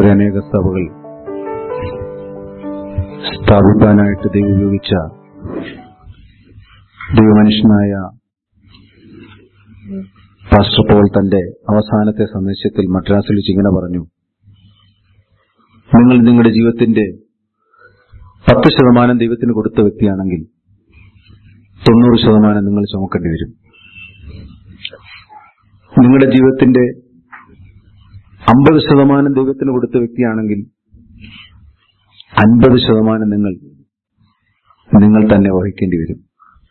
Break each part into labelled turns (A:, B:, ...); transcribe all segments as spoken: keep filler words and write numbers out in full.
A: ലോകത്തിലെ അനേക സഭകൾ സ്ഥാപിക്കാനായിട്ട് ദൈവം ഉപയോഗിച്ച ദൈവമനുഷ്യനായ പാസ്റ്റർ പോൾ തന്റെ അവസാനത്തെ സന്ദേശത്തിൽ മദ്രാസിൽ വെച്ച് ഇങ്ങനെ പറഞ്ഞു: നിങ്ങൾ നിങ്ങളുടെ ജീവിതത്തിന്റെ പത്ത് ശതമാനം ദൈവത്തിന് കൊടുത്ത വ്യക്തിയാണെങ്കിൽ തൊണ്ണൂറ് ശതമാനം നിങ്ങൾ ചുമക്കേണ്ടി വരും. നിങ്ങളുടെ ജീവിതത്തിന്റെ അമ്പത് ശതമാനം ദൈവത്തിന് കൊടുത്ത വ്യക്തിയാണെങ്കിൽ അൻപത് ശതമാനം നിങ്ങൾ നിങ്ങൾ തന്നെ വഹിക്കേണ്ടി വരും.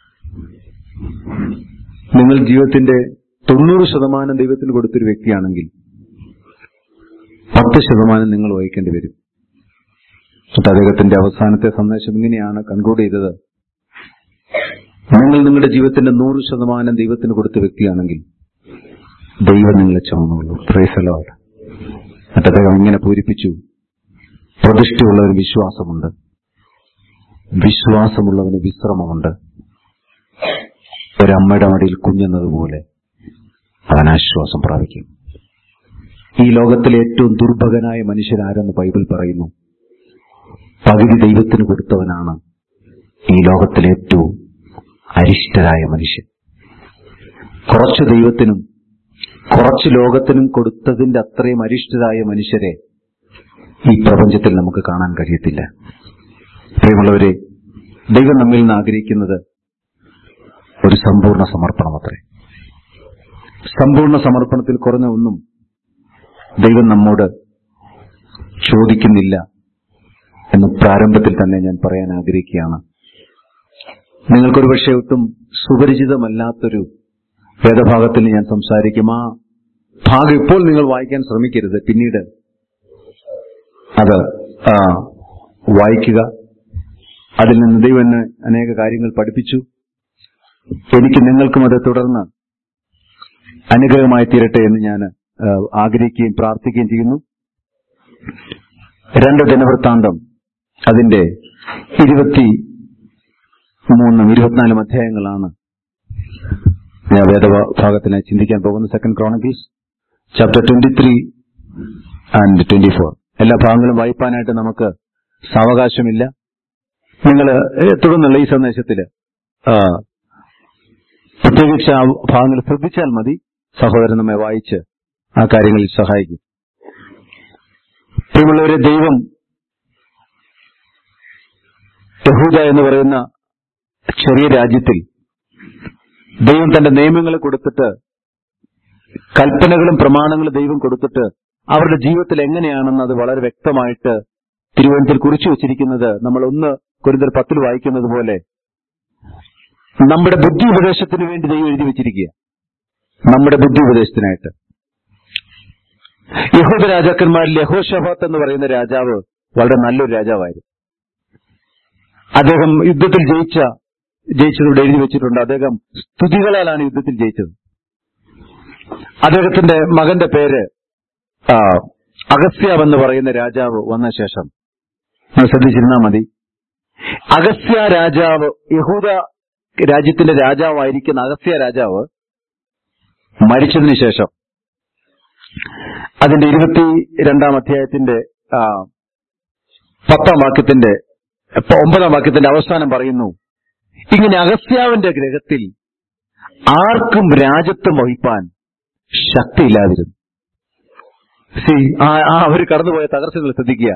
A: നിങ്ങൾ ജീവിതത്തിന്റെ തൊണ്ണൂറ് ശതമാനം ദൈവത്തിന് കൊടുത്തൊരു വ്യക്തിയാണെങ്കിൽ പത്ത് ശതമാനം നിങ്ങൾ വഹിക്കേണ്ടി വരും. എന്നിട്ട് അദ്ദേഹത്തിന്റെ അവസാനത്തെ സന്ദേശം ഇങ്ങനെയാണ് കൺക്ലൂഡ് ചെയ്തത്: നിങ്ങൾ നിങ്ങളുടെ ജീവിതത്തിന്റെ നൂറ് ശതമാനം ദൈവത്തിന് കൊടുത്ത വ്യക്തിയാണെങ്കിൽ ദൈവം നിങ്ങളെ ചുമന്നുള്ളൂ. Price the Lord. എന്നിട്ട് അദ്ദേഹം ഇങ്ങനെ പൂരിപ്പിച്ചു: പ്രതിഷ്ഠയുള്ളവന് വിശ്വാസമുണ്ട്, വിശ്വാസമുള്ളവന് വിശ്രമമുണ്ട്. ഒരമ്മയുടെ മടിയിൽ കുഞ്ഞെന്നതുപോലെ അവൻ ആശ്വാസം പ്രാപിക്കും. ഈ ലോകത്തിലെ ഏറ്റവും ദുർഭകനായ മനുഷ്യനാരെന്ന് ബൈബിൾ പറയുന്നു? പകുതി ദൈവത്തിന് കൊടുത്തവനാണ് ഈ ലോകത്തിലെ ഏറ്റവും അരിഷ്ടരായ മനുഷ്യൻ. കുറച്ച് ദൈവത്തിനും കുറച്ച് ലോകത്തിനും കൊടുത്തതിന്റെ അത്രയും അരിഷ്ടരായ മനുഷ്യരെ ഈ പ്രപഞ്ചത്തിൽ നമുക്ക് കാണാൻ കഴിയത്തില്ല. പ്രിയമുള്ളവരെ, ദൈവം നമ്മിൽ നിന്ന് ആഗ്രഹിക്കുന്നത് ഒരു സമ്പൂർണ്ണ സമർപ്പണം അത്രേ. സമ്പൂർണ്ണ സമർപ്പണത്തിൽ കുറഞ്ഞ ഒന്നും ദൈവം നമ്മോട് ചോദിക്കുന്നില്ല എന്ന് പ്രാരംഭത്തിൽ തന്നെ ഞാൻ പറയാൻ ആഗ്രഹിക്കുകയാണ്. നിങ്ങൾക്കൊരു പക്ഷേ ഒട്ടും സുപരിചിതമല്ലാത്തൊരു വേദഭാഗത്തിൽ ഞാൻ സംസാരിക്കും. ആ ഭാഗം ഇപ്പോൾ നിങ്ങൾ വായിക്കാൻ ശ്രമിക്കരുത്. പിന്നീട് അത് വായിക്കുക. അതിൽ നിന്ന് ദൈവം എന്നെ അനേക കാര്യങ്ങൾ പഠിപ്പിച്ചു. എനിക്ക് നിങ്ങൾക്കും അത് തുടർന്ന് അനുഗ്രഹമായി തീരട്ടെ എന്ന് ഞാൻ ആഗ്രഹിക്കുകയും പ്രാർത്ഥിക്കുകയും ചെയ്യുന്നു. രണ്ട് ദിനവൃത്താന്തം അതിന്റെ ഇരുപത്തി മൂന്നും ഇരുപത്തിനാലും അധ്യായങ്ങളാണ് ഞാൻ വേദഭാഗത്തിനായി ചിന്തിക്കാൻ പോകുന്നത്. Second Chronicles chapter twenty three and twenty four. എല്ലാ ഭാഗങ്ങളും വായിപ്പാനായിട്ട് നമുക്ക് സാവകാശമില്ല. നിങ്ങൾ തുടർന്നുള്ള ഈ സന്ദേശത്തില് പ്രത്യേകിച്ച് ആ ഭാഗങ്ങൾ ശ്രദ്ധിച്ചാൽ മതി. സഹോദരൻ നമ്മെ വായിച്ച് ആ കാര്യങ്ങളിൽ സഹായിക്കും. പ്രിയമുള്ളവരെ, ദൈവം യഹൂദ എന്ന് പറയുന്ന ചെറിയ രാജ്യത്തിൽ ദൈവം തന്റെ നിയമങ്ങളെ കൊടുത്തിട്ട്, കൽപ്പനകളും പ്രമാണങ്ങളും ദൈവം കൊടുത്തിട്ട് അവരുടെ ജീവിതത്തിൽ എങ്ങനെയാണെന്ന് അത് വളരെ വ്യക്തമായിട്ട് തിരുവനന്തപുരത്തിൽ കുറിച്ചു വച്ചിരിക്കുന്നത് നമ്മൾ ഒന്ന് കൊരിന്ത്യർ പത്തിൽ വായിക്കുന്നത് പോലെ നമ്മുടെ ബുദ്ധി ഉപദേശത്തിന് വേണ്ടി ദൈവം എഴുതി വെച്ചിരിക്കുക. നമ്മുടെ ബുദ്ധി ഉപദേശത്തിനായിട്ട്. യഹൂദ രാജാക്കന്മാരിൽ യഹോശാഫാത്ത് എന്ന് പറയുന്ന രാജാവ് വളരെ നല്ലൊരു രാജാവായിരുന്നു. അദ്ദേഹം യുദ്ധത്തിൽ ജയിച്ച ജയിച്ചതിവിടെ എഴുതി വെച്ചിട്ടുണ്ട്. അദ്ദേഹം സ്തുതികളാലാണ് യുദ്ധത്തിൽ ജയിച്ചത്. അദ്ദേഹത്തിന്റെ മകന്റെ പേര് അഗസ്യാവ് എന്ന് പറയുന്ന രാജാവ് വന്ന ശേഷം ശ്രദ്ധിച്ചിരുന്നാൽ മതി. അഗസ്യ രാജാവ്, യഹൂദ രാജ്യത്തിന്റെ രാജാവായിരിക്കുന്ന അഗസ്യ രാജാവ് മരിച്ചതിന് ശേഷം അതിന്റെ ഇരുപത്തി രണ്ടാം അധ്യായത്തിന്റെ പത്താം വാക്യത്തിന്റെ ഒമ്പതാം വാക്യത്തിന്റെ അവസാനം പറയുന്നു: ഇങ്ങനെ അഗസ്യാവിന്റെ ഗ്രഹത്തിൽ ആർക്കും രാജ്യത്വം വഹിപ്പാൻ ശക്തിയില്ലാതിരുന്നു. ആ അവർ കടന്നുപോയ തകർച്ചകൾ ശ്രദ്ധിക്കുക.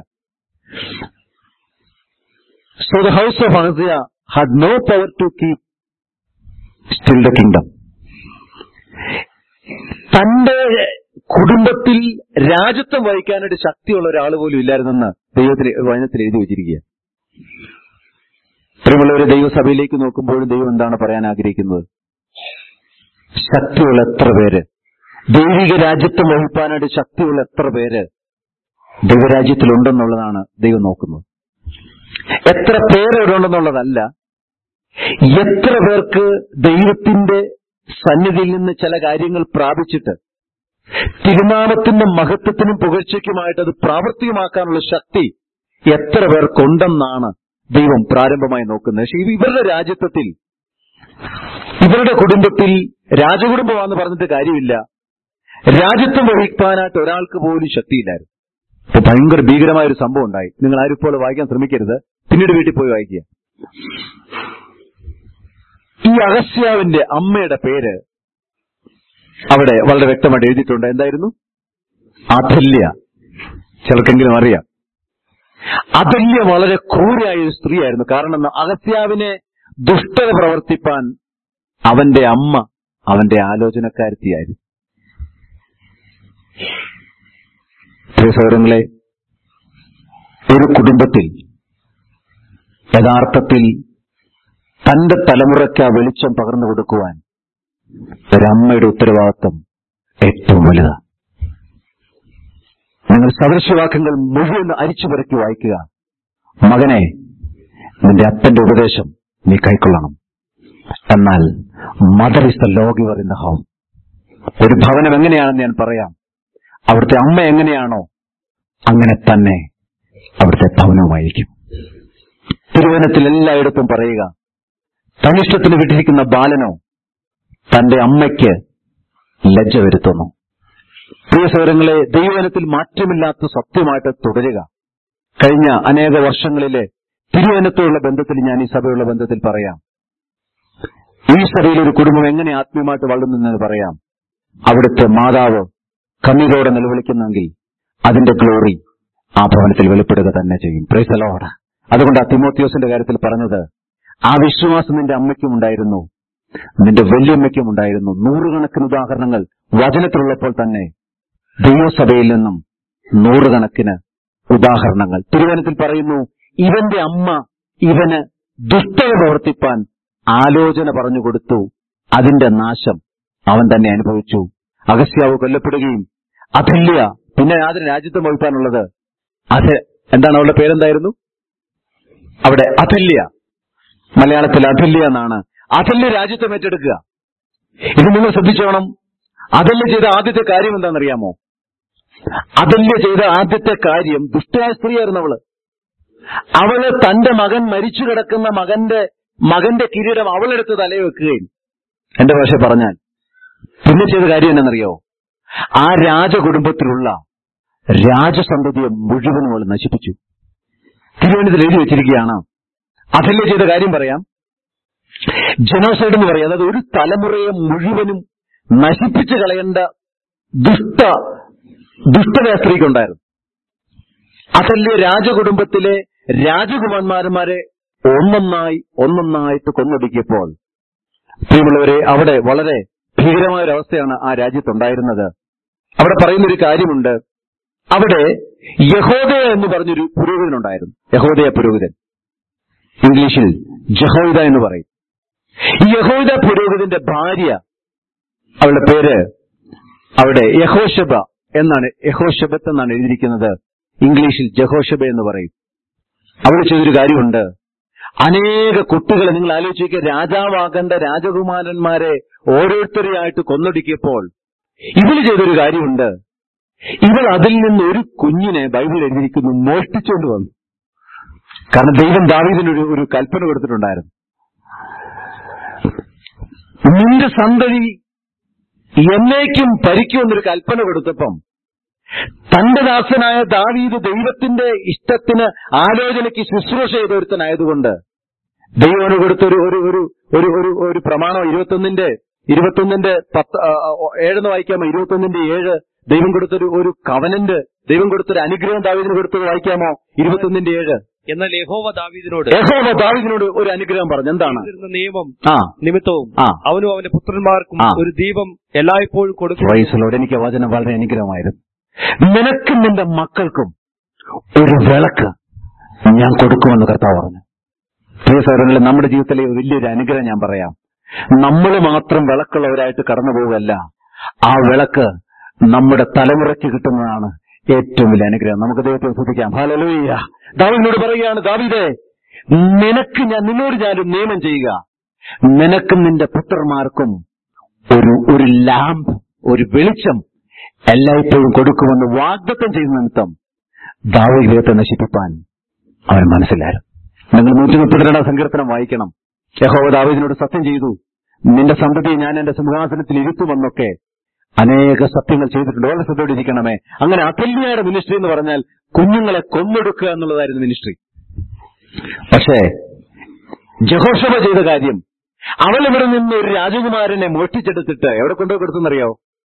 A: So the house of Ahazia had no power to keep still the kingdom. തന്റെ കുടുംബത്തിൽ രാജ്യത്വം വഹിക്കാനായിട്ട് ശക്തിയുള്ള ഒരാൾ പോലും ഇല്ലായിരുന്നെന്ന് ദൈവത്തിൽ വചനത്തിൽ എഴുതി വെച്ചിരിക്കുക. പ്രിയമുള്ളവരെ, ദൈവസഭയിലേക്ക് നോക്കുമ്പോഴും ദൈവം എന്താണ് പറയാൻ ആഗ്രഹിക്കുന്നത്? ശക്തിയുള്ള എത്ര പേര്, ദൈവിക രാജ്യത്വം വഹിപ്പാനായിട്ട് ശക്തിയുള്ള എത്ര പേര് ദൈവരാജ്യത്തിലുണ്ടെന്നുള്ളതാണ് ദൈവം നോക്കുന്നത്. എത്ര പേര് ഇവിടെ ഉണ്ടെന്നുള്ളതല്ല, എത്ര പേർക്ക് ദൈവത്തിന്റെ സന്നിധിയിൽ നിന്ന് ചില കാര്യങ്ങൾ പ്രാപിച്ചിട്ട് തിരുനാമത്തിന്റെ മഹത്വത്തിനും പുകഴ്ചയ്ക്കുമായിട്ട് അത് പ്രാവർത്തികമാക്കാനുള്ള ശക്തി എത്ര പേർക്കുണ്ടെന്നാണ് ദൈവം പ്രാരംഭമായി നോക്കുന്നത്. പക്ഷെ ഇവരുടെ രാജ്യത്വത്തിൽ, ഇവരുടെ കുടുംബത്തിൽ, രാജകുടുംബമാണെന്ന് പറഞ്ഞിട്ട് കാര്യമില്ല, രാജ്യത്വം വഹിക്കാനായിട്ട് ഒരാൾക്ക് പോലും ശക്തിയില്ലായിരുന്നു. ഇപ്പൊ ഭയങ്കര ഭീകരമായ ഒരു സംഭവം ഉണ്ടായി. നിങ്ങൾ ആരും ഇപ്പോൾ വായിക്കാൻ ശ്രമിക്കരുത്, പിന്നീട് വീട്ടിൽ പോയി വായിക്കുക. ഈ അഹസ്യാവിന്റെ അമ്മയുടെ പേര് അവിടെ വളരെ വ്യക്തമായിട്ട് എഴുതിയിട്ടുണ്ട്. എന്തായിരുന്നു? അഥല്യ. ചിലർക്കെങ്കിലും അറിയാം. അഥല്യ വളരെ ക്രൂരായ ഒരു സ്ത്രീയായിരുന്നു. കാരണം അഹസ്യാവിനെ ദുഷ്ടത പ്രവർത്തിപ്പാൻ അവന്റെ അമ്മ അവന്റെ ആലോചനക്കാരത്തിയായിരുന്നു. സഹോദരങ്ങളെ, ഒരു കുടുംബത്തിൽ യഥാർത്ഥത്തിൽ തന്റെ തലമുറയ്ക്ക് ആ വെളിച്ചം പകർന്നു കൊടുക്കുവാൻ ഒരമ്മയുടെ ഉത്തരവാദിത്വം ഏറ്റവും വലുതാണ്. നിങ്ങൾ സദൃശവാക്യങ്ങൾ മുഴുവൻ അരിച്ചു പെറുക്കി വായിക്കുക. മകനെ, നിന്റെ അപ്പന്റെ ഉപദേശം നീ കൈക്കൊള്ളണം. എന്നാൽ mother is the lawgiver in the house. ഒരു ഭവനം എങ്ങനെയാണെന്ന് ഞാൻ പറയാം. അവിടുത്തെ അമ്മ എങ്ങനെയാണോ അങ്ങനെ തന്നെ അവിടുത്തെ ഭവനവുമായിരിക്കും. തിരുവനത്തിൽ എല്ലായിടത്തും പറയുക, തന്നിഷ്ടത്തിന് വിട്ടിരിക്കുന്ന ബാലനോ തന്റെ അമ്മയ്ക്ക് ലജ്ജ വരുത്തുന്നു. പ്രിയ സഹോദരങ്ങളെ, ദൈവവചനത്തിൽ മാറ്റമില്ലാത്ത സത്യമായിട്ട് തുടരുക. കഴിഞ്ഞ അനേക വർഷങ്ങളിലെ തിരുവചനത്തോടുള്ള ബന്ധത്തിൽ ഞാൻ ഈ സഭയുള്ള ബന്ധത്തിൽ പറയാം. ഈ സഭയിൽ ഒരു കുടുംബം എങ്ങനെ ആത്മീയമായിട്ട് വളരുന്നെന്ന് പറയാം. അവിടുത്തെ മാതാവ് കണ്ണീരോടെ നിലവിളിക്കുന്നെങ്കിൽ അതിന്റെ ഗ്ലോറി ആ ഭവനത്തിൽ വെളിപ്പെടുക തന്നെ ചെയ്യും. Praise the Lord. അതുകൊണ്ട് ആ തിമോത്തിയോസിന്റെ കാര്യത്തിൽ പറഞ്ഞത്, ആ വിശ്വാസം നിന്റെ അമ്മയ്ക്കും ഉണ്ടായിരുന്നു, നിന്റെ വല്യമ്മയ്ക്കും ഉണ്ടായിരുന്നു. നൂറുകണക്കിന് ഉദാഹരണങ്ങൾ വചനത്തിലുള്ളപ്പോൾ തന്നെ ദൈവസഭയിൽ നിന്നും നൂറുകണക്കിന് ഉദാഹരണങ്ങൾ. തിരുവചനത്തിൽ പറയുന്നു, ഇവന്റെ അമ്മ ഇവന് ദുഷ്ടത പ്രവർത്തിപ്പാൻ ആലോചന പറഞ്ഞുകൊടുത്തു, അതിന്റെ നാശം അവൻ തന്നെ അനുഭവിച്ചു. അഗസ്യാവ് കൊല്ലപ്പെടുകയും അഥല്യ പിന്നെ യാതൊരു രാജ്യത്വം വഹിക്കാനുള്ളത്. അത് എന്താണ്? അവളുടെ പേരെന്തായിരുന്നു? അവിടെ അഥല്യ, മലയാളത്തിൽ അഥല്യ എന്നാണ്. അഥല്യ രാജ്യത്വം ഏറ്റെടുക്കുക. ഇത് നിങ്ങൾ ശ്രദ്ധിച്ചോണം. അഥല്യ ചെയ്ത ആദ്യത്തെ കാര്യം എന്താണെന്നറിയാമോ? അഥല്യ ചെയ്ത ആദ്യത്തെ കാര്യം, ദുഷ്ടയായ സ്ത്രീയായിരുന്നു അവള്. അവള് തന്റെ മകൻ മരിച്ചു കിടക്കുന്ന മകന്റെ മകന്റെ കിരീടം അവളെടുത്ത് തലയിൽ വെക്കുകയും, എന്റെ ഭാഷ പറഞ്ഞാൽ പിന്നെ ചെയ്ത കാര്യം എന്നറിയോ? ആ രാജകുടുംബത്തിലുള്ള രാജസന്തതിയെ മുഴുവനും അവൾ നശിപ്പിച്ചു. തിരുവനന്തപുരത്തിൽ എഴുതി വെച്ചിരിക്കുകയാണ്. അഥല്യ ചെയ്ത കാര്യം പറയാം. ജനോസൈഡ് എന്ന് പറയാം. അതായത് ഒരു തലമുറയെ മുഴുവനും നശിപ്പിച്ചു കളയേണ്ട ദുഷ്ട ദുഷ്ടത സ്ത്രീക്കുണ്ടായിരുന്നു. അഥല്യ രാജകുടുംബത്തിലെ രാജകുമാരന്മാരെ ഒന്നൊന്നായി ഒന്നൊന്നായിട്ട് കൊന്നൊടുക്കിയപ്പോൾ, പ്രിയമുള്ളവരെ, അവിടെ വളരെ ഭീകരമായ ഒരു അവസ്ഥയാണ് ആ രാജ്യത്തുണ്ടായിരുന്നത്. അവിടെ പറയുന്നൊരു കാര്യമുണ്ട്. അവിടെ യഹോദയ എന്ന് പറഞ്ഞൊരു പുരോഹിതനുണ്ടായിരുന്നു. യഹോദയ പുരോഹിതൻ, ഇംഗ്ലീഷിൽ ജഹോയിദ എന്ന് പറയും. ഈ യഹോയിദ പുരോഹിതന്റെ ഭാര്യ, അവളുടെ പേര് അവിടെ യഹോശബ എന്നാണ്, യഹോശബത്ത് എന്നാണ് എഴുതിയിരിക്കുന്നത്. ഇംഗ്ലീഷിൽ ജഹോശബ എന്ന് പറയും. അവിടെ ചെയ്തൊരു കാര്യമുണ്ട്. അനേക കുട്ടികളെ നിങ്ങൾ ആലോചിക്കുക. രാജാവാകേണ്ട രാജകുമാരന്മാരെ ഓരോരുത്തരെയായിട്ട് കൊന്നൊടുക്കിയപ്പോൾ ഇവൾ ചെയ്തൊരു കാര്യമുണ്ട്. ഇവൾ അതിൽ നിന്ന് ഒരു കുഞ്ഞിനെ, ബൈബിൾ എഴുതിയിരിക്കുന്നു, മോഷ്ടിച്ചുകൊണ്ട് വന്നു. കാരണം ദൈവം ദാവീദിനൊരു ഒരു കൽപ്പന കൊടുത്തിട്ടുണ്ടായിരുന്നു. നിന്റെ സന്തതി എന്നേക്കും ഭരിക്കുമെന്നൊരു കൽപ്പന കൊടുത്തപ്പം തന്റെ ദാസനായ ദാവീദ് ദൈവത്തിന്റെ ഇഷ്ടത്തിന് ആലോചനയ്ക്ക് ശുശ്രൂഷ ചെയ്ത ഒരുത്തനായതുകൊണ്ട് ദൈവം കൊടുത്തൊരു ഒരു ഒരു ഒരു ഒരു ഒരു പ്രമാണം ഇരുപത്തൊന്നിന്റെ ഇരുപത്തൊന്നിന്റെ പത്ത് ഏഴെന്ന് വായിക്കാമോ? ഇരുപത്തൊന്നിന്റെ ഏഴ് ദൈവം കൊടുത്തൊരു ഒരു കവനന്റ്, ദൈവം കൊടുത്തൊരു അനുഗ്രഹം ദാവീദിന് കൊടുത്തത് വായിക്കാമോ? ഇരുപത്തൊന്നിന്റെ ഏഴ്.
B: എന്നാൽ യഹോവ ദാവീദിനോട്
A: യഹോവ ദാവീദിനോട് ഒരു അനുഗ്രഹം പറഞ്ഞു. എന്താണ്?
B: നിയമം നിമിത്തവും അവനും അവന്റെ പുത്രന്മാർക്കും ഒരു ദീപം എല്ലായ്പ്പോഴും കൊടുക്കും.
A: എനിക്ക് വചനം വളരെ അനുഗ്രഹമായിരുന്നു. നിനക്കും നിന്റെ മക്കൾക്കും ഒരു വിളക്ക് ഞാൻ കൊടുക്കുമെന്ന് കർത്താവ് പറഞ്ഞു. പ്രിയ സഹോദരങ്ങളെ, നമ്മുടെ ജീവിതത്തിലെ വലിയൊരു അനുഗ്രഹം ഞാൻ പറയാം. നമ്മൾ മാത്രം വിളക്കുള്ളവരായിട്ട് കടന്നു പോവുകയല്ല, ആ വിളക്ക് നമ്മുടെ തലമുറയ്ക്ക് കിട്ടുന്നതാണ് ഏറ്റവും വലിയ അനുഗ്രഹം. നമുക്ക് ദൈവത്തെ സ്തുതിക്കാം. ഹല്ലേലൂയ. ദാവീദിനോട് പറയുകയാണ്, ദാവീദേ, നിനക്ക് ഞാൻ നിന്നോട് ഞാനൊരു നിയമം ചെയ്യുക, നിനക്കും നിന്റെ പുത്രന്മാർക്കും ഒരു ഒരു ലാമ്പ്, ഒരു വെളിച്ചം എല്ലായ്പ്പോഴും കൊടുക്കുമെന്ന് വാഗ്ദത്തം ചെയ്യുന്ന നിമിത്തം ദാവീദ് ദൈവത്തെ നശിപ്പിപ്പാൻ അവൻ മനസ്സിലായിരുന്നു. നിങ്ങൾ നൂറ്റി മുപ്പത്തിരണ്ടാം സങ്കീർത്തനം വായിക്കണം. യഹോവ ദാവീദിനോട് സത്യം ചെയ്തു, നിന്റെ സന്തതിയെ ഞാൻ എന്റെ സിംഹാസനത്തിൽ ഇരുത്തുമെന്നൊക്കെ അനേക സത്യങ്ങൾ ചെയ്തിട്ടുണ്ട്. വളരെ ശ്രദ്ധയോടിരിക്കണമേ. അങ്ങനെ അതുല്യയുടെ മിനിസ്ട്രി എന്ന് പറഞ്ഞാൽ കുഞ്ഞുങ്ങളെ കൊന്നൊടുക്കുക എന്നുള്ളതായിരുന്നു മിനിസ്ട്രി. പക്ഷേ ജഹോഷവ ചെയ്ത കാര്യം, അവൾ ഇവിടെ നിന്ന് ഒരു രാജകുമാരനെ മോഷ്ടിച്ചെടുത്തിട്ട് എവിടെ കൊണ്ടുപോയി കൊടുത്തെന്നറിയോ?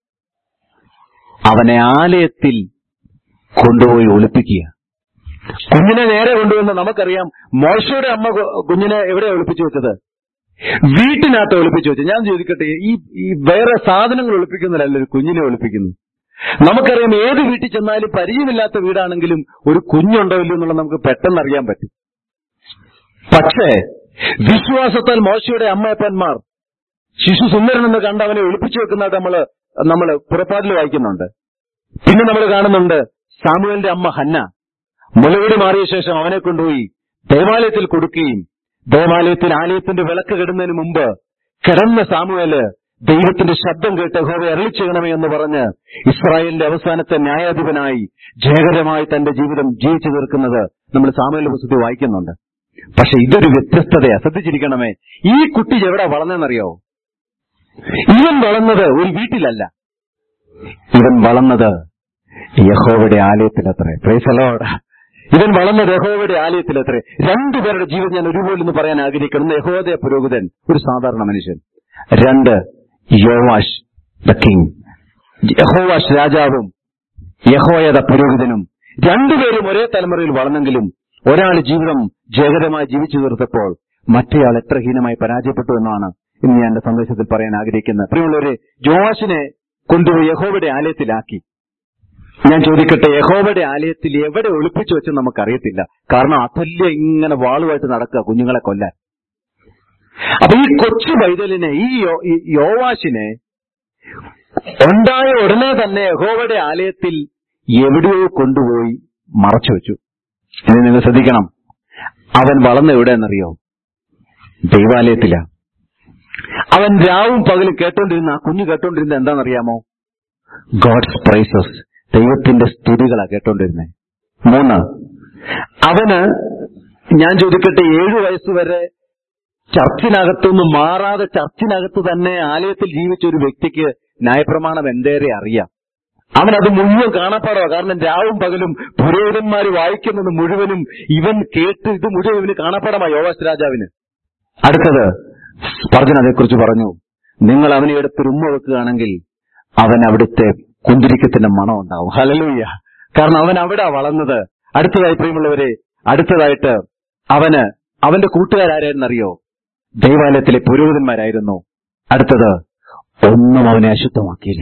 A: അവനെ ആലയത്തിൽ കൊണ്ടുപോയി ഒളിപ്പിക്കുക. കുഞ്ഞിനെ നേരെ കൊണ്ടുവന്ന് നമുക്കറിയാം, മോശയുടെ അമ്മ കുഞ്ഞിനെ എവിടെ ഒളിപ്പിച്ചു വെച്ചത്? വീട്ടിനകത്ത് ഒളിപ്പിച്ചു വെച്ചു. ഞാൻ ചോദിക്കട്ടെ, ഈ ഈ വേറെ സാധനങ്ങൾ ഒളിപ്പിക്കുന്നതല്ല ഒരു കുഞ്ഞിനെ ഒളിപ്പിക്കുന്നു. നമുക്കറിയാം, ഏത് വീട്ടിൽ ചെന്നാലും പരിചയമില്ലാത്ത വീടാണെങ്കിലും ഒരു കുഞ്ഞുണ്ടോ ഇല്ലയോ എന്നുള്ളത് നമുക്ക് പെട്ടെന്ന് അറിയാൻ പറ്റും. പക്ഷേ വിശ്വാസത്താൽ മോശയുടെ അമ്മയപ്പന്മാർ ശിശു സുന്ദരനെന്ന് കണ്ട് അവനെ ഒളിപ്പിച്ചു വെക്കുന്നതായിട്ട് നമ്മള് നമ്മള് പുറപ്പാടിൽ വായിക്കുന്നുണ്ട്. പിന്നെ നമ്മൾ കാണുന്നുണ്ട് സാമുവേലിന്റെ അമ്മ ഹന്ന മുലകുടി മാറിയ ശേഷം അവനെ കൊണ്ടുപോയി ദേവാലയത്തിൽ കൊടുക്കുകയും ദേവാലയത്തിൽ ആലയത്തിന്റെ വിളക്ക് കെടുന്നതിന് മുമ്പ് കിടന്ന സാമുവേല് ദൈവത്തിന്റെ ശബ്ദം കേട്ട് യഹോവയെ അരുളിച്ചെയ്യണമേ എന്ന് പറഞ്ഞ് ഇസ്രായേലിന്റെ അവസാനത്തെ ന്യായാധിപനായി ജയകരമായി തന്റെ ജീവിതം ജീവിച്ചു തീർക്കുന്നത് നമ്മൾ സാമുവേലിന്റെ പുസ്തകത്തിൽ വായിക്കുന്നുണ്ട്. പക്ഷെ ഇതൊരു വ്യത്യസ്തതയാ. ശ്രദ്ധിച്ചിരിക്കണമേ. ഈ കുട്ടി എവിടെ വളർന്നെന്നറിയോ? ഇവൻ വളർന്നത് ഒരു വീട്ടിലല്ല, ഇവൻ വളർന്നത് യഹോവയുടെ ആലയത്തിലത്രേ. Price the Lord. ഇവൻ വളർന്നത് യഹോവയുടെ ആലയത്തിലത്രേ. രണ്ടുപേരുടെ ജീവിതം ഞാൻ ഒരുപോലെ എന്ന് പറയാൻ ആഗ്രഹിക്കുന്നു. യഹോവയുടെ പുരോഹിതൻ, ഒരു സാധാരണ മനുഷ്യൻ. രണ്ട്, യോവാഷ് ദ കിങ്, യഹോവാഷ് രാജാവും യഹോയാദ പുരോഹിതനും. രണ്ടുപേരും ഒരേ തലമുറയിൽ വളർന്നെങ്കിലും ഒരാൾ ജീവിതം ജയകരമായി ജീവിച്ചു തീർത്തപ്പോൾ മറ്റേയാൾ എത്ര ഹീനമായി പരാജയപ്പെട്ടു എന്നാണ് ഇന്ന് ഞാൻ എന്റെ സന്ദേശത്തിൽ പറയാൻ ആഗ്രഹിക്കുന്നത്. പ്രിയമുള്ളവരെ, യോവാഷിനെ കൊണ്ടുപോയി യഹോവയുടെ ആലയത്തിലാക്കി. ഞാൻ ചോദിക്കട്ടെ, യഹോവയുടെ ആലയത്തിൽ എവിടെ ഒളിപ്പിച്ചു വെച്ചെന്ന് നമുക്കറിയത്തില്ല. കാരണം അതുല്യ ഇങ്ങനെ വാളുമായിട്ട് നടക്കുക കുഞ്ഞുങ്ങളെ കൊല്ലാൻ. അപ്പൊ ഈ കൊച്ചു പൈതലിനെ, ഈ യോവാഷിനെ ഉണ്ടായ ഉടനെ തന്നെ യഹോവയുടെ ആലയത്തിൽ എവിടെയോ കൊണ്ടുപോയി മറച്ചു വെച്ചു. ഇനി നിങ്ങൾ ശ്രദ്ധിക്കണം, അവൻ വളർന്ന എവിടെയെന്നറിയോ? ദൈവാലയത്തിലാ. അവൻ രാവും പകലും കേട്ടോണ്ടിരുന്ന, ആ കുഞ്ഞു കേട്ടോണ്ടിരുന്ന എന്താണെന്നറിയാമോ? ഗോഡ്സ് പ്രൈസസ്, ദൈവത്തിന്റെ സ്തുതികളാ കേട്ടോണ്ടിരുന്നേ. മൂന്ന്, അവന്, ഞാൻ ചോദിക്കട്ടെ, ഏഴു വയസ്സുവരെ ചർച്ചിനകത്തുനിന്ന് മാറാതെ ചർച്ചിനകത്ത് തന്നെ ആലയത്തിൽ ജീവിച്ച ഒരു വ്യക്തിക്ക് ന്യായപ്രമാണം എന്തേറെ അറിയാം. അവനത് മുഴുവൻ കാണാപ്പാടോ. കാരണം രാവും പകലും പുരോഹിതന്മാർ വായിക്കുന്നത് മുഴുവനും ഇവൻ കേട്ട്, ഇത് മുഴുവൻ ഇവന് കാണാപ്പാടമായി യോവാശ് രാജാവിന്. അടുത്തത് സ്പർജൻ അതേക്കുറിച്ച് പറഞ്ഞു, നിങ്ങൾ അവനെ എടുത്ത് ഉമ്മ വെക്കുകയാണെങ്കിൽ അവൻ അവിടുത്തെ കുന്തിരിക്കത്തിന്റെ മണം ഉണ്ടാവും. ഹല്ലേലൂയ. കാരണം അവൻ അവിടെ വളർന്നത്. അടുത്തതായി പ്രിയമുള്ളവരെ, അടുത്തതായിട്ട് അവന് അവന്റെ കൂട്ടുകാരാരെന്നറിയോ? ദൈവാലയത്തിലെ പുരോഹിതന്മാരായിരുന്നു. അടുത്തത്, ഒന്നും അവനെ അശുദ്ധമാക്കിയില്ല.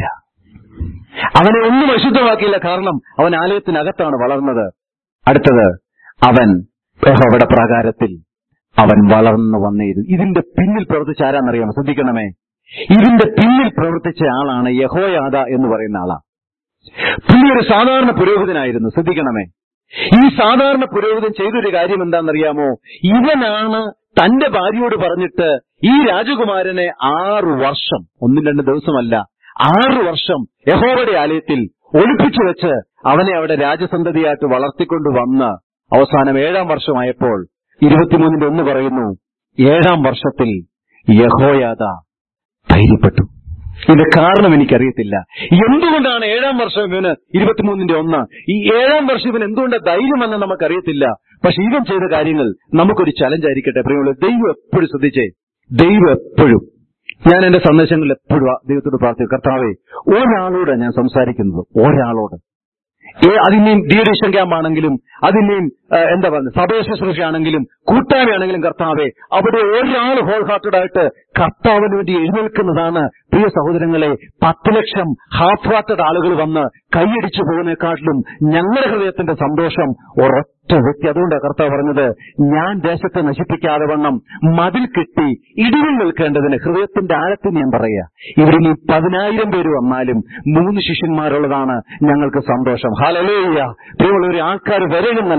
A: അവനെ ഒന്നും അശുദ്ധമാക്കിയില്ല. കാരണം അവൻ ആലയത്തിനകത്താണ് വളർന്നത്. അടുത്തത്, അവൻ യഹോവയുടെ പ്രാകാരത്തിൽ അവൻ വളർന്നു വന്നിരുന്നു. ഇതിന്റെ പിന്നിൽ പ്രവർത്തിച്ച ആരാന്നറിയാമോ? ശ്രദ്ധിക്കണമേ. ഇതിന്റെ പിന്നിൽ പ്രവർത്തിച്ച ആളാണ് യഹോയാദ എന്ന് പറയുന്ന ആളാ. പുള്ളി ഒരു സാധാരണ പുരോഹിതനായിരുന്നു. ശ്രദ്ധിക്കണമേ. ഈ സാധാരണ പുരോഹിതൻ ചെയ്തൊരു കാര്യം എന്താണെന്നറിയാമോ? ഇവനാണ് തന്റെ ഭാര്യയോട് പറഞ്ഞിട്ട് ഈ രാജകുമാരനെ ആറു വർഷം, ഒന്നും രണ്ട് ദിവസമല്ല, ആറു വർഷം യഹോവയുടെ ആലയത്തിൽ ഒളിപ്പിച്ചു വെച്ച് അവനെ അവിടെ രാജസന്തതിയായിട്ട് വളർത്തിക്കൊണ്ടു വന്ന് അവസാനം ഏഴാം വർഷമായപ്പോൾ ഇരുപത്തിമൂന്നിന്റെ ഒന്ന് പറയുന്നു, ഏഴാം വർഷത്തിൽ യഹോയാദ ധൈര്യപ്പെട്ടു. ഇതിന്റെ കാരണം എനിക്കറിയത്തില്ല. എന്തുകൊണ്ടാണ് ഏഴാം വർഷം ഇവന് ഇരുപത്തിമൂന്നിന്റെ ഒന്ന് ഈ ഏഴാം വർഷം ഇവൻ എന്തുകൊണ്ടാണ് ധൈര്യമെന്ന് നമുക്കറിയത്തില്ല. പക്ഷെ ഇവൻ ചെയ്ത കാര്യങ്ങൾ നമുക്കൊരു ചലഞ്ച് ആയിരിക്കട്ടെ. പ്രിയമുള്ള, ദൈവം എപ്പോഴും ശ്രദ്ധിച്ചേ, ദൈവം എപ്പോഴും, ഞാൻ എന്റെ സന്ദേശങ്ങളിൽ എപ്പോഴും ദൈവത്തോട് പ്രാർത്ഥിക്കും, കർത്താവേ, ഒരാളോട് ഞാൻ സംസാരിക്കുന്നത്, ഒരാളോട്, അതിനെയും ഡീഡിഷൻ ക്യാമ്പാണെങ്കിലും അതിനെയും എന്താ പറയുന്നത് സഭയ ശുശ്രൂഷയാണെങ്കിലും കൂട്ടായ്മയാണെങ്കിലും, കർത്താവെ, അവിടെ ഒരാൾ ഹോൾ ഹാർട്ടഡ് ആയിട്ട് കർത്താവിന് വേണ്ടി എഴുന്നേൽക്കുന്നതാണ് പ്രിയ സഹോദരങ്ങളെ, പത്ത് ലക്ഷം ഹാഫ് ഹാർട്ടഡ് ആളുകൾ വന്ന് കൈയടിച്ചു പോകുന്നതിനെക്കാട്ടിലും ഞങ്ങളുടെ ഹൃദയത്തിന്റെ സന്തോഷം ഒരൊറ്റ വ്യക്തി. അതുകൊണ്ടാണ് കർത്താവ് പറഞ്ഞത്, ഞാൻ ദേശത്തെ നശിപ്പിക്കാതെ വണ്ണം മതിൽ കെട്ടി ഇടിവിൽ നിൽക്കേണ്ടതിന് ഹൃദയത്തിന്റെ ആഴത്തിൽ ഞാൻ പറയുക, ഇവിടെ ഇനി പതിനായിരം പേര് വന്നാലും മൂന്ന് ശിഷ്യന്മാരുള്ളതാണ് ഞങ്ങൾക്ക് സന്തോഷം. ഹല്ലേലൂയ. പ്രിയമുള്ളവരെ, ആൾക്കാർ വരണമെന്നല്ല പറഞ്ഞത്,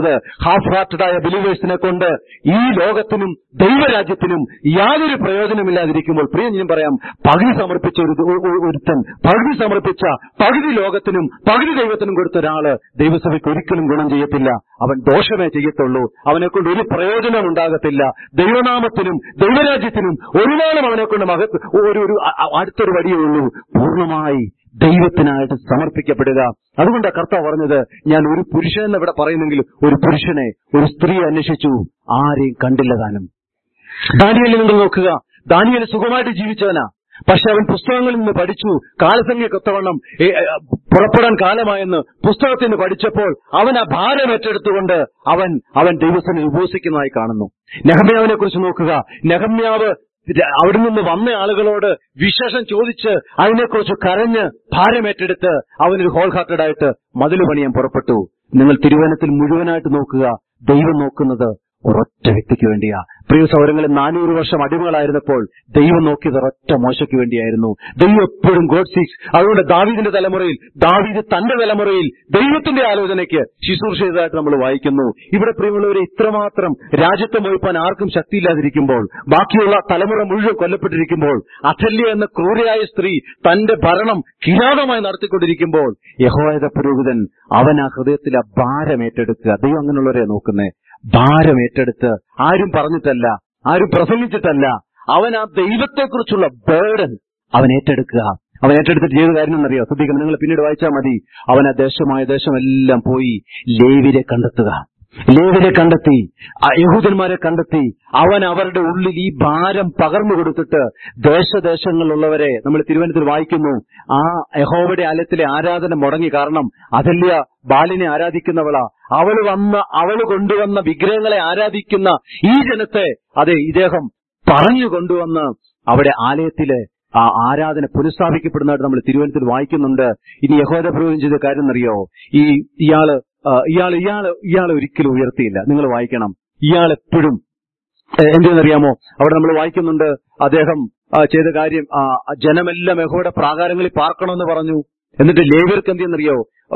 A: ആളുകള്, ഹാഫ് ഹാർട്ടഡായ ബിലീവേഴ്സിനെ കൊണ്ട് ഈ ലോകത്തിനും ദൈവരാജ്യത്തിനും യാതൊരു പ്രയോജനമില്ലാതിരിക്കുമ്പോൾ, പ്രിയ ഞാൻ പറയാം, പകുതി സമർപ്പിച്ച ഒരു ഒരുത്തൻ, പകുതി സമർപ്പിച്ച പകുതി ലോകത്തിനും പകുതി ദൈവത്തിനും കൊടുത്ത ഒരാള് ദൈവസഭയ്ക്ക് ഒരിക്കലും ഗുണം ചെയ്യത്തില്ല. അവൻ ദോഷമേ ചെയ്യത്തുള്ളൂ. അവനെ കൊണ്ട് ഒരു പ്രയോജനം ഉണ്ടാകത്തില്ല. ദൈവനാമത്തിനും ദൈവരാജ്യത്തിനും ഒരു നാളും അവനെ കൊണ്ട് മഹത്വ ഒരു ഒരു അടുത്തൊരു വഴിയേ ഉള്ളൂ, പൂർണ്ണമായി ദൈവത്തിനായിട്ട് സമർപ്പിക്കപ്പെടുക. അതുകൊണ്ടാണ് കർത്താവ് പറഞ്ഞത്, ഞാൻ ഒരു പുരുഷൻ ഇവിടെ പറയുന്നെങ്കിൽ ഒരു പുരുഷനെ, ഒരു സ്ത്രീ അന്വേഷിച്ചു, ആരെയും കണ്ടില്ല താനും. ദാനിയേലിനെ നിങ്ങൾ നോക്കുക. ദാനിയേൽ സുഖമായിട്ട് ജീവിച്ചവനാ. പക്ഷെ അവൻ പുസ്തകങ്ങളിൽ നിന്ന് പഠിച്ചു, കാലസംഖ്യക്കൊത്തവണ്ണം പുറപ്പെടാൻ കാലമായെന്ന് പുസ്തകത്തിൽ നിന്ന് പഠിച്ചപ്പോൾ അവൻ ആ ഭാരം ഏറ്റെടുത്തുകൊണ്ട് അവൻ അവൻ ദൈവസന്നിധിയിൽ ഉപവസിക്കുന്നതായി കാണുന്നു. നെഹമ്യാവിനെ കുറിച്ച് നോക്കുക. നെഹമ്യാവ് അവിടെ നിന്ന് വന്ന ആളുകളോട് വിശേഷം ചോദിച്ച് അതിനെക്കുറിച്ച് കരഞ്ഞ് ഭാരമേറ്റെടുത്ത് അവനൊരു ഹോൾ ഹാർട്ടഡായിട്ട് മതിൽ പണിയാൻ പുറപ്പെട്ടു. നിങ്ങൾ തിരുവനന്തപുരത്തിൽ മുഴുവനായിട്ട് നോക്കുക. ദൈവം നോക്കുന്നത് ഒരൊറ്റ വ്യക്തിക്ക് വേണ്ടിയാ. പ്രിയ സൗരങ്ങളിൽ നാനൂറ് വർഷം അടിമകളായിരുന്നപ്പോൾ ദൈവം നോക്കിയത് ഒരൊറ്റ മോശയ്ക്ക് വേണ്ടിയായിരുന്നു. ദൈവം എപ്പോഴും ഗോഡ് സീക്സ്. അതുകൊണ്ട് ദാവീദിന്റെ തലമുറയിൽ, ദാവീദ് തന്റെ തലമുറയിൽ ദൈവത്തിന്റെ ആലോചനയ്ക്ക് ശുശ്രൂഷ ചെയ്തതായിട്ട് നമ്മൾ വായിക്കുന്നു. ഇവിടെ പ്രിയമുള്ളവരെ, ഇത്രമാത്രം രാജ്യത്തെ മോഹിപ്പാൻ ആർക്കും ശക്തിയില്ലാതിരിക്കുമ്പോൾ, ബാക്കിയുള്ള തലമുറ മുഴുവൻ കൊല്ലപ്പെട്ടിരിക്കുമ്പോൾ, അഥല്യ എന്ന ക്രൂരയായ സ്ത്രീ തന്റെ ഭരണം കിരാതമായി നടത്തിക്കൊണ്ടിരിക്കുമ്പോൾ, യഹോവയുടെ പുരോഹിതൻ അവൻ ആ ഹൃദയത്തിലെ ഭാരം ഏറ്റെടുക്കുക. ദൈവം അങ്ങനെയുള്ളവരെ നോക്കുന്നേ. ഭാരം ഏറ്റെടുത്ത്, ആരും പറഞ്ഞിട്ടല്ല, ആരും പ്രസംഗിച്ചിട്ടല്ല, അവൻ ആ ദൈവത്തെക്കുറിച്ചുള്ള ബേർഡൻ അവൻ ഏറ്റെടുക്കുക. അവൻ ഏറ്റെടുത്തിട്ട് ചെയ്ത കാര്യം എന്നറിയോ? ശ്രദ്ധിക്കണം, നിങ്ങൾ പിന്നീട് വായിച്ചാൽ മതി. അവൻ ആ ദേശമായ ദേശമെല്ലാം പോയി ലേവ്യരെ കണ്ടെത്തുക. ലേവ്യരെ കണ്ടെത്തി, യഹൂദന്മാരെ കണ്ടെത്തി, അവൻ അവരുടെ ഉള്ളിൽ ഈ ഭാരം പകർന്നു കൊടുത്തിട്ട് ദേശദേശങ്ങളിലുള്ളവരെ, നമ്മൾ തിരുവനന്തപുരത്ത് വായിക്കുന്നു, ആ യഹോവയുടെ ആലയത്തിലെ ആരാധന മുടങ്ങി. കാരണം അതല്യ ബാലിനെ ആരാധിക്കുന്നവളാ. അവള് വന്ന അവള് കൊണ്ടുവന്ന വിഗ്രഹങ്ങളെ ആരാധിക്കുന്ന ഈ ജനത്തെ അതെ ഇദ്ദേഹം പറഞ്ഞു കൊണ്ടുവന്ന് അവിടെ ആലയത്തിലെ ആ ആരാധന പുനഃസ്ഥാപിക്കപ്പെടുന്നതായിട്ട് നമ്മൾ തിരുവനന്തപുരത്ത് വായിക്കുന്നുണ്ട്. ഇനി യഹോവയുടെ പുരോഹിതൻ ചെയ്ത കാര്യം എന്നറിയോ? ഈ ഇയാള് ഇയാൾ ഇയാള് ഇയാളെ ഒരിക്കലും ഉയർത്തിയില്ല. നിങ്ങൾ വായിക്കണം. ഇയാൾ എപ്പോഴും എന്തെന്നറിയാമോ? അവിടെ നമ്മൾ വായിക്കുന്നുണ്ട്, അദ്ദേഹം ചെയ്ത കാര്യം, ജനമെല്ലാം യഹോവയുടെ പ്രാകാരങ്ങളിൽ പാർക്കണമെന്ന് പറഞ്ഞു. എന്നിട്ട് ലേവ്യർക്ക് എന്തെന്നറിയോ?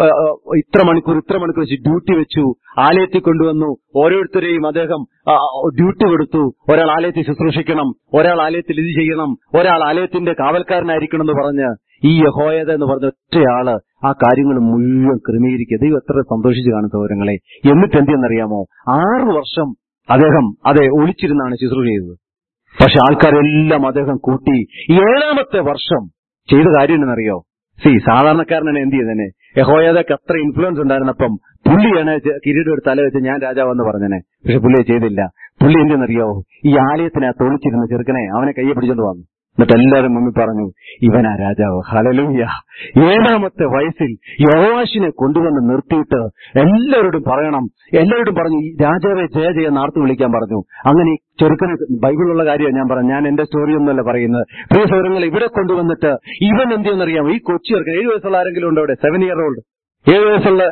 A: ഇത്ര മണിക്കൂർ ഇത്ര മണിക്കൂർ വെച്ച് ഡ്യൂട്ടി വെച്ചു. ആലയത്തിൽ കൊണ്ടുവന്നു. ഓരോരുത്തരെയും അദ്ദേഹം ഡ്യൂട്ടി കൊടുത്തു. ഒരാൾ ആലയത്തിൽ ശുശ്രൂഷിക്കണം, ഒരാൾ ആലയത്തിൽ ഇത് ചെയ്യണം, ഒരാൾ ആലയത്തിന്റെ കാവൽക്കാരനായിരിക്കണം എന്ന് പറഞ്ഞ് ഈ യഹോവയുടെ എന്ന് പറഞ്ഞ ഒറ്റയാള് ആ കാര്യങ്ങൾ മുഴുവൻ ക്രമീകരിക്കുക. ദൈവം എത്ര സന്തോഷിച്ച് കാണും സൗരങ്ങളെ. എന്നിട്ട് എന്തെന്നറിയാമോ? ആറു വർഷം അദ്ദേഹം അതെ ഒളിച്ചിരുന്നാണ് ശുശ്രൂഷ ചെയ്തത്. പക്ഷെ ആൾക്കാരെല്ലാം അദ്ദേഹം കൂട്ടി. ഏഴാമത്തെ വർഷം ചെയ്ത കാര്യം എന്നറിയോ? സി സാധാരണക്കാരനാണ് എന്ത് ചെയ്തേനെ? യഹോവയ്ക്ക് അത്ര ഇൻഫ്ലുവൻസ് ഉണ്ടായിരുന്നപ്പം പുള്ളിയാണ് കിരീടം എടുത്ത് തല വെച്ച് ഞാൻ രാജാവെന്ന് പറഞ്ഞേനെ. പക്ഷെ പുള്ളി ചെയ്തില്ല. പുള്ളി എന്തെന്നറിയോ? ഈ ആലയത്തിനകത്ത് ഒളിച്ചിരുന്ന ചെറുക്കനെ അവനെ കയ്യെ പിടിച്ചോണ്ട് വന്നു. എന്നിട്ട് എല്ലാവരും മുമ്പിൽ പറഞ്ഞു, ഇവനാ രാജാവ്. ഹല്ലേലൂയ. ഏഴാമത്തെ വയസ്സിൽ യോവാശിനെ കൊണ്ടുവന്ന് നിർത്തിയിട്ട് എല്ലാവരോടും പറയണം, എല്ലാവരോടും പറഞ്ഞു, രാജാവെ ജയ ജയ നാർത്തു വിളിക്കാൻ പറഞ്ഞു. അങ്ങനെ ചെറുക്കന് ബൈബിളിലുള്ള കാര്യമാണ് ഞാൻ പറഞ്ഞു. ഞാൻ എന്റെ സ്റ്റോറി ഒന്നുമല്ല പറയുന്നത്. പ്രിയ സൗരങ്ങൾ, ഇവിടെ കൊണ്ടുവന്നിട്ട് ഇവൻ എന്തെന്നറിയാമോ? ഈ കൊച്ചി ചെറുക്കൻ, ഏഴു വയസ്സുള്ള ആരെങ്കിലും ഉണ്ടോ അവിടെ? സെവൻ ഇയർ ഓൾഡ്, ഏഴു വയസ്സുള്ള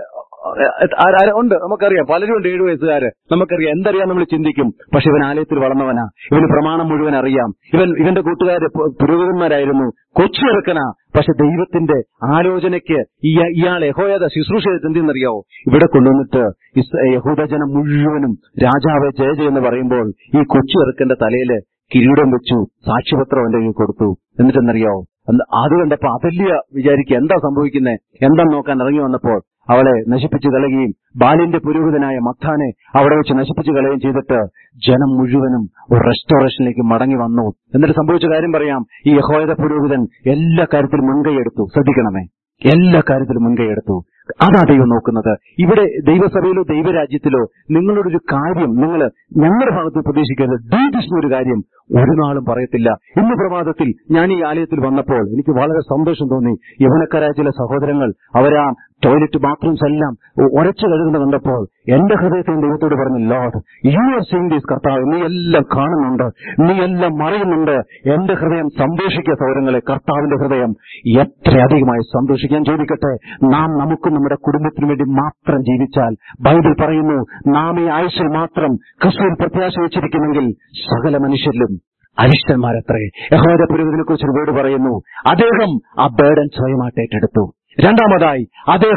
A: ഉണ്ട്. നമുക്കറിയാം, പലരും ഉണ്ട് ഏഴു വയസ്സുകാര്. നമുക്കറിയാം, എന്തറിയാം നമ്മൾ ചിന്തിക്കും. പക്ഷെ ഇവൻ ആലയത്തിൽ വളർന്നവനാ. ഇവന് പ്രമാണം മുഴുവൻ അറിയാം. ഇവൻ ഇവന്റെ കൂട്ടുകാര് പുരോഹിതന്മാരായിരുന്നു. കൊച്ചു ചെറുക്കനാ. പക്ഷെ ദൈവത്തിന്റെ ആലോചനയ്ക്ക് ഇയാൾ യഹോവയുടെ ശുശ്രൂഷ എന്തെന്നറിയാവോ? ഇവിടെ കൊണ്ടുവന്നിട്ട് യഹൂദജനം മുഴുവനും രാജാവെ ജയ ജയ എന്ന് പറയുമ്പോൾ ഈ കൊച്ചു ചെറുക്കന്റെ തലയില് കിരീടം വെച്ചു, സാക്ഷ്യപത്രം അവന്റെ കയ്യിൽ കൊടുത്തു. എന്നിട്ടെന്നറിയാവോ? അത് കണ്ടപ്പോ അതല്യ വിചാരിക്കുക എന്താ സംഭവിക്കുന്നത്, എന്താന്ന് നോക്കാൻ ഇറങ്ങി വന്നപ്പോൾ അവളെ നശിപ്പിച്ചു കളയുകയും ബാലിന്റെ പുരോഹിതനായ മത്താനെ അവിടെ വെച്ച് നശിപ്പിച്ചു കളയുകയും ചെയ്തിട്ട് ജനം മുഴുവനും ഒരു റെസ്റ്റോറേഷനിലേക്ക് മടങ്ങി വന്നു. എന്നിട്ട് സംഭവിച്ച കാര്യം പറയാം. ഈ യഹോവയുടെ പുരോഹിതൻ എല്ലാ കാര്യത്തിലും മുൻകൈയെടുത്തു. ശ്രദ്ധിക്കണമേ, എല്ലാ കാര്യത്തിലും മുൻകൈയെടുത്തു. അതാ ദൈവം നോക്കുന്നത്. ഇവിടെ ദൈവസഭയിലോ ദൈവരാജ്യത്തിലോ നിങ്ങളോടൊരു കാര്യം നിങ്ങൾ ഞങ്ങളുടെ ഭാഗത്ത് പ്രതീക്ഷിക്കരുത്. ഡീഡിഷ്ണ ഒരു കാര്യം ഒരു നാളും പറയത്തില്ല. ഇന്ന് പ്രഭാതത്തിൽ ഞാൻ ഈ ആലയത്തിൽ വന്നപ്പോൾ എനിക്ക് വളരെ സന്തോഷം തോന്നി. യൗവനക്കാരായ ചില സഹോദരങ്ങൾ അവരാ ടോയ്ലറ്റ് ബാത്റൂംസ് എല്ലാം ഉരച്ചു കഴുകുന്നത് കണ്ടപ്പോൾ എന്റെ ഹൃദയത്തിൽ ദൈവത്തോട് പറഞ്ഞു, Lord you are seeing this. കർത്താവ്, നീ എല്ലാം കാണുന്നുണ്ട്, നീ എല്ലാം മറയുന്നുണ്ട്. എന്റെ ഹൃദയം സന്തോഷിക്കുക സൗരങ്ങളെ. കർത്താവിന്റെ ഹൃദയം എത്രയധികമായി സന്തോഷിക്കാൻ. ചോദിക്കട്ടെ, നാം നമുക്കും നമ്മുടെ കുടുംബത്തിനു വേണ്ടി മാത്രം ജീവിച്ചാൽ, ബൈബിൾ പറയുന്നു, നാം ഈ ആയുസ്സിൽ മാത്രം ക്രിസ്തുവിൽ പ്രത്യാശ വെച്ചിരിക്കുന്നെങ്കിൽ സകല മനുഷ്യരിലും അരിഷ്ടന്മാരത്രേ. യഹോവയുടെ പുരോഹിതനെ കുറിച്ച് വേർഡ് പറയുന്നു, അദ്ദേഹം ആ ബേർഡൻ സ്വയമായിട്ട് ഏറ്റെടുത്തു. രണ്ടാമതായി അദ്ദേഹം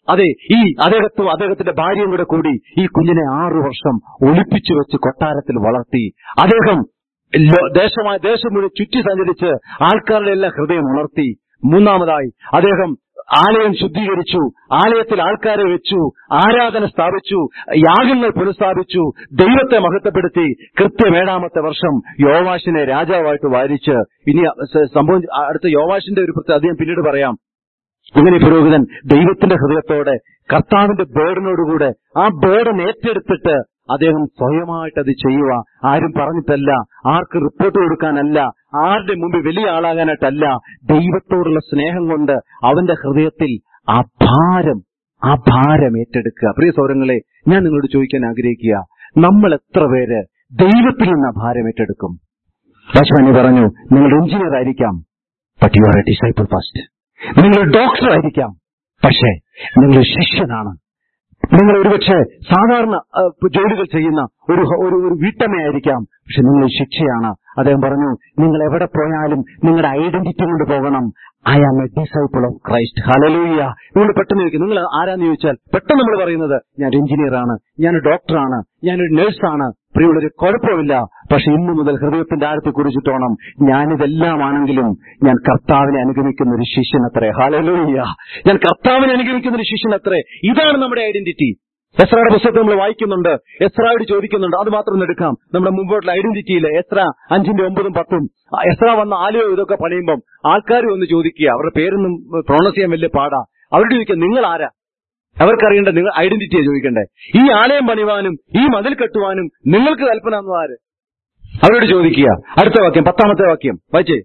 A: അതെ, ഈ അദ്ദേഹത്തും അദ്ദേഹത്തിന്റെ ഭാര്യയും കൂടെ കൂടി ഈ കുഞ്ഞിനെ ആറു വർഷം ഒളിപ്പിച്ചു വെച്ച് കൊട്ടാരത്തിൽ വളർത്തി. അദ്ദേഹം ദേശമായ ദേശം മുഴുവൻ ചുറ്റി സഞ്ചരിച്ച് ആൾക്കാരുടെ എല്ലാം ഹൃദയം ഉണർത്തി. മൂന്നാമതായി അദ്ദേഹം ആലയം ശുദ്ധീകരിച്ചു, ആലയത്തിൽ ആൾക്കാരെ വെച്ചു, ആരാധന സ്ഥാപിച്ചു, യാഗങ്ങൾ പുനഃസ്ഥാപിച്ചു, ദൈവത്തെ മഹത്വപ്പെടുത്തി. കൃത്യം ഏഴാമത്തെ വർഷം യോവാശിനെ രാജാവായിട്ട് വാരിച്ച്, ഇനി സംഭവം അടുത്ത യോവാശിന്റെ ഒരു പ്രത്യേകത അദ്ദേഹം പിന്നീട് പറയാം. അങ്ങനെ പുരോഹിതൻ ദൈവത്തിന്റെ ഹൃദയത്തോടെ കർത്താവിന്റെ ബേർഡിനോടുകൂടെ ആ ബേർഡൻ ഏറ്റെടുത്തിട്ട് അദ്ദേഹം സ്വയമായിട്ട് അത് ചെയ്യുക. ആരും പറഞ്ഞിട്ടല്ല, ആർക്ക് റിപ്പോർട്ട് കൊടുക്കാനല്ല, ആരുടെ മുമ്പിൽ വലിയ ആളാകാനായിട്ടല്ല, ദൈവത്തോടുള്ള സ്നേഹം കൊണ്ട് അവന്റെ ഹൃദയത്തിൽ ആ ഭാരം ആ ഭാരം ഏറ്റെടുക്കുക. പ്രിയ സൗരങ്ങളെ, ഞാൻ നിങ്ങളോട് ചോദിക്കാൻ ആഗ്രഹിക്കുക, നമ്മൾ എത്ര പേര് ദൈവത്തിൽ നിന്ന് ഭാരം ഏറ്റെടുക്കും? ലക്ഷ്മണി പറഞ്ഞു, നിങ്ങൾ എഞ്ചിനീയർ ആയിരിക്കാം, but you are a disciple first. നിങ്ങൾ ഡോക്ടർ ആയിരിക്കാം, പക്ഷേ നിങ്ങൾ ശിഷ്യനാണ്. നിങ്ങൾ ഒരുപക്ഷെ സാധാരണ ജോലികൾ ചെയ്യുന്ന ഒരു ഒരു വീട്ടമ്മയായിരിക്കാം, പക്ഷെ നിങ്ങൾ ശിക്ഷയാണ്. അദ്ദേഹം പറഞ്ഞു, നിങ്ങൾ എവിടെ പോയാലും നിങ്ങളുടെ ഐഡന്റിറ്റി കൊണ്ട് പോകണം. I am a disciple of Christ. Hallelujah. നിങ്ങൾ പെട്ടെന്ന് ചോദിക്കും, നിങ്ങൾ ആരാന്ന് ചോദിച്ചാൽ പെട്ടെന്ന് നമ്മൾ പറയുന്നത്, ഞാൻ എഞ്ചിനീയറാണ്, ഞാനൊരു ഡോക്ടറാണ്, ഞാനൊരു നഴ്സാണ്. പ്രിയമുള്ളൊരു കുഴപ്പമില്ല. പക്ഷെ ഇന്നു മുതൽ ഹൃദയത്തിന്റെ ആഴത്തെ കുറിച്ചിട്ടോണം, ഞാനിതെല്ലാം ആണെങ്കിലും ഞാൻ കർത്താവിനെ അനുഗമിക്കുന്ന ഒരു ശിഷ്യനത്രേ. ഹല്ലേലൂയ. ഞാൻ കർത്താവിനെ അനുഗമിക്കുന്ന ഒരു ശിഷ്യനത്രേ. ഇതാണ് നമ്മുടെ ഐഡന്റിറ്റി. എസ്രയുടെ പുസ്തകത്തിൽ നമ്മൾ വായിക്കുന്നുണ്ട്, എസ്രയോട് ചോദിക്കുന്നുണ്ട്. അത് മാത്രം എടുക്കാം, നമ്മുടെ മുമ്പോട്ടുള്ള ഐഡന്റിറ്റിയില് എസ്ര അഞ്ചിന്റെ ഒമ്പതും പത്തും. എസ്ര വന്ന ആലയോ ഇതൊക്കെ പണിയുമ്പം ആൾക്കാർ ഒന്ന് ചോദിക്കുക, അവരുടെ പേരൊന്നും പ്രൊണൗൺസ് ചെയ്യാൻ വലിയ പാടാ. അവരോട് ചോദിക്കുക, നിങ്ങൾ ആരാ? അവർക്കറിയേണ്ട നിങ്ങൾ ഐഡന്റിറ്റിയെ ചോദിക്കണ്ടേ. ഈ ആലയം പണിവാനും ഈ മതിൽ കെട്ടുവാനും നിങ്ങൾക്ക് കൽപ്പന ആര്? അവരോട് ചോദിക്കുക. അടുത്ത വാക്യം, പത്താമത്തെ വാക്യം വായിച്ചേ.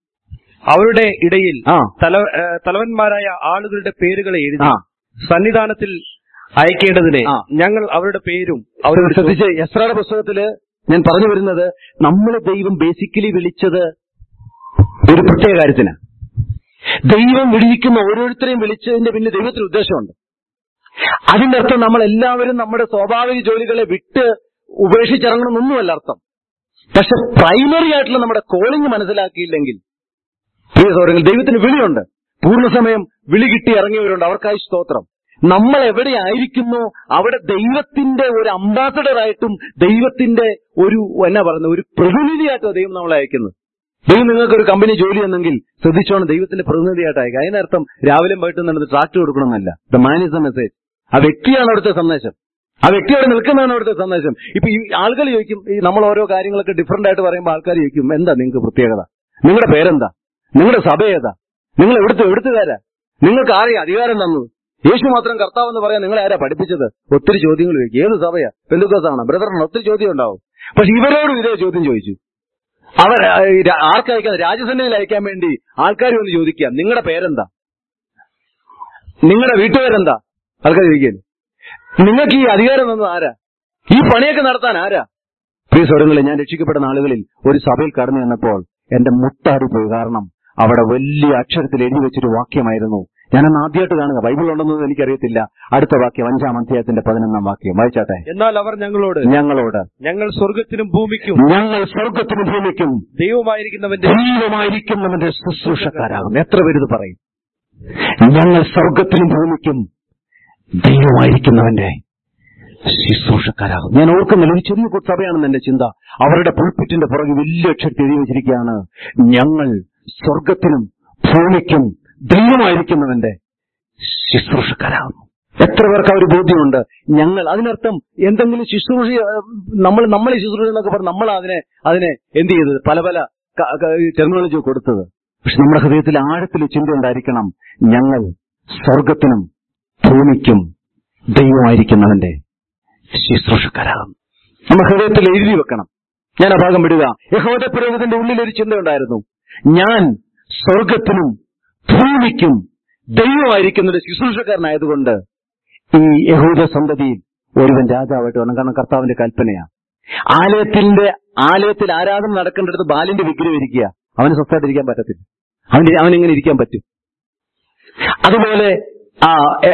B: അവരുടെ ഇടയിൽ തലവന്മാരായ ആളുകളുടെ പേരുകളെ എഴുതി സന്നിധാനത്തിൽ അയക്കേണ്ടതിനെ ഞങ്ങൾ അവരുടെ പേരും അവരോട്
A: ശ്രദ്ധിച്ച്. എസ്രയുടെ പുസ്തകത്തില് ഞാൻ പറഞ്ഞു വരുന്നത്, നമ്മളെ ദൈവം ബേസിക്കലി വിളിച്ചത് ഒരു പ്രത്യേക കാര്യത്തിന്. ദൈവം വിളിക്കുന്ന ഓരോരുത്തരെയും വിളിച്ചതിന്റെ പിന്നെ ദൈവത്തിന് ഉദ്ദേശമുണ്ട്. അതിന്റെ അർത്ഥം നമ്മൾ എല്ലാവരും നമ്മുടെ സ്വാഭാവിക ജോലികളെ വിട്ട് ഉപേക്ഷിച്ചിറങ്ങണമെന്നൊന്നുമല്ല അർത്ഥം. പക്ഷെ പ്രൈമറി ആയിട്ടുള്ള നമ്മുടെ കോളിംഗ് മനസ്സിലാക്കിയില്ലെങ്കിൽ, പ്രിയ സഹോദരങ്ങൾ, ദൈവത്തിന് വിളിയുണ്ട്. പൂർണ്ണസമയം വിളി കിട്ടി ഇറങ്ങിയവരുണ്ട്, അവർക്കായി സ്തോത്രം. നമ്മൾ എവിടെയായിരിക്കുന്നു അവിടെ ദൈവത്തിന്റെ ഒരു അംബാസഡർ ആയിട്ടും ദൈവത്തിന്റെ ഒരു എന്നാ പറയുന്നത് ഒരു പ്രതിനിധിയായിട്ടോ ദൈവം നമ്മളെ അയക്കുന്നത്. ദൈവം നിങ്ങൾക്ക് ഒരു കമ്പനി ജോലി എന്നെങ്കിൽ ശ്രദ്ധിച്ചോണം, ദൈവത്തിന്റെ പ്രതിനിധിയായിട്ട് അയക്കുക. അതിനർത്ഥം രാവിലെ വൈകിട്ടും നടന്ന് ട്രാക്ട് കൊടുക്കണമെന്നല്ല. The man is the message. ആ വ്യക്തിയാണ് അവിടുത്തെ സന്ദേശം, ആ വ്യക്തി അവിടെ നിൽക്കുന്നതാണ് അവിടുത്തെ സന്ദേശം. ഇപ്പൊ ഈ ആളുകൾ ചോദിക്കും, ഈ നമ്മൾ ഓരോ കാര്യങ്ങളൊക്കെ ഡിഫറന്റ് ആയിട്ട് പറയുമ്പോൾ ആൾക്കാർ ചോദിക്കും, എന്താ നിങ്ങൾക്ക് പ്രത്യേകത? നിങ്ങളുടെ പേരെന്താ? നിങ്ങളുടെ സഭ ഏതാ? നിങ്ങൾ എവിടുത്തെ എവിടുത്തുകാരാ? നിങ്ങൾക്ക് ആരെയും അധികാരം തന്നത്? യേശു മാത്രം കർത്താവെന്ന് പറയാൻ നിങ്ങളെ ആരാ പഠിപ്പിച്ചത്? ഒത്തിരി ചോദ്യങ്ങൾ ചോദിക്കും. ഏത് സഭയാ? പെന്തക്കോസ്താണോ? ബ്രദറാണോ? ഒത്തിരി ചോദ്യം ഉണ്ടാവും. പക്ഷെ ഇവരോടും ഇതേ ചോദ്യം ചോദിച്ചു. അവർ ആർക്കയക്കാൻ, രാജസന്നിധിയിൽ അയക്കാൻ വേണ്ടി ആൾക്കാർ വന്ന് ചോദിക്കുക, നിങ്ങളുടെ പേരെന്താ? നിങ്ങളുടെ വീട്ടുപേരെന്താ? ആൾക്കാർ ചോദിക്കല്ലേ. നിങ്ങൾക്ക് ഈ അധികാരം തന്നത് ആരാ? ഈ പണിയൊക്കെ നടത്താൻ ആരാ? പ്രിയ സഹോദരങ്ങളെ, ഞാൻ രക്ഷിക്കപ്പെടുന്ന ആളുകളിൽ ഒരു സഭയിൽ കടന്നു ചെന്നപ്പോൾ എന്റെ മുട്ടാടിപ്പോയി. കാരണം അവിടെ വലിയ അക്ഷരത്തിൽ എഴുതി വെച്ചൊരു വാക്യമായിരുന്നു. ഞാനന്ന് ആദ്യമായിട്ട് കാണുക. ബൈബിൾ ഉണ്ടെന്നൊന്നും എനിക്കറിയത്തില്ല. അടുത്ത വാക്യം, അഞ്ചാം അധ്യായത്തിന്റെ പതിനൊന്നാം വാക്യം വായിച്ചാട്ടെ.
B: എന്നാൽ അവർ ഞങ്ങളോട് ഞങ്ങളോട് ഞങ്ങൾ സ്വർഗത്തിനും ഭൂമിക്കും
A: ഞങ്ങൾ സ്വർഗത്തിനും ഭൂമിക്കും
B: ദൈവമായിരിക്കുന്നവന്റെ
A: ദൈവമായിരിക്കുന്നവന്റെ ശുശ്രൂഷക്കാരാകും. എത്ര പേര് പറയും? ഞങ്ങൾ സ്വർഗത്തിനും ഭൂമിക്കും ദൈവമായിരിക്കുന്നവന്റെ ശുശ്രൂഷക്കാരാകും. ഞാൻ ഓർക്കുന്നില്ല, ഒരു ചെറിയ സഭയാണെന്ന് എന്റെ ചിന്ത. അവരുടെ പുൾപിറ്റിന്റെ പുറകെ വലിയ അക്ഷരത്തിൽ എഴുതി വെച്ചിരിക്കുകയാണ്, ഞങ്ങൾ സ്വർഗത്തിനും ഭൂമിക്കും ദൈവമായിരിക്കുന്നവന്റെ ശുശ്രൂഷക്കാരാകുന്നു. എത്ര പേർക്ക് ആ ഒരു ബോധ്യമുണ്ട്? ഞങ്ങൾ, അതിനർത്ഥം എന്തെങ്കിലും ശുശ്രൂഷ, നമ്മൾ നമ്മളെ ശുശ്രൂഷ എന്നൊക്കെ പറഞ്ഞ് നമ്മൾ അതിനെ അതിനെ എന്ത് ചെയ്തത്? പല പല ടെർമിനോളജി കൊടുത്തത്. പക്ഷെ നമ്മുടെ ഹൃദയത്തിൽ ആഴത്തിൽ ചിന്ത ഉണ്ടായിരിക്കണം, ഞങ്ങൾ സ്വർഗത്തിനും ഭൂമിക്കും ദൈവമായിരിക്കുന്നവന്റെ ശുശ്രൂഷക്കാരാകുന്നു. നമ്മുടെ ഹൃദയത്തിൽ എഴുതി വെക്കണം. ഞാൻ ആ ഭാഗം വിടുക. യഹോവ പുരോഹിതന്റെ ഉള്ളിൽ ഒരു ചിന്തയുണ്ടായിരുന്നു, ഞാൻ സ്വർഗത്തിനും ഭൂമിക്കും ദൈവമായിരിക്കുന്ന ശുശ്രൂഷക്കാരനായതുകൊണ്ട് ഈ യഹൂദ സന്തതിയിൽ ഒരുവൻ രാജാവായിട്ട് വേണം. കാരണം കർത്താവിന്റെ കൽപ്പനയാണ്. ആലയത്തിന്റെ ആലയത്തിൽ ആരാധന നടക്കേണ്ടടുത്ത് ബാലിന്റെ വിഗ്രഹം ഇരിക്കുക, അവന് സ്വസ്ഥമായിട്ടിരിക്കാൻ പറ്റത്തില്ല. അവന് അവനെങ്ങനെ ഇരിക്കാൻ പറ്റും? അതുപോലെ ആ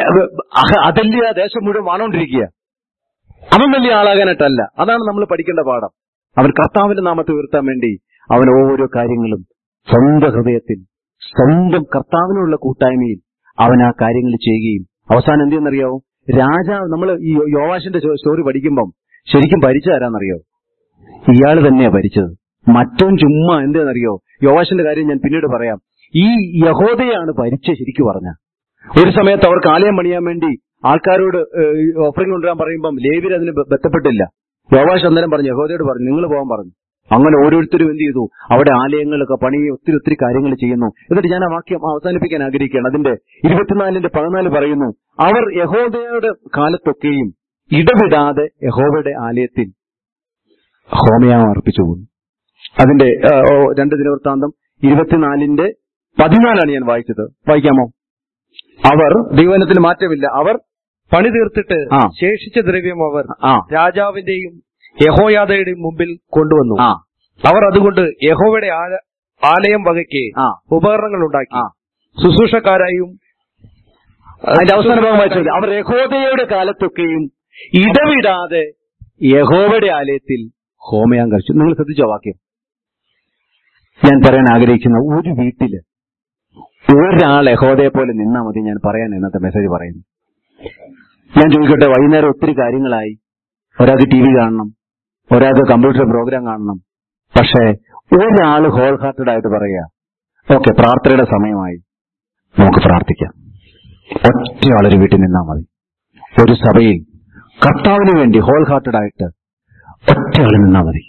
A: അതല്യ ദേശം മുഴുവൻ വാണോണ്ടിരിക്കുക. അവൻ വലിയ ആളാകാനായിട്ടല്ല. അതാണ് നമ്മൾ പഠിക്കേണ്ട പാഠം. അവൻ കർത്താവിന്റെ നാമത്തെ ഉയർത്താൻ വേണ്ടി അവൻ ഓരോ കാര്യങ്ങളും സ്വന്തം ഹൃദയത്തിൽ, സ്വന്തം കർത്താവിനുള്ള കൂട്ടായ്മയിൽ അവൻ ആ കാര്യങ്ങൾ ചെയ്യുകയും അവസാനം എന്ത് ചെയ്യുന്നറിയാവോ? രാജാവ്, നമ്മൾ ഈ യോവാശിന്റെ സ്റ്റോറി പഠിക്കുമ്പം ശരിക്കും ഭരിച്ച ആരാന്നറിയോ? ഇയാൾ തന്നെയാ ഭരിച്ചത്. മറ്റവൻ ചുമ്മാ എന്താണെന്നറിയോ? യോവാശിന്റെ കാര്യം ഞാൻ പിന്നീട് പറയാം. ഈ യഹോദയാണ് ഭരിച്ച ശരിക്കും പറഞ്ഞ. ഒരു സമയത്ത് അവർക്ക് ആലയം പണിയാൻ വേണ്ടി ആൾക്കാരോട് ഓഫറിംഗ് കൊണ്ടുവരാൻ പറയുമ്പം ലേവ്യർ അതിന് ബന്ധപ്പെട്ടില്ല. യോവാശ് അന്നേരം പറഞ്ഞു, യഹോദയോട് പറഞ്ഞു, നിങ്ങൾ പോകാൻ പറഞ്ഞു. അങ്ങനെ ഓരോരുത്തരും എന്ത് ചെയ്തു? അവിടെ ആലയങ്ങളൊക്കെ പണി, ഒത്തിരി ഒത്തിരി കാര്യങ്ങൾ ചെയ്യുന്നു. എന്നിട്ട് ഞാൻ ആ വാക്യം അവസാനിപ്പിക്കാൻ ആഗ്രഹിക്കുകയാണ്. അതിന്റെ ഇരുപത്തിനാലിന്റെ പതിനാല് പറയുന്നു, അവർ യഹോദയുടെ കാലത്തൊക്കെയും ഇടവിടാതെ യഹോവയുടെ ആലയത്തിൽ ഹോമയാഗം അർപ്പിച്ചു പോകുന്നു. അതിന്റെ രണ്ട് ദിനവൃത്താന്തം ഇരുപത്തിനാലിന്റെ പതിനാലാണ് ഞാൻ വായിച്ചത്. വായിക്കാമോ? അവർ ദൈവവചനത്തിന് മാറ്റമില്ല. അവർ
B: പണി തീർത്തിട്ട് ശേഷിച്ച ദ്രവ്യം അവർ രാജാവിന്റെയും യഹോയാദയുടെയും മുമ്പിൽ കൊണ്ടുവന്നു. അവർ അതുകൊണ്ട് യഹോവയുടെ ആലയം വകയ്ക്ക് ഉപകരണങ്ങൾ ഉണ്ടാക്കി ശുശ്രൂഷക്കാരായും.
A: അതിന്റെ അവസാന ഭാഗം വായിച്ചത്, അവർ യഹോദയുടെ കാലത്തൊക്കെയും ഇടവിടാതെ യഹോവയുടെ ആലയത്തിൽ ഹോമയാഗം കഴിച്ചു. നിങ്ങൾ ശ്രദ്ധിച്ചോ വാക്യം? ഞാൻ പറയാൻ ആഗ്രഹിക്കുന്ന ഒരു വീട്ടില് ഒരാൾ യഹോദയെ പോലെ നിന്നാ മതി. ഞാൻ പറയാൻ ഇന്നത്തെ മെസ്സേജ് പറയുന്നു. ഞാൻ ചോദിക്കട്ടെ, വൈകുന്നേരം ഒത്തിരി കാര്യങ്ങളായി. ഒരാൾക്ക് ടി വി കാണണം, ഒരാൾക്ക് കമ്പ്യൂട്ടർ പ്രോഗ്രാം കാണണം. പക്ഷേ ഒരാൾ ഹോൾ ഹാർട്ടഡ് ആയിട്ട് പറയുക, ഓക്കെ പ്രാർത്ഥനയുടെ സമയമായി, നമുക്ക് പ്രാർത്ഥിക്കാം. ഒറ്റയാളൊരു വീട്ടിൽ നിന്നാ മതി. ഒരു സഭയിൽ കർത്താവിന് വേണ്ടി ഹോൾ ഹാർട്ടഡ് ആയിട്ട് ഒറ്റയാൾ നിന്നാ മതി.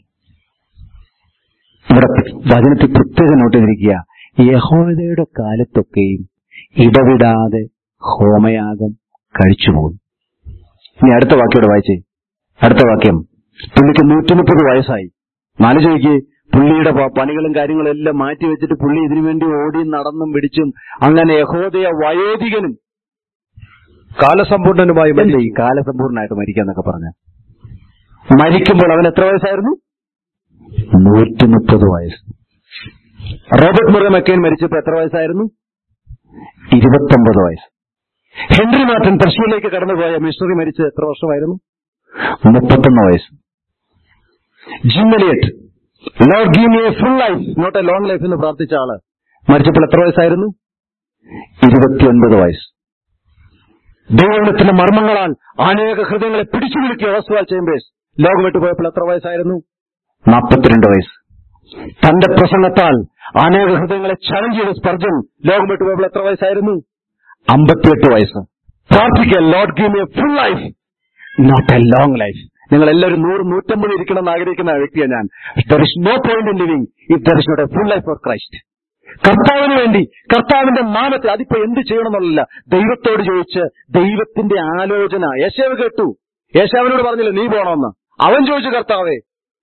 A: ഇവിടെ വചനത്തിൽ പ്രത്യേകം നോട്ട് ചെയ്തിരിക്കുക, യഹോവയുടെ കാലത്തൊക്കെയും ഇടവിടാതെ ഹോമയാഗം കഴിച്ചുപോകും. ഇനി അടുത്ത വാക്യോടെ വായിച്ചേ. അടുത്ത വാക്യം, പുള്ളിക്ക് നൂറ്റി മുപ്പത് വയസ്സായി. നാല് ചോദിക്ക്, പുള്ളിയുടെ പണികളും കാര്യങ്ങളും എല്ലാം മാറ്റിവെച്ചിട്ട് പുള്ളി ഇതിനു വേണ്ടി ഓടിയും നടന്നും പിടിച്ചും അങ്ങനെ യഹോദയ വയോധികനും
B: കാലസമ്പൂർണനുമായി
A: ഈ കാലസമ്പൂർണ്ണമായിട്ട് മരിക്കാന്നൊക്കെ പറഞ്ഞ മരിക്കുമ്പോൾ അവൻ എത്ര വയസ്സായിരുന്നു? നൂറ്റി മുപ്പത് വയസ്സ്. റോബർട്ട് മുറെ മക്കൈൻ മരിച്ചപ്പോൾ എത്ര വയസ്സായിരുന്നു? ഇരുപത്തൊമ്പത് വയസ്സ്. ഹെൻറി മാർട്ടിൻ പ്രഷ്യയിലേക്ക് കടന്നുപോയ മിഷണറി മരിച്ച് എത്ര വർഷമായിരുന്നു? മുപ്പത്തൊന്ന് വയസ്സ്. Jim Elliot, Lord give me a full life not a long life എന്ന് പ്രാർത്ഥിച്ച ആള് മരിച്ചപ്പോൾ എത്ര വയസ്സായിരുന്നു? ഇരുപത്തിയൊൻപത് വയസ്സ്. ദൈവത്തിന്റെ മർമ്മങ്ങളാൽ അനേക ഹൃദയങ്ങളെ പിടിച്ചു നിൽക്കിയ ഓസ്വാൾഡ് ചേമ്പേഴ്സ് ലോകം വിട്ടുപോയപ്പോൾ എത്ര വയസ്സായിരുന്നു? നാൽപ്പത്തിരണ്ട് വയസ്സ്. തന്റെ പ്രസംഗത്താൽ അനേക ഹൃദയങ്ങളെ ചലഞ്ച് ചെയ്ത സ്പർജൻ ലോകം വിട്ടുപോയപ്പോൾ എത്ര വയസ്സായിരുന്നു? അമ്പത്തിയെട്ട് വയസ്സ്. പ്രാർത്ഥിക്കാൻ, Lord give me a full life not a long life. നിങ്ങൾ എല്ലാവരും നൂറ് നൂറ്റമ്പത് ഇരിക്കണം എന്ന് ആഗ്രഹിക്കുന്ന വ്യക്തിയാണ് ഞാൻ. There is no point in living if there is not a full life for Christ. കർത്താവിന് വേണ്ടി, കർത്താവിന്റെ നാമത്തിൽ. അതിപ്പോ എന്ത് ചെയ്യണമെന്നല്ല, ദൈവത്തോട് ചോദിച്ച് ദൈവത്തിന്റെ ആലോചന. യേശാവ് കേട്ടു, യേശാവിനോട് പറഞ്ഞില്ല നീ പോണമെന്ന്. അവൻ ചോദിച്ചു, കർത്താവേ.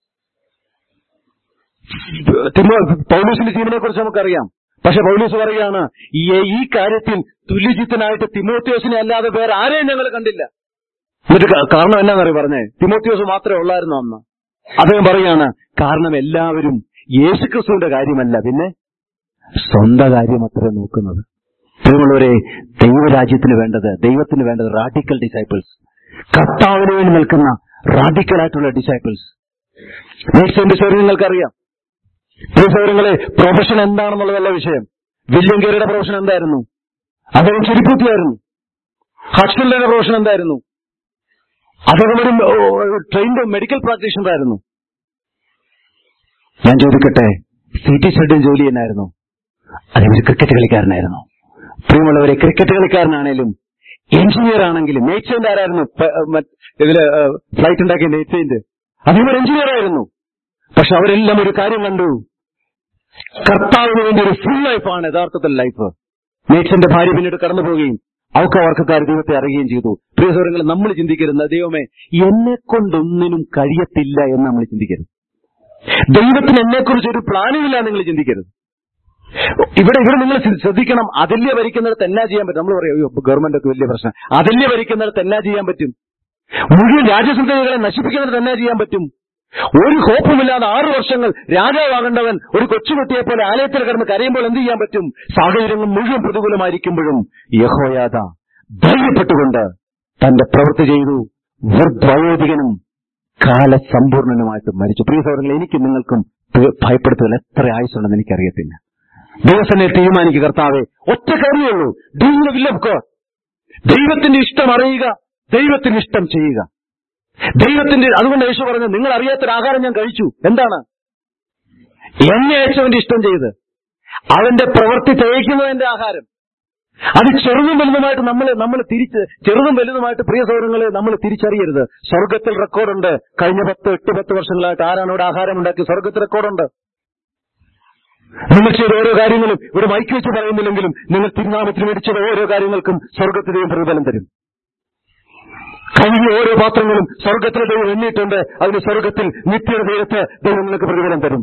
A: പൗലോസിന്റെ ജീവനെ കുറിച്ച് നമുക്കറിയാം. പക്ഷെ പൗലോസ് പറയുകയാണ്, ഈ കാര്യത്തിൽ തുല്യജിത്തനായിട്ട് തിമോത്തിയോസിനെ അല്ലാതെ വേറെ ആരെയും ഞങ്ങൾ കണ്ടില്ല. എന്നിട്ട് കാരണം എന്നാന്നറിയ പറഞ്ഞേ? തിമോത്തിയോസ് മാത്രമേ ഉള്ളായിരുന്നു അന്ന്. അദ്ദേഹം പറയുകയാണ്, കാരണം എല്ലാവരും യേശുക്രിസ്തുവിന്റെ കാര്യമല്ല, പിന്നെ സ്വന്തം കാര്യം അത്ര നോക്കുന്നത്. പ്രിയമുള്ളവരെ, ദൈവരാജ്യത്തിന് വേണ്ടത്, ദൈവത്തിന് വേണ്ടത് റാഡിക്കൽ ഡിസൈപ്പിൾസ്, കർത്താവിന് വേണ്ടി നിൽക്കുന്ന റാഡിക്കലായിട്ടുള്ള ഡിസൈപ്പിൾസ്. നെക്സ്റ്റ് സൗകര്യം നിങ്ങൾക്കറിയാം. ഈ സൗകര്യങ്ങളെ പ്രൊഫഷൻ എന്താണെന്നുള്ളതല്ല വിഷയം. വില്യം കേറിയുടെ പ്രൊഫഷൻ എന്തായിരുന്നു? അദ്ദേഹം ചെരിപ്പൂത്തിയായിരുന്നു. ഹസ്കിന്റെ പ്രൊഫഷൻ എന്തായിരുന്നു? അദ്ദേഹം ഒരു ട്രെയിൻഡ് മെഡിക്കൽ പ്രാക്ടീഷണർ ആയിരുന്നു. ഞാൻ ചോദിക്കട്ടെ, സി ടി ഷെഡ്യൂൾ ജോലി എന്നായിരുന്നു? അദ്ദേഹം ക്രിക്കറ്റ് കളിക്കാരനായിരുന്നു. പ്രിയമുള്ളവരെ, ക്രിക്കറ്റ് കളിക്കാരനാണേലും എഞ്ചിനീയർ ആണെങ്കിലും, നെയ്റ്റ്സെന്റ് ആരായിരുന്നു? ഇതില് ഫ്ലൈറ്റ് ഉണ്ടാക്കിയ നെയ്റ്റ്സെന്റ്, അദ്ദേഹം ഒരു എഞ്ചിനീയർ ആയിരുന്നു. പക്ഷെ അവരെല്ലാം ഒരു കാര്യം കണ്ടു, കർത്താവിന് വേണ്ടി ഒരു ഫുൾ ലൈഫാണ് യഥാർത്ഥത്തിൽ ലൈഫ്. നെയ്റ്റ്സെന്റെ ഭാര്യ പിന്നീട് കടന്നു പോവുകയും അവർക്ക് അവർക്കാർ ദൈവത്തെ അറിയുകയും ചെയ്തു. പ്രിയ സഹോദരങ്ങളെ, നമ്മൾ ചിന്തിക്കരുത് ദൈവമേ എന്നെ കൊണ്ടൊന്നിനും കഴിയത്തില്ല എന്ന് നമ്മൾ ചിന്തിക്കരുത്. ദൈവത്തിന് എന്നെക്കുറിച്ച് ഒരു പ്ലാനുമില്ല നിങ്ങൾ ചിന്തിക്കരുത്. ഇവിടെ ഇവിടെ നിങ്ങൾ ശ്രദ്ധിക്കണം, അതില്യ ഭരിക്കുന്നിടത്ത് എന്നാ ചെയ്യാൻ പറ്റും? നമ്മൾ പറയും, അയ്യോ ഗവൺമെന്റ് ഒക്കെ വലിയ പ്രശ്നം. അതില്യ ഭരിക്കുന്നിടത്ത് എന്നാ ചെയ്യാൻ പറ്റും? മുഴുവൻ രാജ്യസംഘടനകളെ നശിപ്പിക്കുന്നിടത്ത് എന്നാ ചെയ്യാൻ പറ്റും? ഒരു ഹോപ്പുമില്ലാതെ ആറു വർഷങ്ങൾ രാജാവാകേണ്ടവൻ ഒരു കൊച്ചുകുട്ടിയെ പോലെ ആലയത്തിൽ കിടന്ന് കരയുമ്പോൾ എന്ത് ചെയ്യാൻ പറ്റും? സാഹചര്യങ്ങൾ മുഴുവൻ പ്രതികൂലമായിരിക്കുമ്പോഴും യഹോയാദ ധൈര്യപ്പെട്ടുകൊണ്ട് തന്റെ പ്രവൃത്തി ചെയ്തു. വയോധികനും കാലസമ്പൂർണനുമായിട്ട് മരിച്ചു. പ്രിയ സഹോദരങ്ങളെ, എനിക്ക് നിങ്ങൾക്കും ഭയപ്പെടുത്തുക എത്ര ആയുസുണ്ടെന്ന് എനിക്കറിയത്തില്ല. ദിവസം തീരുമാനിക്കുക, കർത്താവെ ഒറ്റ കാര്യമുള്ളൂ, do the will of God. ദൈവത്തിന്റെ ഇഷ്ടം അറിയുക, ദൈവത്തിന്റെ ഇഷ്ടം ചെയ്യുക. ദൈവത്തിന്റെ അതുകൊണ്ട് യേശു പറഞ്ഞു, നിങ്ങൾ അറിയാത്തൊരു ആഹാരം ഞാൻ കഴിച്ചു. എന്താണ്? എന്നെ അയച്ചവന്റെ ഇഷ്ടം ചെയ്ത് അവന്റെ പ്രവൃത്തി തേക്കുന്നതിന്റെ ആഹാരം. അത് ചെറുതും വലുതുമായിട്ട് നമ്മൾ നമ്മൾ തിരിച്ച് ചെറുതും വലുതുമായിട്ട് പ്രിയ സൗഹൃദങ്ങളെ നമ്മൾ തിരിച്ചറിയരുത്. സ്വർഗത്തിൽ റെക്കോർഡുണ്ട്. കഴിഞ്ഞ പത്ത് എട്ട് പത്ത് വർഷങ്ങളായിട്ട് ആരാണ് ഇവിടെ ആഹാരം ഉണ്ടാക്കി? സ്വർഗത്തിൽ റെക്കോർഡുണ്ട്. നിങ്ങൾ ചെയ്ത ഓരോ കാര്യങ്ങളും ഇവിടെ മൈക്ക് വെച്ച് പറയുന്നില്ലെങ്കിലും നിങ്ങൾ തിരുനാമത്തിന് മേടിച്ചത് ഓരോ കാര്യങ്ങൾക്കും സ്വർഗത്തിൽ ദൈവം പ്രതിഫലം തരും. കഴിഞ്ഞ ഓരോ പാത്രങ്ങളും സ്വർഗത്തിലെ ദൈവം എണ്ണിയിട്ടുണ്ട്. അതിന് സ്വർഗത്തിൽ നിത്യത ദൈവത്തെ ദൈവം നിങ്ങൾക്ക് പ്രതിഫലം തരും.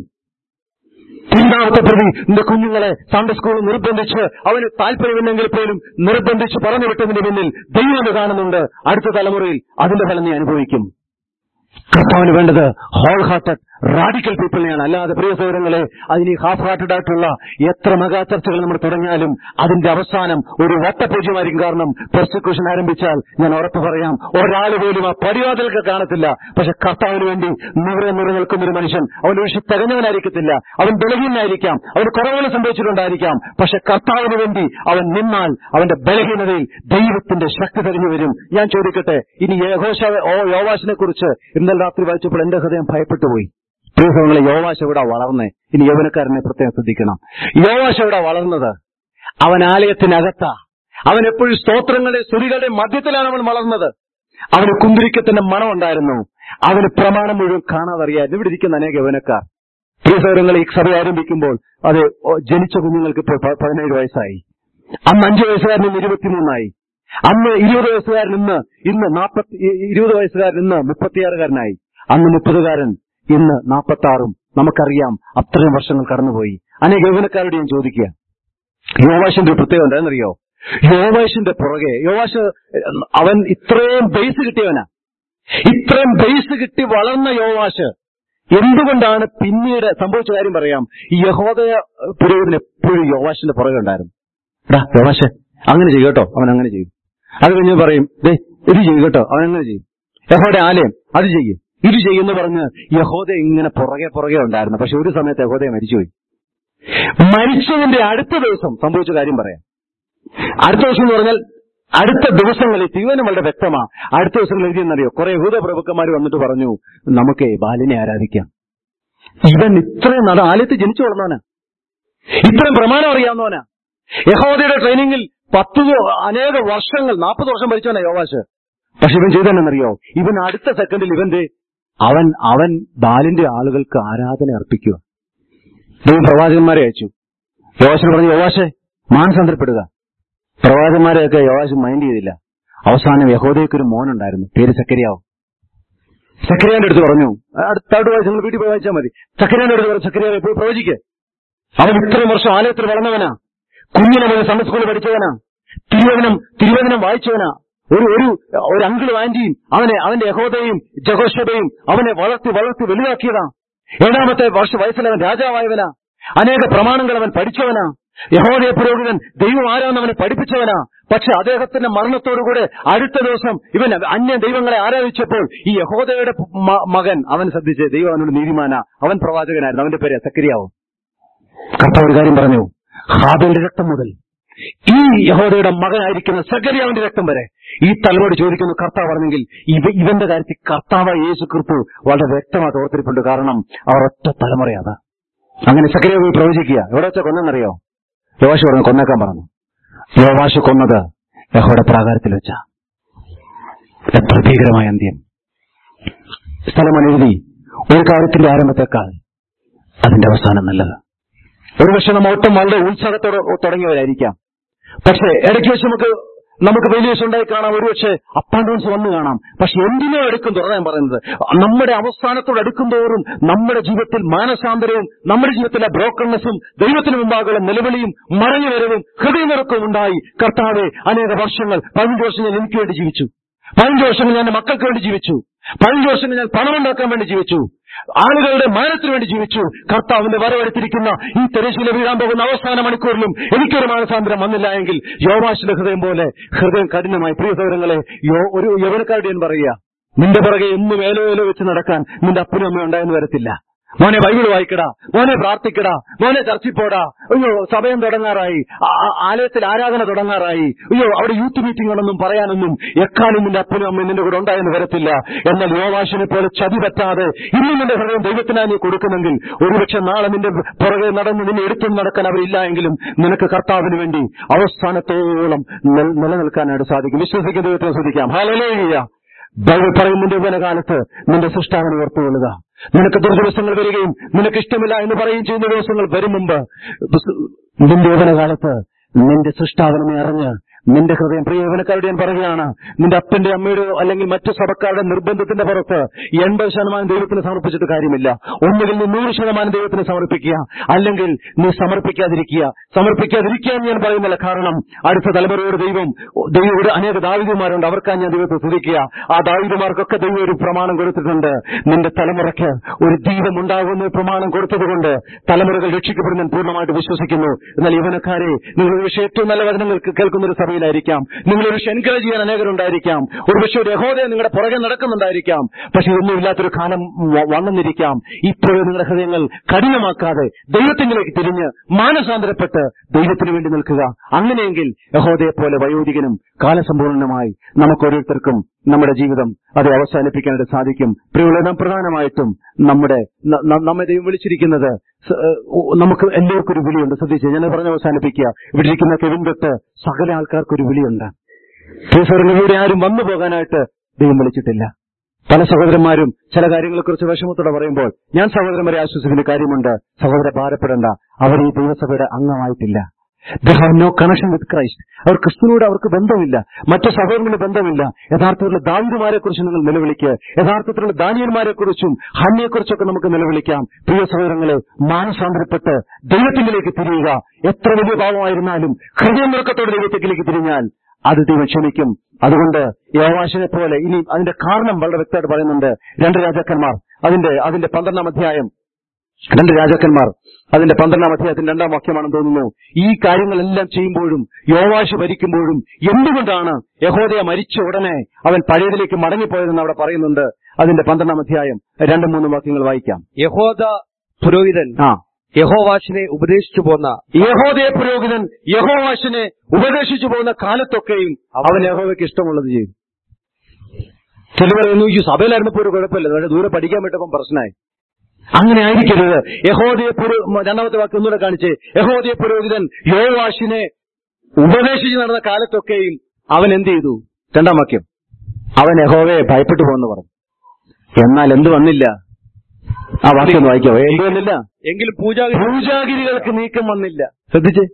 A: രണ്ടാമത്തെ പ്രതി നിന്റെ കുഞ്ഞുങ്ങളെ സൺഡേ സ്കൂളിൽ നിർബന്ധിച്ച് അവന് താല്പര്യമില്ലെങ്കിൽ പോലും നിർബന്ധിച്ച് പറഞ്ഞു വിട്ടതിന് പിന്നിൽ ദൈവം കാണുന്നുണ്ട്. അടുത്ത തലമുറയിൽ അതിന്റെ ഫലം നീ അനുഭവിക്കും. കർത്താവിന് വേണ്ടത് ഹോൾ ഹാർട്ടഡ് റാഡിക്കൽ പീപ്പിളിനെയാണ്. അല്ലാതെ പ്രിയ സഹോദരങ്ങളെ, അതിന് ഹാഫ് ഹാർട്ടഡ് ആയിട്ടുള്ള എത്ര മെഗാ ചർച്ചകൾ നമ്മൾ തുടങ്ങിയാലും അതിന്റെ അവസാനം ഒരു വട്ടപൂജ്യമായിരിക്കും. കാരണം പെർസിക്യൂഷൻ ആരംഭിച്ചാൽ ഞാൻ ഉറപ്പ് പറയാം, ഒരാൾ പോലും ആ പടിവാതിൽക്ക് കാണത്തില്ല. പക്ഷെ കർത്താവിന് വേണ്ടി നിറയെ നിറ നിൽക്കുന്ന ഒരു മനുഷ്യൻ അവൻ ഒരു തികഞ്ഞവനായിരിക്കത്തില്ല. അവൻ ബലഹീനായിരിക്കാം, അവന് കുറവുകൾ സംഭവിച്ചിട്ടുണ്ടായിരിക്കാം. പക്ഷെ കർത്താവിന് വേണ്ടി അവൻ നിന്നാൽ അവന്റെ ബലഹീനതയിൽ ദൈവത്തിന്റെ ശക്തി തെളിഞ്ഞു വരും. ഞാൻ ചോദിക്കട്ടെ, ഇനി യഹോശ ഓ യോവാശിനെ കുറിച്ച് ഇന്നലെ രാത്രി വായിച്ചപ്പോൾ എന്റെ ഹൃദയം ഭയപ്പെട്ടുപോയി. പ്രിയ സഹോദരങ്ങളെ, യോവാശ് എവിടെ വളർന്നേ? ഇനി യൗവനക്കാരനെ പ്രത്യേകം ശ്രദ്ധിക്കണം. യോവാശ് എവിടെ വളർന്നത്? അവൻ ആലയത്തിനകത്താ. അവൻ എപ്പോഴും സ്തോത്രങ്ങളുടെ സ്തുതികളുടെ മധ്യത്തിലാണ് അവൻ വളർന്നത്. അവന് കുന്തിരിക്കത്തിന്റെ മണം ഉണ്ടായിരുന്നു. അവന് പ്രമാണം മുഴുവൻ കാണാതറിയായിരുന്നു. ഇവിടെ ഇരിക്കുന്ന അനേക യൗവനക്കാർ, പ്രിയ സഹോദരങ്ങളെ, ഈ സഭ ആരംഭിക്കുമ്പോൾ അത് ജനിച്ച കുഞ്ഞുങ്ങൾക്ക് ഇപ്പോൾ പതിനേഴ് വയസ്സായി. അന്ന് അഞ്ചു വയസ്സുകാരൻ ഇന്ന് ഇരുപത്തിമൂന്നായി. അന്ന് ഇരുപത് വയസ്സുകാരൻ ഇന്ന് ഇന്ന് നാപ്പത്തി ഇരുപത് വയസ്സുകാരൻ ഇന്ന് മുപ്പത്തിയാറുകാരനായി. അന്ന് മുപ്പതുകാരൻ ഇന്ന് നാൽപ്പത്തി ആറും. നമുക്കറിയാം, അത്രയും വർഷങ്ങൾ കടന്നുപോയി. അനേക യൗവനക്കാരോട് ഞാൻ ചോദിക്കുക, യോവാശിന്റെ ഒരു പ്രത്യേകത എന്താണെന്നറിയോ? യോവാശിന്റെ പുറകെ യോവാശ് അവൻ ഇത്രയും ബേസ് കിട്ടിയവനാ. ഇത്രയും ബേസ് കിട്ടി വളർന്ന യോവാശ് എന്തുകൊണ്ടാണ് പിന്നീട് സംഭവിച്ച കാര്യം പറയാം. ഈ യഹോദയ പുരോഹിതൻ എപ്പോഴും യോവാശിന്റെ പുറകെ ഉണ്ടായിരുന്നു. എടാ യോവാശ് അങ്ങനെ ചെയ്യും കേട്ടോ, അവൻ അങ്ങനെ ചെയ്യും. അത് കഴിഞ്ഞ് പറയും, ദേ ഇത് ചെയ്യും കേട്ടോ, അവൻ അങ്ങനെ ചെയ്യും. യഹോദ ആലയം അത് ചെയ്യും, ഇത് ചെയ്യുമെന്ന് പറഞ്ഞ് യഹോദ ഇങ്ങനെ പുറകെ പുറകെ ഉണ്ടായിരുന്നു. പക്ഷെ ഒരു സമയത്ത് യഹോദയെ മരിച്ചുപോയി. മരിച്ചതിന്റെ അടുത്ത ദിവസം സംഭവിച്ച കാര്യം പറയാം. അടുത്ത ദിവസം എന്ന് പറഞ്ഞാൽ അടുത്ത ദിവസങ്ങളിൽ തീവനം വളരെ വ്യക്തമാ. അടുത്ത ദിവസങ്ങൾ എഴുതിയെന്നറിയോ? കുറെ യഹൂദ പ്രഭുക്കന്മാർ വന്നിട്ട് പറഞ്ഞു, നമുക്ക് ബാലിനെ ആരാധിക്കാം. ഇവൻ ഇത്രയും നട ആലയത്തിൽ ജനിച്ചു വളർന്നവനാ, ഇത്രയും പ്രമാണം അറിയാവുന്നവനാ. യഹോദയുടെ ട്രെയിനിങ്ങിൽ പത്ത് അനേക വർഷങ്ങൾ നാൽപ്പത് വർഷം ഭരിച്ചവനാ യോവാശ്. പക്ഷെ ഇവൻ ചെയ്തെന്നറിയോ? ഇവൻ അടുത്ത സെക്കൻഡിൽ ഇവന്റെ അവൻ അവൻ ബാലിന്റെ ആളുകൾക്ക് ആരാധന അർപ്പിക്കുക. ദൈവം പ്രവാചകന്മാരെ അയച്ചു. യോവാശിന് പറഞ്ഞു, യോവാശെ മാനസാന്തരപ്പെടുക. പ്രവാചകന്മാരെയൊക്കെ യോവാശ് മൈൻഡ് ചെയ്തില്ല. അവസാനം യഹോദയ്ക്കൊരു മോനുണ്ടായിരുന്നു, പേര് സക്കരിയാവ്. സക്കരിയാന്റെ അടുത്ത് പറഞ്ഞു, അടുത്തോട്ട് വായിച്ച് നിങ്ങൾ വീട്ടിൽ പോയി വായിച്ചാൽ മതി. സക്കരിയാന്റെ അടുത്ത് പറഞ്ഞു, സക്കരിയാവ് എപ്പോഴും പ്രവചിക്ക്. അവൻ ഇത്രയും വർഷം ആലയത്തിൽ വളർന്നവനാ, കുഞ്ഞിനെ സൺഡേ സ്കൂളിൽ പഠിച്ചവനാ, തിരുവചനം തിരുവചനം വായിച്ചവനാ. ഒരു ഒരു ഒരു അങ്കിളും ആന്റിയും അവനെ അവന്റെ യഹോദയും ജഹോശബയും അവനെ വളർത്തി വളർത്തി വലുതാക്കിയതാ. ഏഴാമത്തെ വർഷ വയസ്സിൽ അവൻ രാജാവായവനാ. അനേക പ്രമാണങ്ങൾ അവൻ പഠിച്ചവനാ. യഹോദയ പുരോഹിതൻ ദൈവം ആരാന്ന് അവനെ പഠിപ്പിച്ചവനാ. പക്ഷെ അദ്ദേഹത്തിന്റെ മരണത്തോടുകൂടെ അടുത്ത ദിവസം ഇവൻ അന്യ ദൈവങ്ങളെ ആരാധിച്ചപ്പോൾ ഈ യഹോദയുടെ മകൻ അവൻ ശ്രദ്ധിച്ച് ദൈവം അവനോട് നീതിമാനാ, അവൻ പ്രവാചകനായിരുന്നു. അവന്റെ പേര് സക്കരിയാവ്. കർത്താവ് ഒരു കാര്യം പറഞ്ഞു, ഹാബേലിന്റെ രക്തം മുതൽ ഈ യഹോദയുടെ മകനായിരിക്കുന്ന സക്കരിയാവിന്റെ രക്തം വരെ ഈ തലമുറ ചോദിക്കുന്നു, കർത്താവ് പറഞ്ഞെങ്കിൽ ഇവ ഇവന്റെ കാര്യത്തിൽ കർത്താവ് യേശു ക്രിസ്തു വളരെ വ്യക്തമായിട്ട് ഓർത്തിരിപ്പുണ്ട്. കാരണം അവർ ഒറ്റ തലമുറയാണ്. അങ്ങനെ സക്കരിയാവ് പ്രവചിക്കുക. എവിടെ വെച്ചാൽ കൊന്നെന്നറിയോ? യോവാശ് പറഞ്ഞു കൊന്നേക്കാൻ പറഞ്ഞു. യോവാശ് കൊന്നത് യഹോവയുടെ പ്രാകാരത്തിൽ വെച്ചാ. എത്ര ഭീകരമായ അന്ത്യം! സ്ഥലം എഴുതി, ഒരു കാര്യത്തിന്റെ ആരംഭത്തെക്കാൾ അതിന്റെ അവസാനം നല്ലത്. ഒരുപക്ഷെ നമ്മൾ ഒട്ടും വളരെ ഉത്സാഹത്തോടെ തുടങ്ങിയവരായിരിക്കാം. പക്ഷെ ഇടയ്ക്ക് വെച്ച് നമുക്ക് നമുക്ക് ഫെയിലിയേഴ്സ് ഉണ്ടായി കാണാം, ഒരുപക്ഷെ അപ്പ് ആൻഡ് ഡൗൺസ് വന്നു കാണാം. പക്ഷെ എന്തിനോ എടുക്കും തുറന്നാൻ പറയുന്നത്, നമ്മുടെ അവസാനത്തോട് അടുക്കും തോറും നമ്മുടെ ജീവിതത്തിൽ മാനസാന്തരവും നമ്മുടെ ജീവിതത്തിലെ ബ്രോക്കൺനെസ്സും ദൈവത്തിന് മുമ്പാകുള്ള നിലവിളിയും മടങ്ങി വരവും ഹൃദയനിറക്കവും ഉണ്ടായി. കർത്താവെ, അനേക വർഷങ്ങൾ പതിനഞ്ച് വർഷം ഞാൻ എനിക്ക് വേണ്ടി ജീവിച്ചു, പതിനഞ്ച് വർഷങ്ങൾ ഞാൻ മക്കൾക്ക് വേണ്ടി ജീവിച്ചു, പതിനഞ്ച് വർഷങ്ങൾ ഞാൻ പണമുണ്ടാക്കാൻ വേണ്ടി ജീവിച്ചു, ആളുകളുടെ മാനത്തിന് വേണ്ടി ജീവിച്ചു. കർത്താവിന്റെ വരവെടുത്തിരിക്കുന്ന ഈ തെരശ്ശീല വീഴാൻ പോകുന്ന അവസാന മണിക്കൂറിലും എനിക്കൊരു മാനസാന്തരം വന്നില്ല എങ്കിൽ യോവാശിന്റെ ഹൃദയം പോലെ ഹൃദയം കഠിനമായി. പ്രിയ സഹോദരങ്ങളെ, ഒരു യൗവനക്കാരുടെ ഞാൻ പറയുക, നിന്റെ പുറകെ എന്നും ഏലോ ഏലോ വെച്ച് നടക്കാൻ നിന്റെ അപ്പനും അമ്മയും ഉണ്ടായെന്ന് വരത്തില്ല. മോനെ ബൈബിൾ വായിക്കടാ, മോനെ പ്രാർത്ഥിക്കടാ, മോനെ ചർച്ചിൽ പോടാ, അയ്യോ സമയം തുടങ്ങാറായി, ആലയത്തിൽ ആരാധന തുടങ്ങാറായി, അയ്യോ അവിടെ യൂത്ത് മീറ്റിംഗ് ആണെന്നും പറയാനൊന്നും എക്കാലം നിന്റെ അപ്പനും അമ്മയും നിന്റെ കൂടെ ഉണ്ടായെന്ന് വരത്തില്ല. എന്നാൽ യോവാശിനെ പോലെ ചതി പറ്റാതെ ഇന്നും നിന്റെ ഹൃദയം ദൈവത്തിനായി നീ കൊടുക്കുന്നെങ്കിൽ ഒരുപക്ഷെ നാളെ നിന്റെ പുറകെ നടന്ന് നിന്നെ എടുത്തു നടക്കാൻ അവരില്ല എങ്കിലും നിനക്ക് കർത്താവിന് വേണ്ടി അവസാനത്തോളം നിലനിൽക്കാനായിട്ട് സാധിക്കും. വിശ്വസിക്കുന്ന ദൈവത്തെ ശ്രദ്ധിക്കാം. ഹല്ലേലൂയ. ബൈബിൾ പറയും, നിന്റെ യൗവനകാലത്ത് നിന്റെ സൃഷ്ടാവിനെ ഓർത്തുകൊള്ളുക. നിനക്ക് ദുർദിവസങ്ങൾ വരികയും നിനക്ക് ഇഷ്ടമില്ല എന്ന് പറയുകയും ചെയ്യുന്ന ദിവസങ്ങൾ വരും മുമ്പ് നിന്റെ യൗവനകാലത്ത് നിന്റെ സൃഷ്ടാവിനെ അറിഞ്ഞ് നിന്റെ ഹൃദയം, പ്രിയ യൗവനക്കാരുടെ ഞാൻ പറയുകയാണ്, നിന്റെ അപ്പന്റെ അമ്മയുടെ അല്ലെങ്കിൽ മറ്റു സഭക്കാരുടെ നിർബന്ധത്തിന്റെ പുറത്ത് എൺപത് ശതമാനം ദൈവത്തിന് സമർപ്പിച്ചിട്ട് കാര്യമില്ല. ഒന്നുകിൽ നീ നൂറ് ശതമാനം ദൈവത്തിന് സമർപ്പിക്കുക, അല്ലെങ്കിൽ നീ സമർപ്പിക്കാതിരിക്കുക. സമർപ്പിക്കാതിരിക്കുക എന്ന് ഞാൻ പറയുന്നില്ല, കാരണം അടുത്ത തലമുറയോട് ദൈവം ദൈവയുടെ അനേക ദാവീദുമാരുണ്ട്, അവർക്കാണ് ഞാൻ ദൈവത്തെ സ്തുതിക്കുക. ആ ദാവീദുമാർക്കൊക്കെ ദൈവം ഒരു പ്രമാണം കൊടുത്തിട്ടുണ്ട്. നിന്റെ തലമുറയ്ക്ക് ഒരു ദീപം ഉണ്ടാകുന്ന പ്രമാണം കൊടുത്തതുകൊണ്ട് തലമുറകൾ രക്ഷിക്കപ്പെടുന്ന ഞാൻ പൂർണ്ണമായിട്ട് വിശ്വസിക്കുന്നു. എന്നാൽ യൗവനക്കാരെ, നിങ്ങൾ പക്ഷേ ഏറ്റവും നല്ല വചനങ്ങൾ കേൾക്കുന്ന ഒരു സഭയിലായിരിക്കാം, നിങ്ങളൊരു എൻകറേജ് ചെയ്യാൻ അനേകരുണ്ടായിരിക്കാം, ഒരുപക്ഷെ ഒരു യഹോദയെ നിങ്ങളുടെ പുറകെ നടക്കുന്നുണ്ടായിരിക്കാം. പക്ഷെ ഇതൊന്നുമില്ലാത്തൊരു കാലം വന്നെന്നിരിക്കാം. ഇപ്പോഴും നിങ്ങളുടെ ഹൃദയങ്ങൾ കഠിനമാക്കാതെ ദൈവത്തിലേക്ക് തിരിഞ്ഞ് മാനസാന്തരപ്പെട്ട് ദൈവത്തിന് വേണ്ടി നിൽക്കുക. അങ്ങനെയെങ്കിൽ യഹോദയെ പോലെ വയോധികനും കാലസമ്പൂർണമായി നമുക്ക് ഓരോരുത്തർക്കും നമ്മുടെ ജീവിതം അത് അവസാനിപ്പിക്കാനായിട്ട് സാധിക്കും. പ്രിയമുള്ള, പ്രധാനമായിട്ടും നമ്മുടെ നമ്മെ ദൈവം വിളിച്ചിരിക്കുന്നത്, നമുക്ക് എല്ലാവർക്കും ഒരു വിളിയുണ്ട്. ശ്രദ്ധിച്ച് ഞാൻ പറഞ്ഞ് അവസാനിപ്പിക്കുക. ഇവിടെ ഇരിക്കുന്ന കെവിൻ തൊട്ട് സകല ആൾക്കാർക്കൊരു വിളിയുണ്ട്. ഇവിടെ ആരും വന്നു പോകാനായിട്ട് ദൈവം വിളിച്ചിട്ടില്ല. പല സഹോദരന്മാരും ചില കാര്യങ്ങളെക്കുറിച്ച് വിഷമത്തോടെ പറയുമ്പോൾ ഞാൻ സഹോദരന്മാരെ ആശ്വസിക്കുന്ന കാര്യമുണ്ട്. സഹോദര ഭാരപ്പെടേണ്ട, അവർ ഈ ദൈവസഭയുടെ അംഗമായിട്ടില്ല. They have no connection with Christ. അവർ ക്രിസ്തുവിനോട് അവർക്ക് ബന്ധമില്ല, മറ്റു സഹോദരങ്ങളുടെ ബന്ധമില്ല. യഥാർത്ഥത്തിലുള്ള ദാവീദുമാരെ കുറിച്ച് നിങ്ങൾ നിലവിളിക്കുക, യഥാർത്ഥത്തിലുള്ള ദാനിയേൽമാരെ കുറിച്ചും ഹന്നയെക്കുറിച്ചൊക്കെ നമുക്ക് നിലവിളിക്കാം. പ്രിയ സഹോദരങ്ങളെ, മാനസാന്തരപ്പെട്ട് ദൈവത്തിലേക്ക് തിരിയുക. എത്ര വലിയ പാപമായിരുന്നാലും ഹൃദയമുറുക്കത്തോടെ ദൈവത്തിലേക്ക് തിരിഞ്ഞാൽ അത് ദൈവം ക്ഷമിക്കും. അതുകൊണ്ട് യോവാശിനെ പോലെ ഇനി അതിന്റെ കാരണം വളരെ വ്യക്തമായിട്ട് പറയുന്നുണ്ട്. രണ്ട് രാജാക്കന്മാർ അതിന്റെ അതിന്റെ പന്ത്രണ്ടാം അധ്യായം രണ്ട് രാജാക്കന്മാർ അതിന്റെ പന്ത്രണ്ടാം അധ്യായത്തിന്റെ രണ്ടാം വാക്യമാണെന്ന് തോന്നുന്നു. ഈ കാര്യങ്ങളെല്ലാം ചെയ്യുമ്പോഴും യോവാശ് ഭരിക്കുമ്പോഴും എന്തുകൊണ്ടാണ് യഹോദയ മരിച്ച ഉടനെ അവൻ പഴയതിലേക്ക് മടങ്ങിപ്പോയതെന്ന് അവിടെ പറയുന്നുണ്ട്. അതിന്റെ പന്ത്രണ്ടാം അധ്യായം രണ്ടും മൂന്നും വാക്യങ്ങൾ വായിക്കാം.
B: യഹോദ പുരോഹിതൻ ആ യഹോവാശിനെ ഉപദേശിച്ചു പോന്ന
A: യഹോദയ പുരോഹിതൻ യഹോവാശിനെ ഉപദേശിച്ചു പോകുന്ന കാലത്തൊക്കെയും അവൻ യഹോവയ്ക്ക് ഇഷ്ടമുള്ളത് ചെയ്തു. ചിലവർ പറയുന്നു, ഈ സഭയിലായിരുന്നപ്പോ ഒരു കുഴപ്പമില്ല, പക്ഷേ ദൂരെ പഠിക്കാൻ പറ്റപ്പം പ്രശ്നമായി. അങ്ങനെ ആയിരിക്കരുത്. യഹോദയ പുരോ രണ്ടാമത്തെ വാക്യം ഒന്നുകൂടെ കാണിച്ച്, യഹോദയ പുരോഹിതൻ യോവാശിനെ ഉപദേശിച്ചു നടന്ന കാലത്തൊക്കെയും അവൻ എന്ത് ചെയ്തു? രണ്ടാം വാക്യം, അവൻ യഹോവയെ ഭയപ്പെട്ടു പോകുന്നു പറഞ്ഞു. എന്നാൽ എന്ത് വന്നില്ല? ആ വാക്യം ഒന്ന് വായിക്കാവോ? എന്ത് വന്നില്ല?
B: എങ്കിലും പൂജാഗിരി
A: പൂജാഗിരികൾക്ക് നീക്കം വന്നില്ല. ശ്രദ്ധിച്ചേ,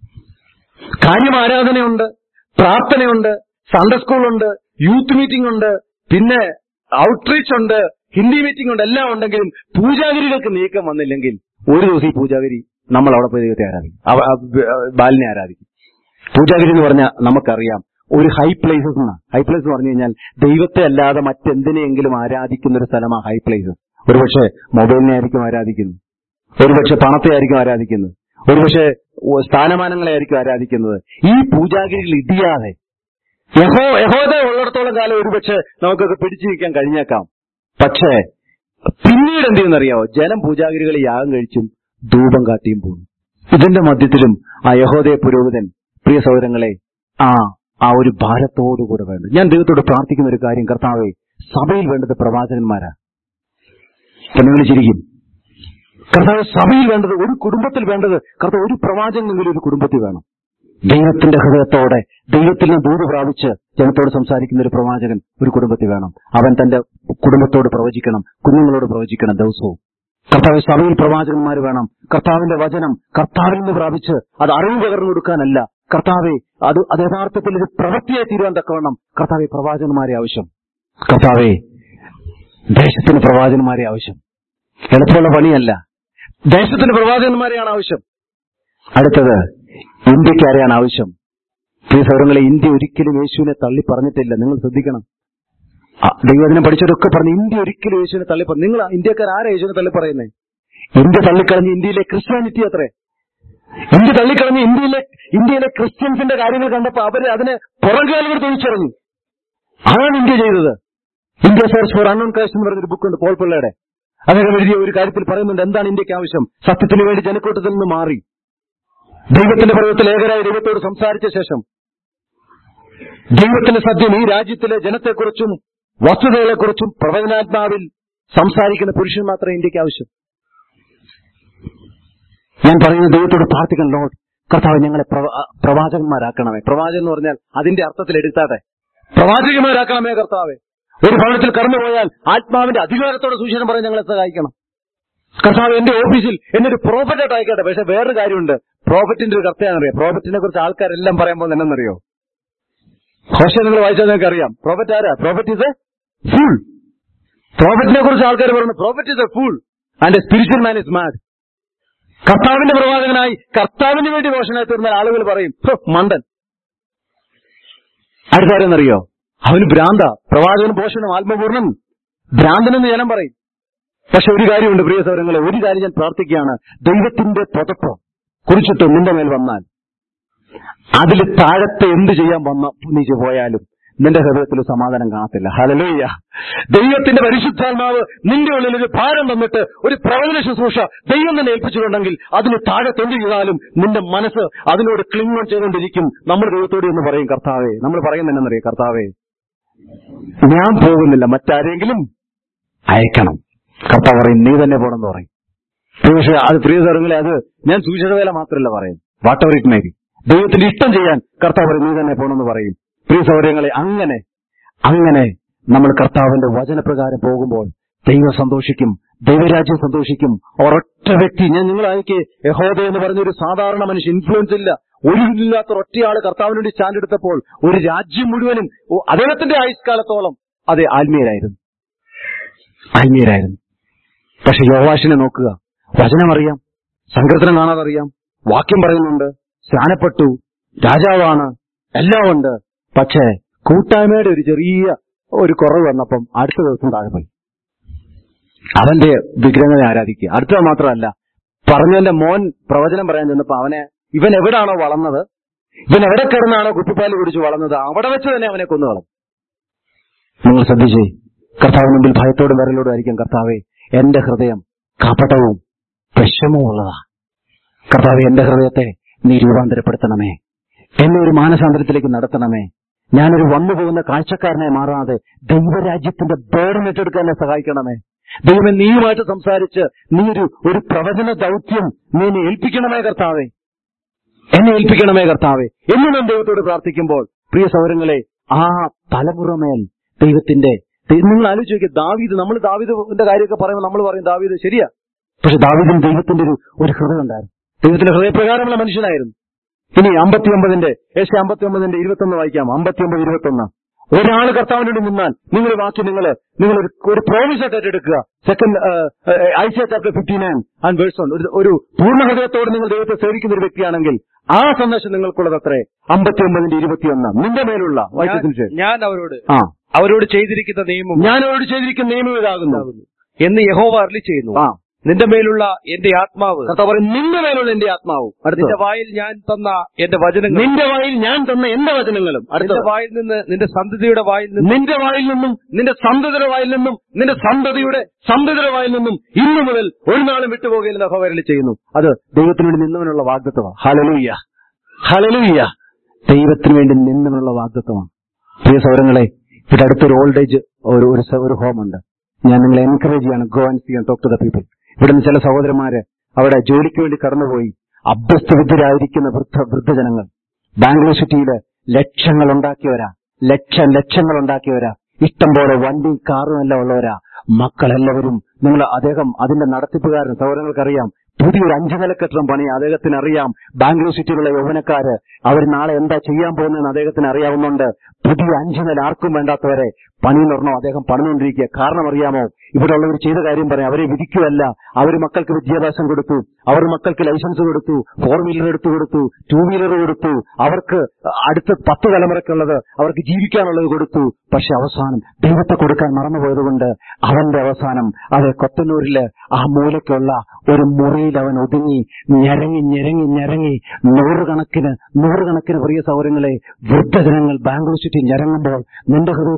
A: കാര്യം ആരാധനയുണ്ട്, പ്രാർത്ഥനയുണ്ട്, സൺഡേ സ്കൂളുണ്ട്, യൂത്ത് മീറ്റിംഗ് ഉണ്ട്, പിന്നെ ഔട്ട്റീച്ച് ഉണ്ട്, ഹിന്ദി മീറ്റിംഗ് ഉണ്ട്, എല്ലാം ഉണ്ടെങ്കിലും പൂജാഗിരികൾക്ക് നീക്കം വന്നില്ലെങ്കിൽ ഒരു ദിവസം ഈ പൂജാഗിരി നമ്മൾ അവിടെ പോയി ദൈവത്തെ ആരാധിക്കും, ബാലിനെ ആരാധിക്കും. പൂജാഗിരി എന്ന് പറഞ്ഞാൽ നമുക്കറിയാം ഒരു ഹൈ പ്ലേസസ് എന്നാണ്. ഹൈ പ്ലേസ് എന്ന് പറഞ്ഞു കഴിഞ്ഞാൽ ദൈവത്തെ അല്ലാതെ മറ്റെന്തിനെങ്കിലും ആരാധിക്കുന്ന ഒരു സ്ഥലമാണ് ഹൈ പ്ലേസ്. ഒരുപക്ഷെ മൊബൈലിനെ ആയിരിക്കും ആരാധിക്കുന്നത്, ഒരുപക്ഷെ പണത്തെ ആയിരിക്കും ആരാധിക്കുന്നത്, ഒരുപക്ഷെ സ്ഥാനമാനങ്ങളെ ആയിരിക്കും ആരാധിക്കുന്നത്. ഈ പൂജാഗിരികൾ ഇടിയാതെ യഹോ യഹോദ ഉള്ളിടത്തോളം കാലം ഒരുപക്ഷെ നമുക്കൊക്കെ പിടിച്ചു നിൽക്കാൻ കഴിഞ്ഞേക്കാം. പക്ഷേ പിന്നീട് എന്ത് ചെയ്യുന്നറിയാവോ? ജനം പൂജാഗിരികളെ യാഗം കഴിച്ചും ധൂപം കാട്ടിയും പോകും. ഇതിന്റെ മധ്യത്തിലും ആ യഹോദയ പുരോഹിതൻ, പ്രിയ സഹോദരങ്ങളെ, ആ ആ ഒരു ഭാരത്തോടുകൂടെ വേണ്ടത്. ഞാൻ ദൈവത്തോട് പ്രാർത്ഥിക്കുന്ന ഒരു കാര്യം, കർത്താവേ, സഭയിൽ വേണ്ടത് പ്രവാചകന്മാരാ. നിങ്ങൾ ചിരിക്കും. കർത്താവ്, സഭയിൽ വേണ്ടത്, ഒരു കുടുംബത്തിൽ വേണ്ടത്, കർത്താവ് ഒരു പ്രവാചകനെങ്കിലും ഒരു കുടുംബത്തിൽ വേണം. ദൈവത്തിന്റെ ഹൃദയത്തോടെ ദൈവത്തിൽ നിന്ന് ദൂത് പ്രാപിച്ച് ജനത്തോട് സംസാരിക്കുന്ന ഒരു പ്രവാചകൻ ഒരു കുടുംബത്തിൽ വേണം. അവൻ തന്റെ കുടുംബത്തോട് പ്രവചിക്കണം, കുഞ്ഞുങ്ങളോട് പ്രവചിക്കണം ദിവസവും. കർത്താവ്, സഭയിൽ പ്രവാചകന്മാർ വേണം. കർത്താവിന്റെ വചനം കർത്താവിൽ നിന്ന് പ്രാപിച്ച് അത് അറിവ് പകർന്നു കൊടുക്കാനല്ല, കർത്താവെ, അത് അത് യഥാർത്ഥത്തിൽ ഒരു പ്രവൃത്തിയായി തീരുവാൻ തക്കവണ്ണം കർത്താവെ പ്രവാചകന്മാരെ ആവശ്യം. കർത്താവെ, ദേശത്തിന് പ്രവാചകന്മാരെ ആവശ്യം. എളുപ്പമുള്ള പണിയല്ല, ദേശത്തിന് പ്രവാചകന്മാരെയാണ് ആവശ്യം. അടുത്തത്, ഇന്ത്യക്കാരെയാണ് ആവശ്യം. പ്രിയ സഹോദരങ്ങളെ, ഇന്ത്യ ഒരിക്കലും യേശുവിനെ തള്ളി പറഞ്ഞിട്ടില്ല. നിങ്ങൾ ശ്രദ്ധിക്കണം. ദൈവദിനം പഠിച്ചവരൊക്കെ പറഞ്ഞു ഇന്ത്യ ഒരിക്കലും യേശുവിനെ തള്ളി പറഞ്ഞു. നിങ്ങൾ ഇന്ത്യക്കാർ ആരാ യേശുവിനെ തള്ളി പറയുന്നത്? ഇന്ത്യ തള്ളിക്കളഞ്ഞ് ഇന്ത്യയിലെ ക്രിസ്ത്യാനിറ്റി അത്രേ. ഇന്ത്യ തള്ളിക്കളഞ്ഞ് ഇന്ത്യയിലെ ഇന്ത്യയിലെ ക്രിസ്ത്യൻസിന്റെ കാര്യങ്ങൾ കണ്ടപ്പോൾ അവർ അതിനെ പുറംകാലുകൾ തിരിച്ചറിഞ്ഞു. അതാണ് ഇന്ത്യ ചെയ്തത്. India search for unknown Christ എന്ന് പറഞ്ഞൊരു ബുക്കുണ്ട് പോൾ പിള്ളയുടെ. അദ്ദേഹം എഴുതിയ ഒരു കാര്യത്തിൽ പറയുന്നുണ്ട്, എന്താണ് ഇന്ത്യക്ക് ആവശ്യം? സത്യത്തിന് വേണ്ടി ജനക്കൂട്ടത്തിൽ നിന്ന് മാറി ദൈവത്തിന്റെ പർവ്വതത്തിൽ ഏകരായ ദൈവത്തോട് സംസാരിച്ച ശേഷം ദൈവത്തിന്റെ സത്യം ഈ രാജ്യത്തിലെ ജനത്തെക്കുറിച്ചും വസ്തുതകളെക്കുറിച്ചും പ്രവചനാത്മാവിൽ സംസാരിക്കുന്ന പുരുഷൻ മാത്രമേ ഇന്ത്യക്ക് ആവശ്യം. ഞാൻ പറയുന്ന ദൈവത്തോട് പ്രാർത്ഥിക്കണം, ലോർഡ് കർത്താവ് ഞങ്ങളെ പ്രവാചകന്മാരാക്കണമേ. പ്രവാചകൻ എന്ന് പറഞ്ഞാൽ അതിന്റെ അർത്ഥത്തിൽ എടുത്താതെ പ്രവാചകന്മാരാക്കണമേ കർത്താവെ. ഒരു ഭവനത്തിൽ കടന്നുപോയാൽ ആത്മാവിന്റെ അധികാരത്തോടെ സുവിശേഷം പറയാൻ ഞങ്ങളെ സഹായിക്കണം കർത്താവ്. എന്റെ ഓഫീസിൽ എന്നെ ഒരു പ്രോഫറ്റായിട്ട് അയക്കട്ടെ. പക്ഷെ വേറൊരു കാര്യമുണ്ട്, പ്രോഫറ്റിന്റെ ഒരു കർത്തയാണെന്നറിയാം. പ്രോഫറ്റിനെ കുറിച്ച് ആൾക്കാരെല്ലാം പറയുമ്പോൾ എന്നറിയോ? ഹോഷേ നിങ്ങൾ വായിച്ചാൽ നിങ്ങൾക്ക് അറിയാം. പ്രോഫറ്റ് ആരാ? Prophet is a fool. പ്രോഫറ്റിനെ കുറിച്ച് ആൾക്കാർ പറയുന്നു, prophet is a fool and a spiritual man is mad. കർത്താവിന്റെ പ്രവാചകനായി കർത്താവിന് വേണ്ടി ഘോഷണായി തീർന്നാൽ ആളുകൾ പറയും, മണ്ടൻ. ആർക്കാരെന്നറിയോ? അവന് ഭ്രാന്ത. പ്രവാചകൻ പോഷണം ആത്മപൂർണ്ണൻ, ഭ്രാന്തനെന്ന് ജനം പറയും. പക്ഷെ ഒരു കാര്യമുണ്ട് പ്രിയ സഹോദരങ്ങളെ, ഒരു കാര്യം ഞാൻ പ്രാർത്ഥിക്കുകയാണ്, ദൈവത്തിന്റെ പുതപ്പ് കുറിച്ചിട്ട് നിന്റെ മേൽ വന്നാൽ അതിൽ താഴത്തെ എന്ത് ചെയ്യാൻ വന്ന നീ പോയാലും നിന്റെ ഹൃദയത്തിൽ സമാധാനം കാണത്തില്ല. ഹല്ലേലൂയ. ദൈവത്തിന്റെ പരിശുദ്ധാത്മാവ് നിന്റെ ഉള്ളിൽ ഒരു ഭാരം തന്നിട്ട് ഒരു പ്രവചന ശുശ്രൂഷ ദൈവം തന്നെ ഏൽപ്പിച്ചിട്ടുണ്ടെങ്കിൽ അതിന് താഴത്തെ എന്ത് ചെയ്താലും നിന്റെ മനസ്സ് അതിനോട് ക്ലിംഗ് ചെയ്തുകൊണ്ടിരിക്കും. നമ്മൾ ദൈവത്തോട് എന്ന് പറയും, കർത്താവേ, നമ്മൾ പറയുന്നതെന്നറിയാം, കർത്താവേ ഞാൻ പോകുന്നില്ല, മറ്റാരെങ്കിലും അയക്കണം. കർത്താവ് പറയും, നീ തന്നെ പോകണമെന്ന് പറയും. പക്ഷേ അത് പ്രിയ സഹോദരങ്ങളെ, അത് ഞാൻ സുവിശേഷ വേല മാത്രമല്ല പറയും, whatever it may be, ദൈവത്തിന്റെ ഇഷ്ടം ചെയ്യാൻ കർത്താവ് പറയും, നീ തന്നെ പോകണമെന്ന് പറയും. പ്രിയ സഹോദരങ്ങളെ, അങ്ങനെ അങ്ങനെ നമ്മൾ കർത്താവിന്റെ വചനപ്രകാരം പോകുമ്പോൾ ദൈവം സന്തോഷിക്കും, ദൈവരാജ്യം സന്തോഷിക്കും. ഒരൊറ്റ വ്യക്തി, ഞാൻ നിങ്ങളായിരിക്കെ യഹോദ എന്ന് പറഞ്ഞൊരു സാധാരണ മനുഷ്യൻ, ഇൻഫ്ലുവൻസ് ഇല്ല, ഒരില്ലാത്ത ഒറ്റയാള് കർത്താവിന് വേണ്ടി സ്റ്റാൻഡ് എടുത്തപ്പോൾ ഒരു രാജ്യം മുഴുവനും അദ്ദേഹത്തിന്റെ ആയുഷ്കാലത്തോളം അതെ ആത്മീയരായിരുന്നു ആത്മീയരായിരുന്നു പക്ഷെ യോവാശിനെ നോക്കുക, വചനമറിയാം, സങ്കീർത്തനം കാണാതറിയാം, വാക്യം പറയുന്നുണ്ട്, സ്നാനപ്പെട്ടു, രാജാവാണ്, എല്ലാം ഉണ്ട്. പക്ഷേ കൂട്ടായ്മയുടെ ഒരു ചെറിയ ഒരു കുറവ് വന്നപ്പം അടുത്ത ദിവസം താഴെ പോയി. അവന്റെ വിഗ്രഹങ്ങളെ ആരാധിക്കുക. അടുത്തത് മാത്രമല്ല, പറഞ്ഞവന്റെ മോൻ പ്രവചനം പറയാൻ ചെന്നപ്പോ അവനെ ഇവൻ എവിടാണോ വളർന്നത്, ഇവൻ എവിടെ കിടന്നാണോ കുപ്പിപ്പാല് കുടിച്ച് വളർന്നത്, അവിടെ വെച്ച് തന്നെ അവനെ കൊന്നു കളഞ്ഞു. നിങ്ങൾ ശ്രദ്ധിച്ചേ, കർത്താവിന് മുമ്പിൽ ഭയത്തോടും വിരലോടും ആയിരിക്കും, കർത്താവെ എന്റെ ഹൃദയം കപടവും വിഷമവും ഉള്ളതാ. കർത്താവെ എന്റെ ഹൃദയത്തെ നീ രൂപാന്തരപ്പെടുത്തണമേ, എന്നെ ഒരു മാനസാന്തരത്തിലേക്ക് നടത്തണമേ. ഞാനൊരു വന്നു പോകുന്ന കാഴ്ചക്കാരനെ മാറാതെ ദൈവരാജ്യത്തിന്റെ ബേർഡൻ ഏറ്റെടുക്കാൻ എന്നെ സഹായിക്കണമേ. ദൈവമേ, നീയുമായിട്ട് സംസാരിച്ച് നീ ഒരു ഒരു പ്രവചന ദൗത്യം നീ എന്നെ ഏൽപ്പിക്കണമേ കർത്താവെ, എന്നെ ഏൽപ്പിക്കണമേ കർത്താവെ എന്ന് നാം ദൈവത്തോട് പ്രാർത്ഥിക്കുമ്പോൾ പ്രിയ സഹോദരങ്ങളെ, ആ തലമുറമേൽ ദൈവത്തിന്റെ, നിങ്ങൾ ആലോചിച്ച് നോക്കിയ ദാവീദ്, നമ്മൾ ദാവീദിന്റെ കാര്യമൊക്കെ പറയുമ്പോൾ നമ്മൾ പറയും ദാവീദ് ശരിയാ, പക്ഷെ ദാവീദിന് ദൈവത്തിന്റെ ഒരു ഒരു ഹൃദയം ഉണ്ടായിരുന്നു, ദൈവത്തിന്റെ ഹൃദയപ്രകാരമുള്ള മനുഷ്യനായിരുന്നു. ഇനി അമ്പത്തി ഒമ്പതിന്റെ ഏഷ്യ അമ്പത്തി ഒമ്പതിന്റെ ഇരുപത്തൊന്ന് വായിക്കാം. അമ്പത്തി ഒമ്പത് ഇരുപത്തൊന്ന് ഒരാൾ കർത്താവിനോട് നിന്നാൽ നിങ്ങൾ വാക്യം നിങ്ങൾ നിങ്ങൾ ഒരു പ്രോമിസ് ആയിട്ട് ഏറ്റെടുക്കുക. Second Isaiah chapter fifty nine and verse one. ഒരു പൂർണ്ണ ഹൃദയത്തോട് നിങ്ങൾ ദൈവത്തെ സേവിക്കുന്ന ഒരു വ്യക്തിയാണെങ്കിൽ ആ സന്ദേശം നിങ്ങൾക്കുള്ളത് അത്രേ. അമ്പത്തി ഒമ്പതിന്റെ ഇരുപത്തിയൊന്ന് നിന്റെ മേലുള്ള വായിച്ചതിന് ഞാൻ അവരോട് ആ അവരോട് ചെയ്തിരിക്കുന്ന നിയമം ഞാൻ അവരോട് ചെയ്തിരിക്കുന്ന നിയമം ഇതാകുന്നു എന്ന് യഹോവ അരുളി ചെയ്യുന്നു. ആ നിന്റെ മേലുള്ള എന്റെ ആത്മാവ്, കർത്താവ് പറയും, നിന്റെ മേലുള്ള എന്റെ ആത്മാവ്, നിന്റെ വായിൽ ഞാൻ തന്ന എന്റെ വചനങ്ങൾ, നിന്റെ വായിൽ ഞാൻ തന്ന എന്റെ വചനങ്ങളും, നിന്റെ വായിൽ നിന്ന് നിന്റെ സന്തതിയുടെ വായിൽ നിന്നും, നിന്റെ വായിൽ നിന്നും നിന്റെ സന്തതിയുടെ വായിൽ നിന്നും നിന്റെ സന്തതിയുടെ സന്തതിയുടെ വായിൽ നിന്നും ഇന്നു മുതൽ ഒരു നാളും വിട്ടുപോകുകയില്ലെന്ന് യഹോവ അരുളി ചെയ്യുന്നു. അത് ദൈവത്തിന് വേണ്ടി നിന്നവനുള്ള വാഗ്ദത്തമാണ്. Hallelujah, hallelujah. ദൈവത്തിന് വേണ്ടി നിന്നവനുള്ള വാഗ്ദത്തമാണ്. പ്രിയ സഹോദരങ്ങളെ, ഇവിടെ അടുത്തൊരു ഓൾഡ് ഏജ് ഒരു ഒരു ഹോമുണ്ട്. ഞാൻ നിങ്ങളെ എൻകറേജ് ചെയ്യാണ്, go and see and talk to the people. ഇവിടുന്ന് ചില സഹോദരന്മാര് അവിടെ ജോലിക്ക് വേണ്ടി കടന്നുപോയി അഭ്യസ്തവിദ്യരായിരിക്കുന്ന വൃദ്ധ വൃദ്ധജനങ്ങൾ ബാംഗ്ലൂർ സിറ്റിയില് ലക്ഷങ്ങൾ ഉണ്ടാക്കിയവരാ, ലക്ഷം ലക്ഷങ്ങൾ ഉണ്ടാക്കിയവരാ, ഇഷ്ടം പോലെ വണ്ടി കാറും എല്ലാം ഉള്ളവരാ. മക്കളെല്ലാവരും, നിങ്ങൾ അദ്ദേഹം അതിന്റെ നടത്തിപ്പുകാരൻ സഹോദരങ്ങൾക്കറിയാം, പുതിയൊരു അഞ്ചു നില കെട്ടിടം പണിയാൻ അദ്ദേഹത്തിന് അറിയാം. ബാംഗ്ലൂർ സിറ്റിയിലുള്ള യൗവനക്കാര് അവർ നാളെ എന്താ ചെയ്യാൻ പോകുന്നതെന്ന് അദ്ദേഹത്തിന് അറിയാവുന്നുണ്ട്. പുതിയ അഞ്ചു നില ആർക്കും വേണ്ടാത്തവരെ പണിയെന്നൊരെണ്ണം അദ്ദേഹം പണിതുകൊണ്ടിരിക്കുക. കാരണം അറിയാമോ, ഇവിടെ ഉള്ളവർ ചെയ്ത കാര്യം പറയാം, അവരെ വിധിക്കുകയല്ല. അവർ മക്കൾക്ക് വിദ്യാഭ്യാസം കൊടുത്തു, അവർ മക്കൾക്ക് ലൈസൻസ് കൊടുത്തു, ഫോർ വീലർ എടുത്തു കൊടുത്തു, ടൂ വീലർ കൊടുത്തു, അവർക്ക് അടുത്ത പത്ത് തലമുറയ്ക്കുള്ളത് അവർക്ക് ജീവിക്കാനുള്ളത് കൊടുത്തു. പക്ഷെ അവസാനം ദൈവത്തെ കൊടുക്കാൻ മറന്നുപോയതുകൊണ്ട് അവന്റെ അവസാനം അതെ കൊത്തന്നൂരില് ആ മൂലയ്ക്കുള്ള ഒരു മുറിയിൽ അവൻ ഒതുങ്ങി ഞരങ്ങി ഞരങ്ങി ഞരങ്ങി നൂറുകണക്കിന് നൂറുകണക്കിന് പ്രിയ സൗകര്യങ്ങളെ വൃദ്ധജനങ്ങൾ ബാംഗ്ലൂർ സിറ്റി ഞരങ്ങുമ്പോൾ നിന്റെ ഹൃദയത്തെ കുറിച്ചിട്ട്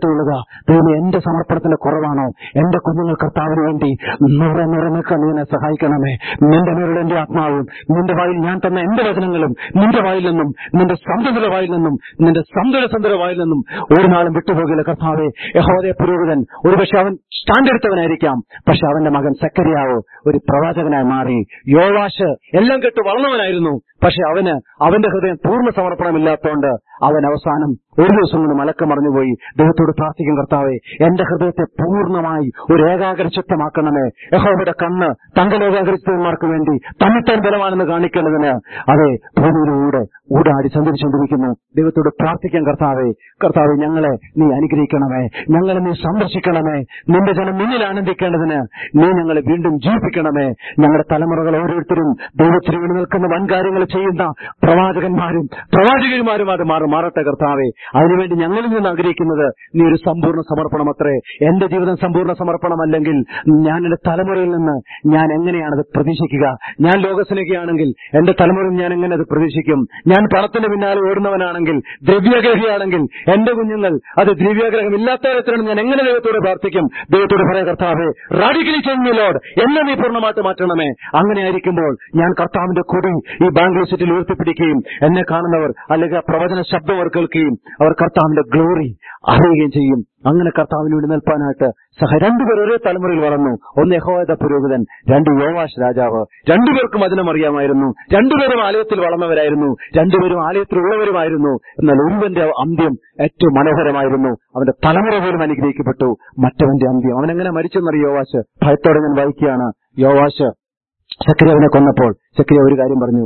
A: പറഞ്ഞിട്ടുള്ളത്, ദൈവമേ എന്റെ സമർപ്പണത്തിന്റെ കുറവാണോ? എന്റെ കുഞ്ഞുങ്ങൾ കർത്താവിന് വേണ്ടി നൂറെ നിറനിൽക്കാൻ നീ എന്നെ സഹായിക്കണമേ. നിന്റെ മേലുള്ള എന്റെ ആത്മാവും നിന്റെ വായിൽ ഞാൻ തന്ന എന്റെ വചനങ്ങളും നിന്റെ വായിൽ നിന്നും നിന്റെ സന്തതിയുടെ വായിൽ നിന്നും നിന്റെ സന്തതി സന്തതിയുടെ വായിൽ നിന്നും ഒരു നാളും വിട്ടുപോകില്ല കർത്താവേ. യഹോവയുടെ പുരോഹിതൻ ഒരുപക്ഷെ അവൻ സ്റ്റാൻഡ് എടുത്തവനായിരിക്കാം, പക്ഷെ അവന്റെ മകൻ സെക്കര്യാവ് ഒരു പ്രവാചകനായി മാറി. യോവാശ് എല്ലാം കെട്ട് വളർന്നവനായിരുന്നു, പക്ഷെ അവന് അവന്റെ ഹൃദയം പൂർണ്ണ സമർപ്പണമില്ലാത്തതുകൊണ്ട് അവൻ അവസാനം ഒരു ദിവസം കൊണ്ട് മലക്കം മറിഞ്ഞുപോയി. ദൈവത്തോട് പ്രാർത്ഥിക്കും, കർത്താവേ എന്റെ ഹൃദയത്തെ പൂർണ്ണമായി ഒരു ഏകാഗ്രചിത്തമാക്കണമേ. യഹോവയുടെ കണ്ണ് തങ്ങൾ ഏകാഗ്രചിത്തന്മാർക്ക് വേണ്ടി തന്നെത്താൻ ബലമാണെന്ന് കാണിക്കേണ്ടതിന് അതെ ഭൂമിയിലൂടെ ഊടാടി സഞ്ചരിച്ചുകൊണ്ടിരിക്കുന്നു. ദൈവത്തോട് പ്രാർത്ഥിക്കാൻ, കർത്താവേ കർത്താവേ ഞങ്ങളെ നീ അനുഗ്രഹിക്കണമേ, ഞങ്ങളെ നീ സന്ദർശിക്കണമേ. നിന്റെ ജനം നിന്നിൽ ആനന്ദിക്കേണ്ടതിന് നീ ഞങ്ങളെ വീണ്ടും ജീവിപ്പിക്കണമേ. ഞങ്ങളുടെ തലമുറകൾ ഓരോരുത്തരും ദൈവത്തിന് വേണ്ടി നിൽക്കുന്ന വൻകാര്യങ്ങൾ ചെയ്യുന്ന പ്രവാചകന്മാരും പ്രവാചകന്മാരും അത് മാറും മാറട്ടെ കർത്താവേ. അതിനുവേണ്ടി ഞങ്ങളിൽ നിന്ന് ആഗ്രഹിക്കുന്നത് നീ ഒരു സമ്പൂർണ്ണ സമർപ്പണം അത്രേ. എന്റെ ജീവിതം സമ്പൂർണ്ണ സമർപ്പണമല്ലെങ്കിൽ ഞാൻ എന്റെ തലമുറയിൽ നിന്ന് ഞാൻ എങ്ങനെയാണത് പ്രതീക്ഷിക്കുക? ഞാൻ ലോകസ്നേഹിയാണെങ്കിൽ എന്റെ തലമുറയിൽ ഞാൻ എങ്ങനെ അത് പ്രതീക്ഷിക്കും? ഞാൻ പണത്തിന്റെ പിന്നാലെ ഓടുന്നവനാണെങ്കിൽ, ദ്രവ്യാഗ്രഹിയാണെങ്കിൽ എന്റെ കുഞ്ഞുങ്ങൾ അത് ദ്രവ്യാഗ്രഹം ഇല്ലാത്തവരത്തിലാണ് ഞാൻ എങ്ങനെ ദൈവത്തോട് പ്രാർത്ഥിക്കും? ദൈവത്തോട് പറയാം, കർത്താവേ റാഡിക്കലി ചേഞ്ച് ലോർഡ്, എന്നെ നീ പൂർണ്ണമായിട്ട് മാറ്റണമേ. അങ്ങനെ ആയിരിക്കുമ്പോൾ ഞാൻ കർത്താവിന്റെ കൊടി ഈ ബാംഗ്ലൂർ സിറ്റിയിൽ ഉയർത്തിപ്പിടിക്കുകയും എന്നെ കാണുന്നവർ അല്ലെങ്കിൽ പ്രവചന ശബ്ദം അവർ കേൾക്കുകയും അവർ കർത്താവിന്റെ ഗ്ലോറി അറിയുകയും ചെയ്യും. അങ്ങനെ കർത്താവിന് വേണ്ടി നിൽപ്പാനായിട്ട് സഹ രണ്ടുപേർ ഒരേ തലമുറയിൽ വളർന്നു. ഒന്ന് യഹോവയുടെ പുരോഹിതൻ, രണ്ട് യോവാശ് രാജാവ്. രണ്ടുപേർക്കും വചനം അറിയാമായിരുന്നു, രണ്ടുപേരും ആലയത്തിൽ വളർന്നവരായിരുന്നു, രണ്ടുപേരും ആലയത്തിലുള്ളവരുമായിരുന്നു. എന്നാൽ ഒരുവന്റെ അന്ത്യം ഏറ്റവും മനോഹരമായിരുന്നു. അവന്റെ തലമുറ പോലും അനുഗ്രഹിക്കപ്പെട്ടു. മറ്റവന്റെ അന്ത്യം അവനെങ്ങനെ മരിച്ചെന്നറിയ യോവാശ് ഭയത്തോടെ ഞാൻ വായിക്കുകയാണ്. യോവാശ് സെക്കര്യാവിനെ കൊന്നപ്പോൾ സെക്കര്യാവ് ഒരു കാര്യം പറഞ്ഞു,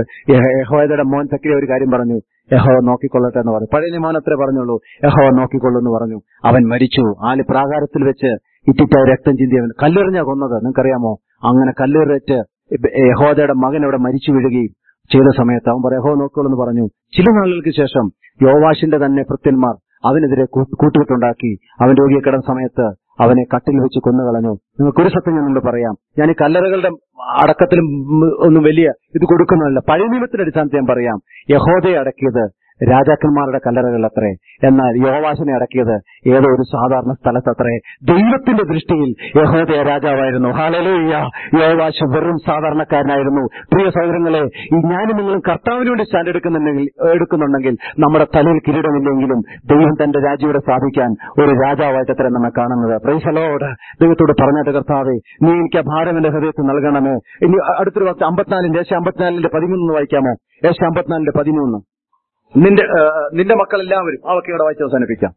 A: യഹോവയുടെ മോൻ സെക്കര്യാവ് ഒരു കാര്യം പറഞ്ഞു, യഹോവ നോക്കിക്കൊള്ളട്ടെ എന്ന് പറഞ്ഞു. പഴയ നിയമം അത്രേ പറഞ്ഞുള്ളൂ, യഹോവ നോക്കിക്കൊള്ളുന്നു പറഞ്ഞു. അവൻ മരിച്ചു. ആല് പ്രാകാരത്തിൽ വെച്ച് ഇറ്റിറ്റായി രക്തം ചിന്തി അവൻ കല്ലെറിഞ്ഞാ കൊന്നത്. നിങ്ങൾക്കറിയാമോ? അങ്ങനെ കല്ലെറിഞ്ഞിട്ട് യഹോവയുടെ മകൻ അവിടെ മരിച്ചു വീഴുകയും ചെയ്ത സമയത്ത് അവൻ പറയാം യഹോവ നോക്കിക്കൊള്ളെന്ന് പറഞ്ഞു. ചില നാളുകൾക്ക് ശേഷം യോവാശിന്റെ തന്നെ ഭൃത്യന്മാർ അവനെതിരെ കൂട്ടുകെട്ടുണ്ടാക്കി. അവൻ രോഗിയെ കിടന്ന സമയത്ത് അവനെ കട്ടിൽ വെച്ച് കൊന്നുകളഞ്ഞു. നിങ്ങൾക്കൊരു സത്യം ഞാൻ നിങ്ങളോട് പറയാം, ഞാൻ ഈ കല്ലറകളുടെ അടക്കത്തിലും ഒന്നും വലിയ ഇത് കൊടുക്കുന്നതല്ല. പഴയ നിയമത്തിന്റെ അടിസ്ഥാനത്തിൽ ഞാൻ പറയാം, യഹോദയെ അടക്കിയത് രാജാക്കന്മാരുടെ കല്ലറകൾ അത്രേ, എന്നാൽ യോവാശിനെ അടക്കിയത് ഏതോ ഒരു സാധാരണ സ്ഥലത്തത്രേ. ദൈവത്തിന്റെ ദൃഷ്ടിയിൽ യഹോദയ രാജാവായിരുന്നു. ഹല്ലേലൂയ. യോവാശ് വെറും സാധാരണക്കാരനായിരുന്നു. പ്രിയ സഹോദരങ്ങളെ, ഈ ഞാനും നിങ്ങളും കർത്താവിന് വേണ്ടി സ്റ്റാൻഡ് എടുക്കുന്നുണ്ടെങ്കിൽ എടുക്കുന്നുണ്ടെങ്കിൽ നമ്മുടെ തലയിൽ കിരീടമില്ലെങ്കിലും ദൈവം തന്റെ രാജ്യം സ്ഥാപിക്കാൻ ഒരു രാജാവായിട്ട് അത്ര നമ്മെ കാണുന്നത്. Praise the Lord. ദൈവത്തോട് പറഞ്ഞിട്ട്, കർത്താവേ നീ എനിക്ക് ആ ഭാരം എന്റെ ഹൃദയത്തിൽ നൽകണമേ. ഇനി അടുത്തൊരു വാക്ക് അമ്പത്തിനാലിന്റെ ഏശ അമ്പത്തിനാലിന്റെ പതിമൂന്ന് വായിക്കാമോ? ഏശ അമ്പത്തിനാലിന്റെ പതിമൂന്ന്. നിന്റെ നിന്റെ മക്കൾ എല്ലാവരും ആ വാക്യം ഇവിടെ വായിച്ച് അവസാനിപ്പിക്കാം.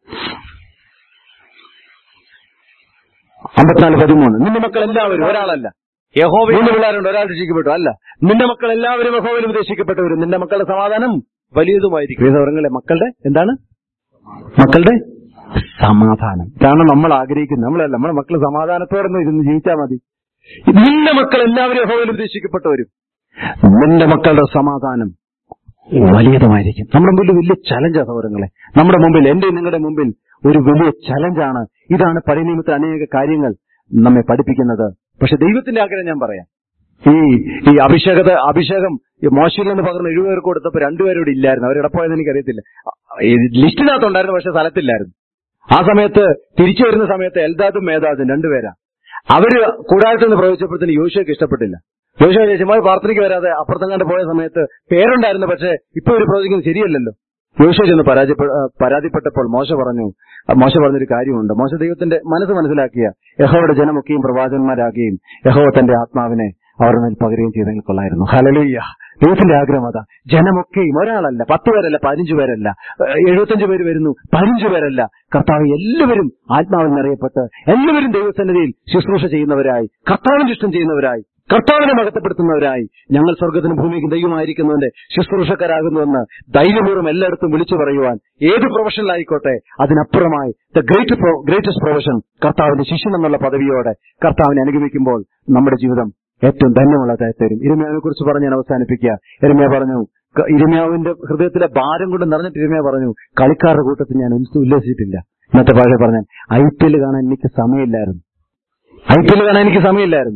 A: അമ്പത്തിനാല് പതിമൂന്ന്. നിന്റെ മക്കൾ എല്ലാവരും, ഒരാളല്ല. യഹോവ മൂന്ന് പിള്ളേരുണ്ട്, ഒരാൾ രക്ഷിക്കപ്പെട്ടു അല്ല. നിന്റെ മക്കൾ എല്ലാവരും യഹോവയിൽ ഉപദേശിക്കപ്പെട്ടവരും നിന്റെ മക്കളുടെ സമാധാനം വലിയതുമായിരിക്കും. പ്രിയസഹോദരങ്ങളെ, മക്കളുടെ എന്താണ്? മക്കളുടെ സമാധാനം. ഇതാണ് നമ്മൾ ആഗ്രഹിക്കുന്നത്. നമ്മളല്ല, നമ്മുടെ മക്കൾ സമാധാനത്തോടെ ഇരുന്ന് ജീവിച്ചാൽ മതി. നിന്റെ മക്കൾ എല്ലാവരും യഹോവയിൽ ഉപദേശിക്കപ്പെട്ടവരും നിന്റെ മക്കളുടെ സമാധാനം വലിയതുമായിരിക്കും. നമ്മുടെ മുമ്പിൽ വലിയ ചലഞ്ചാണ് സഹോദരങ്ങളെ. നമ്മുടെ മുമ്പിൽ, എന്റെ നിങ്ങളുടെ മുമ്പിൽ ഒരു വലിയ ചലഞ്ചാണ്. ഇതാണ് പഴയ നിയമത്തിൽ അനേക കാര്യങ്ങൾ നമ്മെ പഠിപ്പിക്കുന്നത്. പക്ഷെ ദൈവത്തിന്റെ ആഗ്രഹം ഞാൻ പറയാം, ഈ ഈ അഭിഷേകത അഭിഷേകം മോശയിൽ നിന്ന് പകർന്ന് എഴുപേർക്ക് കൊടുത്തപ്പോൾ രണ്ടുപേരോട് ഇല്ലായിരുന്നു. അവരെവിടെ പോയെന്ന് എനിക്കറിയത്തില്ല. ലിസ്റ്റിനകത്തുണ്ടായിരുന്നു, പക്ഷെ സ്ഥലത്തില്ലായിരുന്നു. ആ സമയത്ത് തിരിച്ചു വരുന്ന സമയത്ത് എൽദാദും മേദാദും രണ്ടുപേരാ. അവര് കൂടാരത്തിൽ നിന്ന് പ്രവേശിച്ചപ്പോഴത്തേന് യോശുവയ്ക്ക് ഇഷ്ടപ്പെട്ടില്ല. യോശുവ ചേച്ചിമാർ പ്രാർത്ഥനയ്ക്ക് വരാതെ അപ്പുറത്തങ്ങാണ്ട് പോയ സമയത്ത് പേരുണ്ടായിരുന്നു, പക്ഷെ ഇപ്പൊ ഒരു പ്രവചിക്കുന്നത് ശരിയല്ലല്ലോ. യോശുവ ചെന്ന് പരാജയ പരാതിപ്പെട്ടപ്പോൾ മോശ പറഞ്ഞു മോശ പറഞ്ഞൊരു കാര്യമുണ്ട്. മോശ ദൈവത്തിന്റെ മനസ്സ് മനസ്സിലാക്കിയ യഹോവയുടെ ജനമൊക്കെയും പ്രവാചകന്മാരാകുകയും യഹോവ തന്റെ ആത്മാവിനെ അവരുടെ മേൽ പകരുകയും ചെയ്തെങ്കിൽ കൊള്ളായിരുന്നു. ഹല്ലേലൂയ. ദൈവത്തിന്റെ ആഗ്രഹം അതാ. ജനമൊക്കെയും, ഒരാളല്ല, പത്ത് പേരല്ല, പതിനഞ്ചു പേരല്ല, എഴുപത്തഞ്ചു പേര് വരുന്നു, പതിനഞ്ചു പേരല്ല. കർത്താവ് എല്ലാവരും ആത്മാവിൽ നിറയപ്പെട്ട് എല്ലാവരും ദൈവസന്നിധിയിൽ ശുശ്രൂഷ ചെയ്യുന്നവരായി, കർത്താവിന്റെ ഇഷ്ടം ചെയ്യുന്നവരായി, കർത്താവിനെ മഹത്വപ്പെടുത്തുന്നവരായി, ഞങ്ങൾ സ്വർഗത്തിനും ഭൂമിക്കും ദൈവമായിരിക്കുന്നതിന്റെ ശുശ്രൂഷക്കാരാകുന്നുവെന്ന് ധൈര്യപൂർവ്വം എല്ലായിടത്തും വിളിച്ചു പറയുവാൻ, ഏത് പ്രൊഫഷനിലായിക്കോട്ടെ അതിനപ്പുറമായി ദ ഗ്രേറ്റ് ഗ്രേറ്റസ്റ്റ് പ്രൊഫഷൻ കർത്താവിന്റെ ശിഷ്യൻ എന്നുള്ള പദവിയോടെ കർത്താവിനെ അനുഗമിക്കുമ്പോൾ നമ്മുടെ ജീവിതം ഏറ്റവും ധന്യമുള്ളതായി തരും. ഇരമ്യാവിനെ കുറിച്ച് പറഞ്ഞ് ഞാൻ അവസാനിപ്പിക്കുക. ഇരമ്യ പറഞ്ഞു, ഇരമ്യാവിന്റെ ഹൃദയത്തിലെ ഭാരം കൊണ്ട് നിറഞ്ഞിട്ട് ഇരമ്യ പറഞ്ഞു, കളിക്കാരുടെ കൂട്ടത്തിൽ ഞാൻ ഉല്ലസിച്ചിട്ടില്ല. ഇന്നത്തെ ഭാഷ പറഞ്ഞാൽ ഐ പി എൽ കാണാൻ എനിക്ക് സമയമില്ലായിരുന്നു. ഐ പി എൽ കാണാൻ എനിക്ക് സമയമില്ലായിരുന്നു.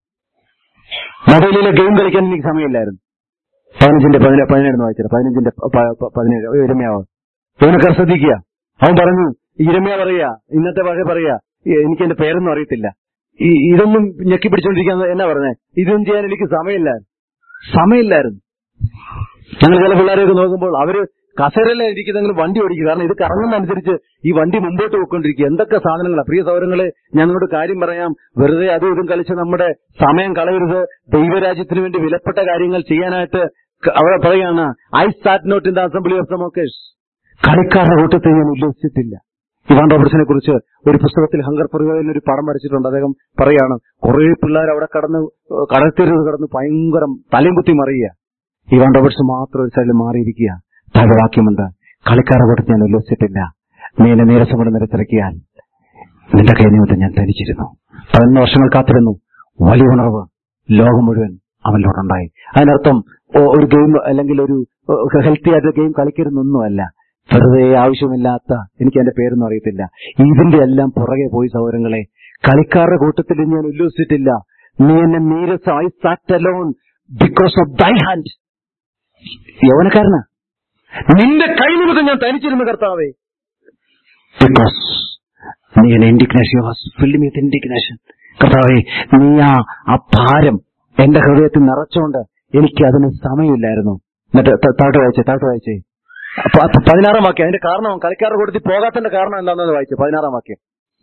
A: മൊബൈലിലെ ഗെയിം കളിക്കാൻ എനിക്ക് സമയമില്ലായിരുന്നു. പതിനഞ്ചിന്റെ പതിനേഴ് പതിനേഴ് വായിച്ചത് പതിനഞ്ചിന്റെ പതിനേഴ് ഇരമ്യാവ് ഇവനൊക്കെ ശ്രദ്ധിക്കുക. അവൻ പറഞ്ഞു, ഇരമ്യ പറയാ, ഇന്നത്തെ ഭാഷ പറയാ, എനിക്ക് എന്റെ പേരൊന്നും അറിയത്തില്ല, ഈ ഇതൊന്നും ഞെക്കി പിടിച്ചോണ്ടിരിക്കാൻ എന്നാ പറഞ്ഞേ, ഇതൊന്നും ചെയ്യാൻ എനിക്ക് സമയമില്ലായിരുന്നു സമയമില്ലായിരുന്നു ഞങ്ങൾ ചില പിള്ളേരെയൊക്കെ നോക്കുമ്പോൾ അവര് കസേരയിലെ ഇരിക്കുന്നെങ്കിലും വണ്ടി ഓടിക്കുക. കാരണം ഇത് കറങ്ങുന്നതനുസരിച്ച് ഈ വണ്ടി മുമ്പോട്ട് പോയിക്കൊണ്ടിരിക്കുക. എന്തൊക്കെ സാധനങ്ങളാണ്. പ്രിയ സഹോദരങ്ങളെ, ഞാൻ നിങ്ങളുടെ കാര്യം പറയാം. വെറുതെ അതും ഇതും കളിച്ച് നമ്മുടെ സമയം കളയരുത്. ദൈവരാജ്യത്തിന് വേണ്ടി വിലപ്പെട്ട കാര്യങ്ങൾ ചെയ്യാനായിട്ട് അവിടെ പറയുകയാണ്, I sat not in the assembly of the mockers. കളിക്കാരുടെ കൂട്ടത്തെ ഞാൻ ഉല്ലസിച്ചിട്ടില്ല. ഇവാൻ റോബർട്സിനെ കുറിച്ച് ഒരു പുസ്തകത്തിൽ ഹങ്കർ പുറകെ ഒരു പടം വരച്ചിട്ടുണ്ട്. അദ്ദേഹം പറയാണ്, കുറെ പിള്ളേർ അവിടെ കടന്ന് കടത്തിരുന്ന് കടന്ന് ഭയങ്കരം തലയും കുത്തി മറിയുക. ഇവാൻ റോബർട്സ് മാത്രം ഒരു സൈഡിൽ മാറിയിരിക്കുക. താഴെ വാക്യമുണ്ട്, കളിക്കാരുടെ കൂട്ടത്തെ ഞാൻ ഉല്ലസിച്ചിട്ടില്ല. നീ എന്നെ നീരസമോടെ നിരത്തിറക്കിയാൽ നിന്റെ കൈ നിമിത്തം ഞാൻ ധരിച്ചിരുന്നു. പതിനൊന്ന് വർഷങ്ങൾ കാത്തിരുന്നു. വലിയ ഉണർവ് ലോകം മുഴുവൻ അവനിലോടുണ്ടായി. അതിനർത്ഥം ഒരു ഗെയിം അല്ലെങ്കിൽ ഒരു ഹെൽത്തി ആയിട്ട് ഗെയിം കളിക്കരുന്നൊന്നുമല്ല. വെറുതെ ആവശ്യമില്ലാത്ത, എനിക്ക് എന്റെ പേരൊന്നും അറിയത്തില്ല, ഇതിന്റെ എല്ലാം പുറകെ പോയി സഹോദരങ്ങളെ. കളിക്കാരുടെ കൂട്ടത്തിൽ ഞാൻ ഉല്ലസിച്ചിട്ടില്ല. നീ എന്നെ നീരസ, I sat alone because of thy hand. യൗവനക്കാരനാ, നിന്റെ കൈ നിമിത്തം ഞാൻ തനിച്ചിരുന്നു കർത്താവേ. ബിക്കോസ് നീ എന്നെ indignation filled me with indignation. കർത്താവേ, നീ ആ ഭാരം എന്റെ ഹൃദയത്തിൽ നിറച്ചോണ്ട് എനിക്ക് അതിന് സമയമില്ലായിരുന്നു. എന്നിട്ട് താട്ട് വായിച്ചേ താട്ട് വായിച്ചേ പതിനാറാം വാക്യം. അതിന്റെ കാരണം കളിക്കാരുടെ കൂട്ടത്തിൽ പോകാത്തതിന്റെ കാരണം എന്താണെന്ന് വായിച്ചു. പതിനാറാം വാക്യം.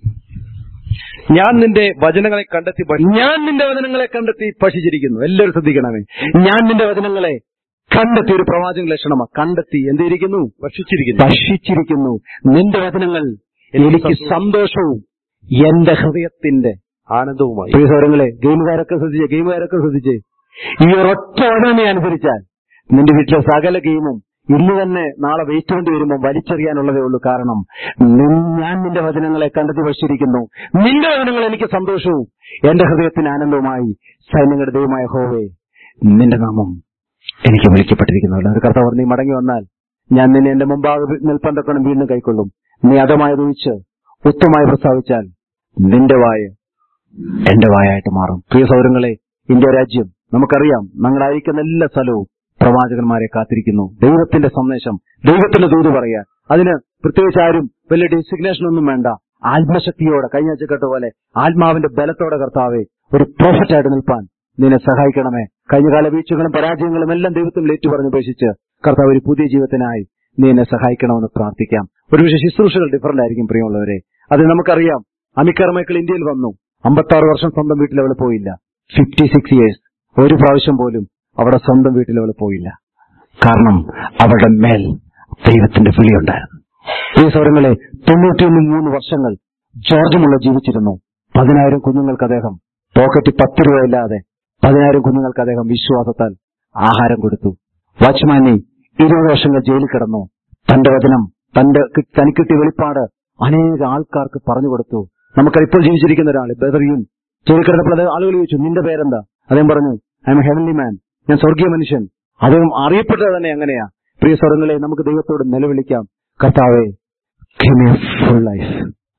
B: ഞാൻ നിന്റെ വചനങ്ങളെ കണ്ടെത്തി
A: ഞാൻ നിന്റെ വചനങ്ങളെ കണ്ടെത്തി ഭക്ഷിച്ചിരിക്കുന്നു. എല്ലാവരും ശ്രദ്ധിക്കണമേ. ഞാൻ നിന്റെ വചനങ്ങളെ കണ്ടെത്തി ഒരു പ്രവാചക ലക്ഷണമാണ്. കണ്ടെത്തി എന്തിരിക്കുന്നു? ഭക്ഷിച്ചിരിക്കുന്നു. ഭക്ഷിച്ചിരിക്കുന്നു. നിന്റെ വചനങ്ങൾ എനിക്ക് സന്തോഷവും എന്റെ ഹൃദയത്തിന്റെ ആനന്ദവുമായി. പ്രിയ സഹോദരങ്ങളെ, ഗെയിമുകാരൊക്കെ ശ്രദ്ധിച്ചേ ഗെയിമുകാരൊക്കെ ശ്രദ്ധിച്ചേ ഈ ഒരൊറ്റ വചനം അനുസരിച്ചാൽ നിന്റെ വീട്ടിലെ സകല ഗെയിമും ഇന്ന് തന്നെ നാളെ വെയിറ്റ് കൊണ്ട് വരുമ്പോൾ വലിച്ചെറിയാനുള്ളതേ ഉള്ളൂ. കാരണം ഞാൻ നിന്റെ വചനങ്ങളെ കണ്ടെത്തി ഭക്ഷിച്ചിരിക്കുന്നു. നിന്റെ വചനങ്ങൾ എനിക്ക് സന്തോഷവും എന്റെ ഹൃദയത്തിന് ആനന്ദവുമായി. സൈന്യങ്ങളുടെ ദൈവമായ യഹോവേ, നിന്റെ നാമം എനിക്ക് വിളിക്കപ്പെട്ടിരിക്കുന്നുണ്ട്. ഒരു കർത്താവ്, നീ മടങ്ങി വന്നാൽ ഞാൻ നിന്നെ എന്റെ മുമ്പാകെ നിൽപ്പാൻ തക്കണം വീണ്ടും കൈക്കൊള്ളും. നീ അതമായത് ഒഴിച്ച് ഉത്തമമായി പ്രസ്താവിച്ചാൽ നിന്റെ വായ എന്റെ വായായിട്ട് മാറും. പ്രിയ സൗരങ്ങളെ, ഇന്ത്യ രാജ്യം നമുക്കറിയാം. ഞങ്ങളായിരിക്കുന്ന എല്ലാ സ്ഥലവും പ്രവാചകന്മാരെ കാത്തിരിക്കുന്നു. ദൈവത്തിന്റെ സന്ദേശം, ദൈവത്തിന്റെ ദൂത് പറയാൻ. അതിന് പ്രത്യേകിച്ച് ആരും വലിയ ഡെസിഗ്നേഷൻ ഒന്നും വേണ്ട. ആത്മശക്തിയോടെ, കഴിഞ്ഞ കേട്ട പോലെ ആത്മാവിന്റെ ബലത്തോടെ കർത്താവെ ഒരു പ്രോഫറ്റായിട്ട് നിൽപ്പാൻ നിന്നെ സഹായിക്കണമേ. കഴിഞ്ഞകാല വീഴ്ചകളും പരാജയങ്ങളും എല്ലാം ദൈവത്തിൽ ഏറ്റുപറഞ്ഞ് ഉപേക്ഷിച്ച് കർത്താവ് ഒരു പുതിയ ജീവിതത്തിനായി നീ എന്നെ സഹായിക്കണമെന്ന് പ്രാർത്ഥിക്കാം. ഒരുപക്ഷെ ശുശ്രൂഷകൾ ഡിഫറന്റ് ആയിരിക്കും പ്രിയമുള്ളവരെ. അത് നമുക്കറിയാം. അമിക്കർ മൈക്കിൾ ഇന്ത്യയിൽ വന്നു. അമ്പത്താറ് വർഷം സ്വന്തം വീട്ടിൽ അവൾ പോയില്ല. ഫിഫ്റ്റി സിക്സ് ഇയേഴ്സ് ഒരു പ്രാവശ്യം പോലും അവിടെ സ്വന്തം വീട്ടിൽ അവൾ പോയില്ല. കാരണം അവളുടെ മേൽ ദൈവത്തിന്റെ വിളിയുണ്ടായിരുന്നു. ഈ സ്വരങ്ങളെ തൊണ്ണൂറ്റിയൊന്ന് മൂന്ന് വർഷങ്ങൾ ജോർജ് മുള്ള ജീവിച്ചിരുന്നു. പതിനായിരം കുഞ്ഞുങ്ങൾക്ക് അദ്ദേഹം പോക്കറ്റ് പത്ത് രൂപയില്ലാതെ പതിനായിരം കുഞ്ഞുങ്ങൾക്ക് അദ്ദേഹം വിശ്വാസത്താൽ ആഹാരം കൊടുത്തു. വാച്ച്മാനി ഇരുപത് വർഷങ്ങൾ ജയിലിൽ കിടന്നു. തന്റെ വചനം, തന്റെ തനിക്കിട്ടിയ വെളിപ്പാട് അനേക ആൾക്കാർക്ക് പറഞ്ഞു കൊടുത്തു. നമുക്ക് ഇപ്പോൾ ജീവിച്ചിരിക്കുന്ന ഒരാൾ ബദറിയും ജയിലിൽ കിടന്നപ്പോൾ ആളുകൾ ചോദിച്ചു, നിന്റെ പേരെന്താ? അദ്ദേഹം പറഞ്ഞു, I am a heavenly man, ഞാൻ സ്വർഗീയ മനുഷ്യൻ. അദ്ദേഹം അറിയപ്പെട്ടത് തന്നെ അങ്ങനെയാ. പ്രിയ സ്വരങ്ങളെ, നമുക്ക് ദൈവത്തോട് നിലവിളിക്കാം. കർത്താവേ, give me a full life.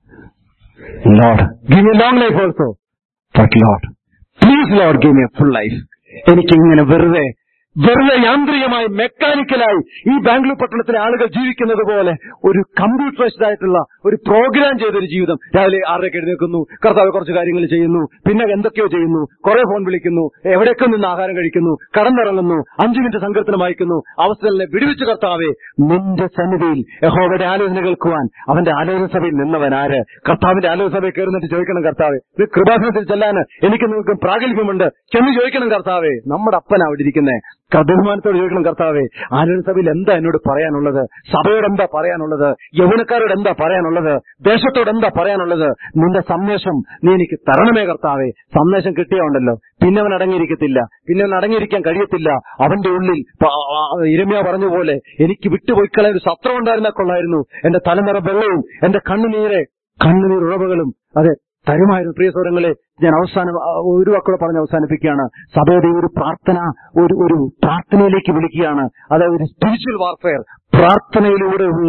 A: Lord, give me a long life also. But Lord, please Lord, give me a full life. എനിക്കിങ്ങനെ വെറുതെ വെറുതെ യാന്ത്രികമായി മെക്കാനിക്കലായി ഈ ബാംഗ്ലൂർ പട്ടണത്തിലെ ആളുകൾ ജീവിക്കുന്നത് പോലെ ഒരു കമ്പ്യൂട്ടറൈസ്ഡ് ആയിട്ടുള്ള ഒരു പ്രോഗ്രാം ചെയ്തൊരു ജീവിതം. രാവിലെ ആറരയ്ക്ക് എഴുന്നേൽക്കുന്നു, കർത്താവ് കുറച്ച് കാര്യങ്ങൾ ചെയ്യുന്നു, പിന്നെ എന്തൊക്കെയോ ചെയ്യുന്നു, കുറെ ഫോൺ വിളിക്കുന്നു, എവിടെയൊക്കെ നിന്ന് ആഹാരം കഴിക്കുന്നു, കടന്നിറങ്ങുന്നു, അഞ്ചു മിനിറ്റ് സങ്കീർത്തനം വായിക്കുന്നു. അവസ്ഥകളെ വിടുവിച്ച് കർത്താവെ നിന്റെ സന്നിധിയിൽ യഹോവയുടെ ആലോചന കേൾക്കുവാൻ അവന്റെ ആലോചന സഭയിൽ നിന്നവൻ ആര്? കർത്താവിന്റെ ആലോചന സഭയിൽ കയറുന്നിട്ട് ചോദിക്കണം, കർത്താവെ കൃപാസനത്തിൽ ചെല്ലാന് എനിക്ക് നിങ്ങൾക്കും പ്രാഗൽഭ്യമുണ്ട്, ചെന്ന് ചോദിക്കണം കർത്താവെ. നമ്മുടെ അപ്പനാ അവിടെ ഇരിക്കുന്നേ. ബഹുമാനത്തോട് ചോദിക്കണം, കർത്താവെ ആലോചന സഭയിൽ എന്താ എന്നോട് പറയാനുള്ളത്? സഭയോട് എന്താ പറയാനുള്ളത്? യൗവനക്കാരോട് എന്താ പറയാനുള്ളത്? ദേശത്തോട് എന്താ പറയാനുള്ളത്? നിന്റെ സന്ദേശം നീ എനിക്ക് തരണമേ കർത്താവെ. സന്ദേശം കിട്ടിയുണ്ടല്ലോ, പിന്നെ അവൻ അടങ്ങിയിരിക്കത്തില്ല, പിന്നെ അവൻ അടങ്ങിയിരിക്കാൻ കഴിയത്തില്ല. അവന്റെ ഉള്ളിൽ ഇരമ്യ പറഞ്ഞ പോലെ എനിക്ക് വിട്ടുപോയിക്കളയാൻ ഒരു സത്രം ഉണ്ടായിരുന്ന കൊള്ളായിരുന്നു. എന്റെ തലനിറ വെള്ളവും എന്റെ കണ്ണുനീരെ കണ്ണുനീർ ഉറവകളും അതെ തരുമായിരുന്നു. പ്രിയ സ്വരങ്ങളെ, ഞാൻ അവസാനം ഒരു വാക്കുകൂടെ പറഞ്ഞ് അവസാനിപ്പിക്കുകയാണ്. സഭയുടെ ഒരു പ്രാർത്ഥന ഒരു ഒരു പ്രാർത്ഥനയിലേക്ക് വിളിക്കുകയാണ്. അതായത് ഒരു സ്പിരിച്വൽ വാർഫെയർ, പ്രാർത്ഥനയിലൂടെയുള്ള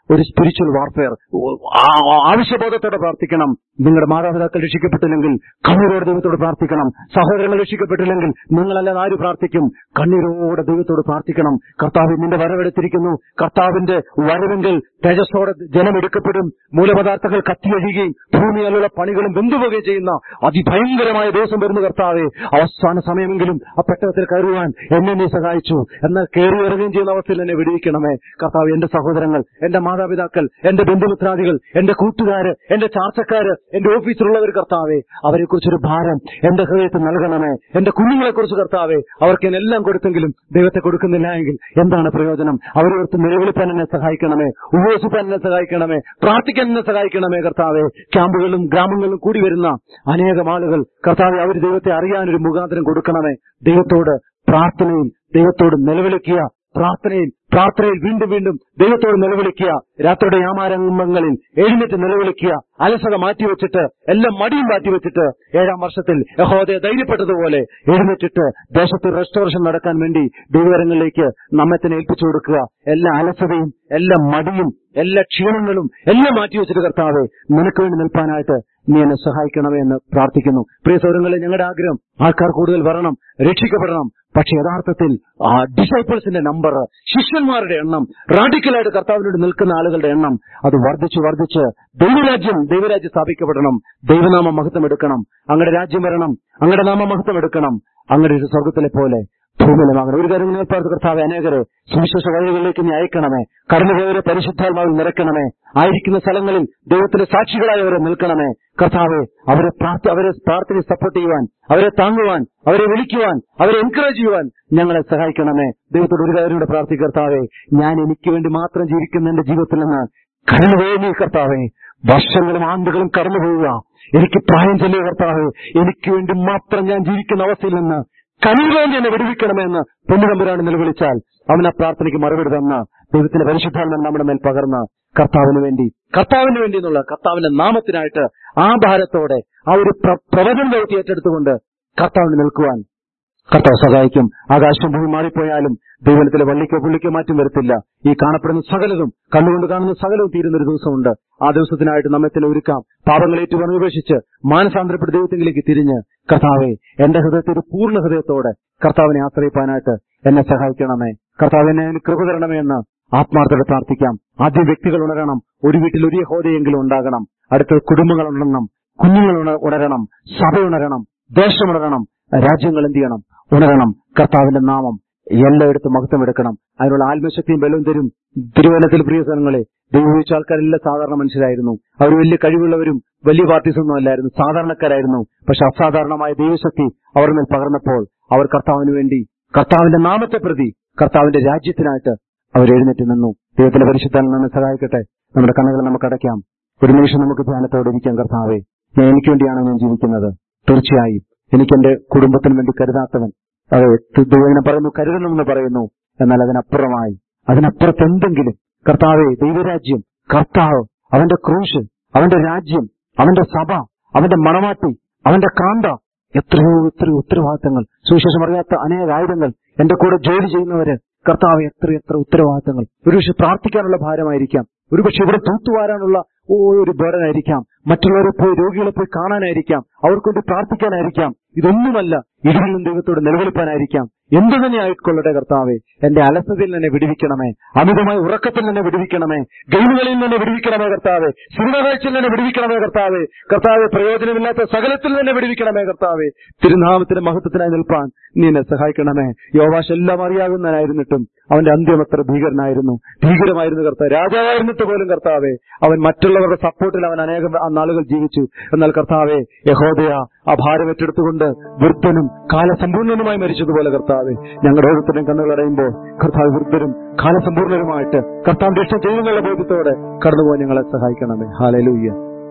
A: ഒരു സ്പിരിച്വൽ വാർഫെയർ. ആവശ്യബോധത്തോടെ പ്രാർത്ഥിക്കണം. നിങ്ങളുടെ മാതാപിതാക്കൾ രക്ഷിക്കപ്പെട്ടില്ലെങ്കിൽ കണ്ണീരോടെ ദൈവത്തോട് പ്രാർത്ഥിക്കണം. സഹോദരങ്ങൾ രക്ഷിക്കപ്പെട്ടില്ലെങ്കിൽ നിങ്ങളല്ലാതെ ആര് പ്രാർത്ഥിക്കും? കണ്ണീരോടെ ദൈവത്തോട് പ്രാർത്ഥിക്കണം. കർത്താവ് നിന്റെ വരവെടുത്തിരിക്കുന്നു. കർത്താവിന്റെ വരവെങ്കിൽ തേജസ്സോടെ ജനം എടുക്കപ്പെടും. മൂലപദാർത്ഥങ്ങൾ കത്തിയൊഴുകുകയും ഭൂമിയിലുള്ള പണികളും വെന്തുപോവുകയും ചെയ്യുന്ന അതിഭയങ്കരമായ ദിവസം വരുന്നു. കർത്താവെ, അവസാന സമയമെങ്കിലും ആ പെട്ടകത്തിൽ കയറുവാൻ എന്നെ നീ സഹായിച്ചു. എന്നാൽ കയറി ഇറങ്ങുകയും ചെയ്യുന്ന അവസ്ഥയിൽ എന്നെ വിടുവിക്കണമേ. കർത്താവ്, എന്റെ സഹോദരങ്ങൾ, എന്റെ മാതാപിതാക്കൾ, എന്റെ ബന്ധുമിത്രാദികൾ, എന്റെ കൂട്ടുകാര്, എന്റെ ചാർച്ചക്കാര്, എന്റെ ഓഫീസിലുള്ളവർ, കർത്താവെ, അവരെക്കുറിച്ചൊരു ഭാരം എന്റെ ഹൃദയത്തിൽ നൽകണമേ. എന്റെ കുഞ്ഞുങ്ങളെക്കുറിച്ച് കർത്താവെ, അവർക്ക് എല്ലാം കൊടുത്തെങ്കിലും ദൈവത്തെ കൊടുക്കുന്നില്ല എങ്കിൽ എന്താണ് പ്രയോജനം? അവരോർത്ത് നിലവിളിപ്പാൻ എന്നെ സഹായിക്കണമേ. ഉപവസിപ്പാൻ എന്നെ സഹായിക്കണമേ. പ്രാർത്ഥിക്കാൻ എന്നെ സഹായിക്കണമേ. കർത്താവെ, ക്യാമ്പുകളിലും ഗ്രാമങ്ങളിലും കൂടി വരുന്ന അനേകം ആളുകൾ കർത്താവെ, അവർ ദൈവത്തെ അറിയാനൊരു മുഖാന്തരം കൊടുക്കണമേ. ദൈവത്തോട് പ്രാർത്ഥനയിൽ ദൈവത്തോട് നിലവിളിക്കുക. പ്രാർത്ഥനയിൽ പ്രാർത്ഥനയിൽ വീണ്ടും വീണ്ടും ദൈവത്തോട് നിലവിളിക്കുക. രാത്രിയുടെ യാമാരംഭങ്ങളിൽ എഴുന്നേറ്റ് നിലവിളിക്കുക. അലസത മാറ്റിവെച്ചിട്ട്, എല്ലാം മടിയും മാറ്റിവെച്ചിട്ട്, ഏഴാം വർഷത്തിൽ യഹോവയെ ധൈര്യപ്പെട്ടതുപോലെ എഴുന്നേറ്റിട്ട് ദേശത്ത് റെസ്റ്റോറേഷൻ നടക്കാൻ വേണ്ടി ദൈവകരങ്ങളിലേക്ക് നമ്മെ തന്നെ ഏൽപ്പിച്ചു കൊടുക്കുക. എല്ലാ അലസതയും, എല്ലാ മടിയും, എല്ലാ ക്ഷീണങ്ങളും എല്ലാം മാറ്റിവെച്ചിട്ട് കർത്താവെ, നിനക്ക് വേണ്ടി നിൽപ്പാനായിട്ട് നീ എന്നെ സഹായിക്കണമേ എന്ന് പ്രാർത്ഥിക്കുന്നു. പ്രിയ സൗരങ്ങളെ, ഞങ്ങളുടെ ആഗ്രഹം ആൾക്കാർ കൂടുതൽ വരണം, രക്ഷിക്കപ്പെടണം. പക്ഷെ യഥാർത്ഥത്തിൽ ആ ഡിസൈപ്പിൾസിന്റെ നമ്പർ, ശിഷ്യന്മാരുടെ എണ്ണം, റാഡിക്കലായിട്ട് കർത്താവിനോട് നിൽക്കുന്ന ആളുകളുടെ എണ്ണം അത് വർദ്ധിച്ചു വർദ്ധിച്ച് ദൈവരാജ്യം ദൈവരാജ്യം സ്ഥാപിക്കപ്പെടണം. ദൈവനാമ മഹത്വം എടുക്കണം. അങ്ങയുടെ രാജ്യം വരണം. അങ്ങയുടെ നാമ മഹത്വം എടുക്കണം. അങ്ങയുടെ ഒരു സ്വർഗത്തിലെ പോലെ ഭൂമിയിലുമാകണം. ഒരു കാര്യം നേർപ്പാർത്ത് കർത്താവ്, അനേകരെ സുവിശേഷ വഴികളിലേക്ക് നീ അയക്കണമേ. കടന്നുപോയവരെ പരിശുദ്ധാത്മാവിൽ നിറയ്ക്കണമേ. ആയിരിക്കുന്ന സ്ഥലങ്ങളിൽ ദൈവത്തിന്റെ സാക്ഷികളായവരെ നിൽക്കണമേ. കർത്താവെ, അവരെ പ്രാർത്ഥ അവരെ പ്രാർത്ഥനയെ സപ്പോർട്ട് ചെയ്യുവാൻ, അവരെ താങ്ങുവാൻ, അവരെ വിളിക്കുവാൻ, അവരെ എൻകറേജ് ചെയ്യുവാൻ ഞങ്ങളെ സഹായിക്കണമേ. ദൈവത്തോട് ഒരു കാര്യം കൂടെ പ്രാർത്ഥിക്കുക. കർത്താവെ, ഞാൻ എനിക്ക് വേണ്ടി മാത്രം ജീവിക്കുന്ന എന്റെ ജീവിതത്തിൽ നിന്ന് കടന്നുപോയി കർത്താവെ, വർഷങ്ങളും ആണ്ടുകളും കടന്നു പോവുക. എനിക്ക് പ്രായം ചെല്ലുക കർത്താവെ, എനിക്ക് വേണ്ടി മാത്രം ഞാൻ ജീവിക്കുന്ന അവസ്ഥയിൽ നിന്ന് കനിവേണ്ടി എന്നെ വിടുവിക്കണമെന്ന് പൊന്നുതമ്പുരാണ് നിലവിളിച്ചാൽ അവൻ ആ പ്രാർത്ഥനയ്ക്ക് മറുപടി തന്ന് ദൈവത്തിന്റെ പരിശുദ്ധാത്മ നമ്മുടെ മേൽ പകർന്ന് കർത്താവിന് വേണ്ടി കർത്താവിന് വേണ്ടി എന്നുള്ള കർത്താവിന്റെ നാമത്തിനായിട്ട് ആ ഭാരത്തോടെ ആ ഒരു പ്രവചനം ദൗത്യം ഏറ്റെടുത്തുകൊണ്ട് കർത്താവിന് നിൽക്കുവാൻ കർത്താവ് സഹായിക്കും. ആകാശം ഭൂമി മാറിപ്പോയാലും ദൈവത്തിലെ വള്ളിക്കോ പുള്ളിക്കോ മാറ്റം വരുത്തില്ല. ഈ കാണപ്പെടുന്ന സകലതും, കണ്ണുകൊണ്ട് കാണുന്ന സകലവും തീരുന്നൊരു ദിവസമുണ്ട്. ആ ദിവസത്തിനായിട്ട് നമ്മെ തന്നെ ഒരുക്കാം. പാപങ്ങൾ ഏറ്റുപറഞ്ഞ് ഉപേക്ഷിച്ച് മാനസാന്തരപ്പെട്ട് ദൈവത്തിലേക്ക് തിരിഞ്ഞ് കർത്താവെ, എന്റെ ഹൃദയത്തെ ഒരു പൂർണ്ണ ഹൃദയത്തോടെ കർത്താവിനെ ആശ്രയിപ്പാനായിട്ട് എന്നെ സഹായിക്കണമേ. കർത്താവ് എന്നെ കൃപ തരണമേ എന്ന് ആത്മാർത്ഥത പ്രാർത്ഥിക്കാം. ആദ്യം വ്യക്തികൾ ഉണരണം. ഒരു വീട്ടിൽ ഒരു യഹോദയെങ്കിലും ഉണ്ടാകണം. അടുത്ത കുടുംബങ്ങൾ ഉണരണം, കുഞ്ഞുങ്ങൾ ഉണരണം, സഭ ഉണരണം, ദേശം ഉണരണം, രാജ്യങ്ങൾ എന്ത് ചെയ്യണം? ഉണരണം. കർത്താവിന്റെ നാമം എല്ലായിടത്തും മഹത്വം എടുക്കണം. അതിനുള്ള ആത്മശക്തിയും ബലവും തരും. തിരുവനന്തപുരത്തിൽ പ്രിയ സ്ഥലങ്ങളെ ദൈവവിച്ച ആൾക്കാരെല്ലാം സാധാരണ മനുഷ്യരായിരുന്നു. അവർ വലിയ കഴിവുള്ളവരും വലിയ പാർട്ടീസ് ഒന്നും അല്ലായിരുന്നു, സാധാരണക്കാരായിരുന്നു. പക്ഷെ അസാധാരണമായ ദൈവശക്തി അവർ മേൽ പകർന്നപ്പോൾ അവർ കർത്താവിന് വേണ്ടി, കർത്താവിന്റെ നാമത്തെ പ്രതി, കർത്താവിന്റെ രാജ്യത്തിനായിട്ട് അവർ എഴുന്നേറ്റ് നിന്നു. ദൈവത്തിന്റെ പരിശുദ്ധാത്മാവ് നമ്മെ സഹായിക്കട്ടെ. നമ്മുടെ കണ്ണുകൾ നമുക്ക് അടയ്ക്കാം. ഒരു നിമിഷം നമുക്ക് ധ്യാനത്തോടെ ഇരിക്കാം. കർത്താവെ, ഞാൻ എനിക്ക് വേണ്ടിയാണ് ഞാൻ ജീവിക്കുന്നത്. തീർച്ചയായും എനിക്കെന്റെ കുടുംബത്തിന് വേണ്ടി കരുതാത്തവൻ, അതെ, ദൈവം പറയുന്നു കരുതണമെന്ന് പറയുന്നു. എന്നാൽ അതിനപ്പുറമായി, അതിനപ്പുറത്ത് എന്തെങ്കിലും കർത്താവെ, ദൈവരാജ്യം, കർത്താവ്, അവന്റെ ക്രൂശ്, അവന്റെ രാജ്യം, അവന്റെ സഭ, അവന്റെ മണവാട്ടി, അവന്റെ കാന്ത, എത്രയോ എത്രയോ ഉത്തരവാദിത്തങ്ങൾ, സുവിശേഷം അറിയാത്ത അനേക ആയിരങ്ങൾ, എന്റെ കൂടെ ജോലി ചെയ്യുന്നവര്, കർത്താവ്, എത്ര എത്ര ഉത്തരവാദിത്തങ്ങൾ. ഒരുപക്ഷെ പ്രാർത്ഥിക്കാനുള്ള ഭാരമായിരിക്കാം, ഒരുപക്ഷെ ഇവിടെ തൂത്തുവാരാനുള്ള ഒരു ബോധനായിരിക്കാം, മറ്റുള്ളവരെ പോയി രോഗികളെ പോയി കാണാനായിരിക്കാം, അവർക്ക് വേണ്ടി പ്രാർത്ഥിക്കാനായിരിക്കാം. ഇതൊന്നുമല്ല, ഇരുളിലും ദൈവത്തോട് നിലവിളിപ്പാനായിരിക്കാം. എന്തു തന്നെ ആയിക്കൊള്ളട്ടെ കർത്താവെ, എന്റെ അലസതയിൽ തന്നെ വിടുവിക്കണമേ. അമിതമായ ഉറക്കത്തിൽ തന്നെ വിടുവിക്കണമേ. ഗെയിമുകളിൽ തന്നെ വിടുവിക്കണമേ കർത്താവെ. സിനിമ കാഴ്ചയിൽ തന്നെ വിടുവിക്കണമേ കർത്താവെ. കർത്താവെ, പ്രയോജനമില്ലാത്ത സകലത്തിൽ തന്നെ വിടുവിക്കണമേ കർത്താവെ. തിരുനാമത്തിന്റെ മഹത്വത്തിനായി നിൽപ്പാൻ നീ എന്നെ സഹായിക്കണമേ. യോവാശ് എല്ലാം അറിയാവുന്നവനായിരുന്നിട്ടും അവന്റെ അന്ത്യം അത്ര ഭീകരനായിരുന്നു, ഭീകരമായിരുന്നു കർത്താവ്. രാജാവായിരുന്നിട്ട് പോലും കർത്താവെ, അവൻ മറ്റുള്ളവരുടെ സപ്പോർട്ടിൽ അവൻ അനേകം നാളുകൾ ജീവിച്ചു. എന്നാൽ കർത്താവെ, യഹോദയ ആ ഭാരം ഏറ്റെടുത്തുകൊണ്ട് വൃദ്ധനും കാലസമ്പൂർണനുമായി മരിച്ചതുപോലെ കർത്താവെ, ഞങ്ങളുടെ ഓരോരുത്തരും കണ്ണുകൾ അടയുമ്പോൾ കർത്താവ് വൃദ്ധരും കാലസമ്പൂർണരുമായിട്ട് കർത്താവ് രക്ഷ ചെയ്യുന്നുള്ള ബോധ്യത്തോടെ കടന്നുപോകാൻ ഞങ്ങളെ സഹായിക്കണമേ. ഹല്ലേലൂയ.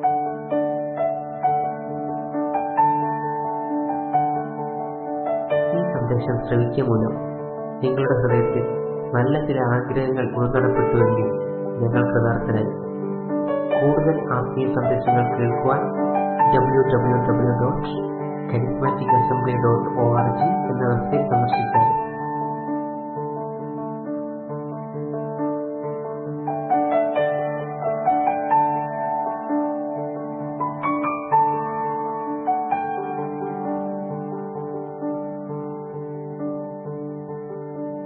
C: ഈ സന്ദേശം ശ്രവിക്കുക മൂലം നിങ്ങളുടെ ഹൃദയത്തിൽ നല്ല ചില ആഗ്രഹങ്ങൾ ഉൾക്കടപ്പെട്ടുവെങ്കിൽ ഞങ്ങൾ കൃതാർത്ഥരായി. കൂടുതൽ ആത്മീയ സന്ദേശങ്ങൾ കേൾക്കുവാൻ W W W dot charismatic assembly dot O R G എന്ന വെബ്സൈറ്റ് സന്ദർശിച്ചാൽ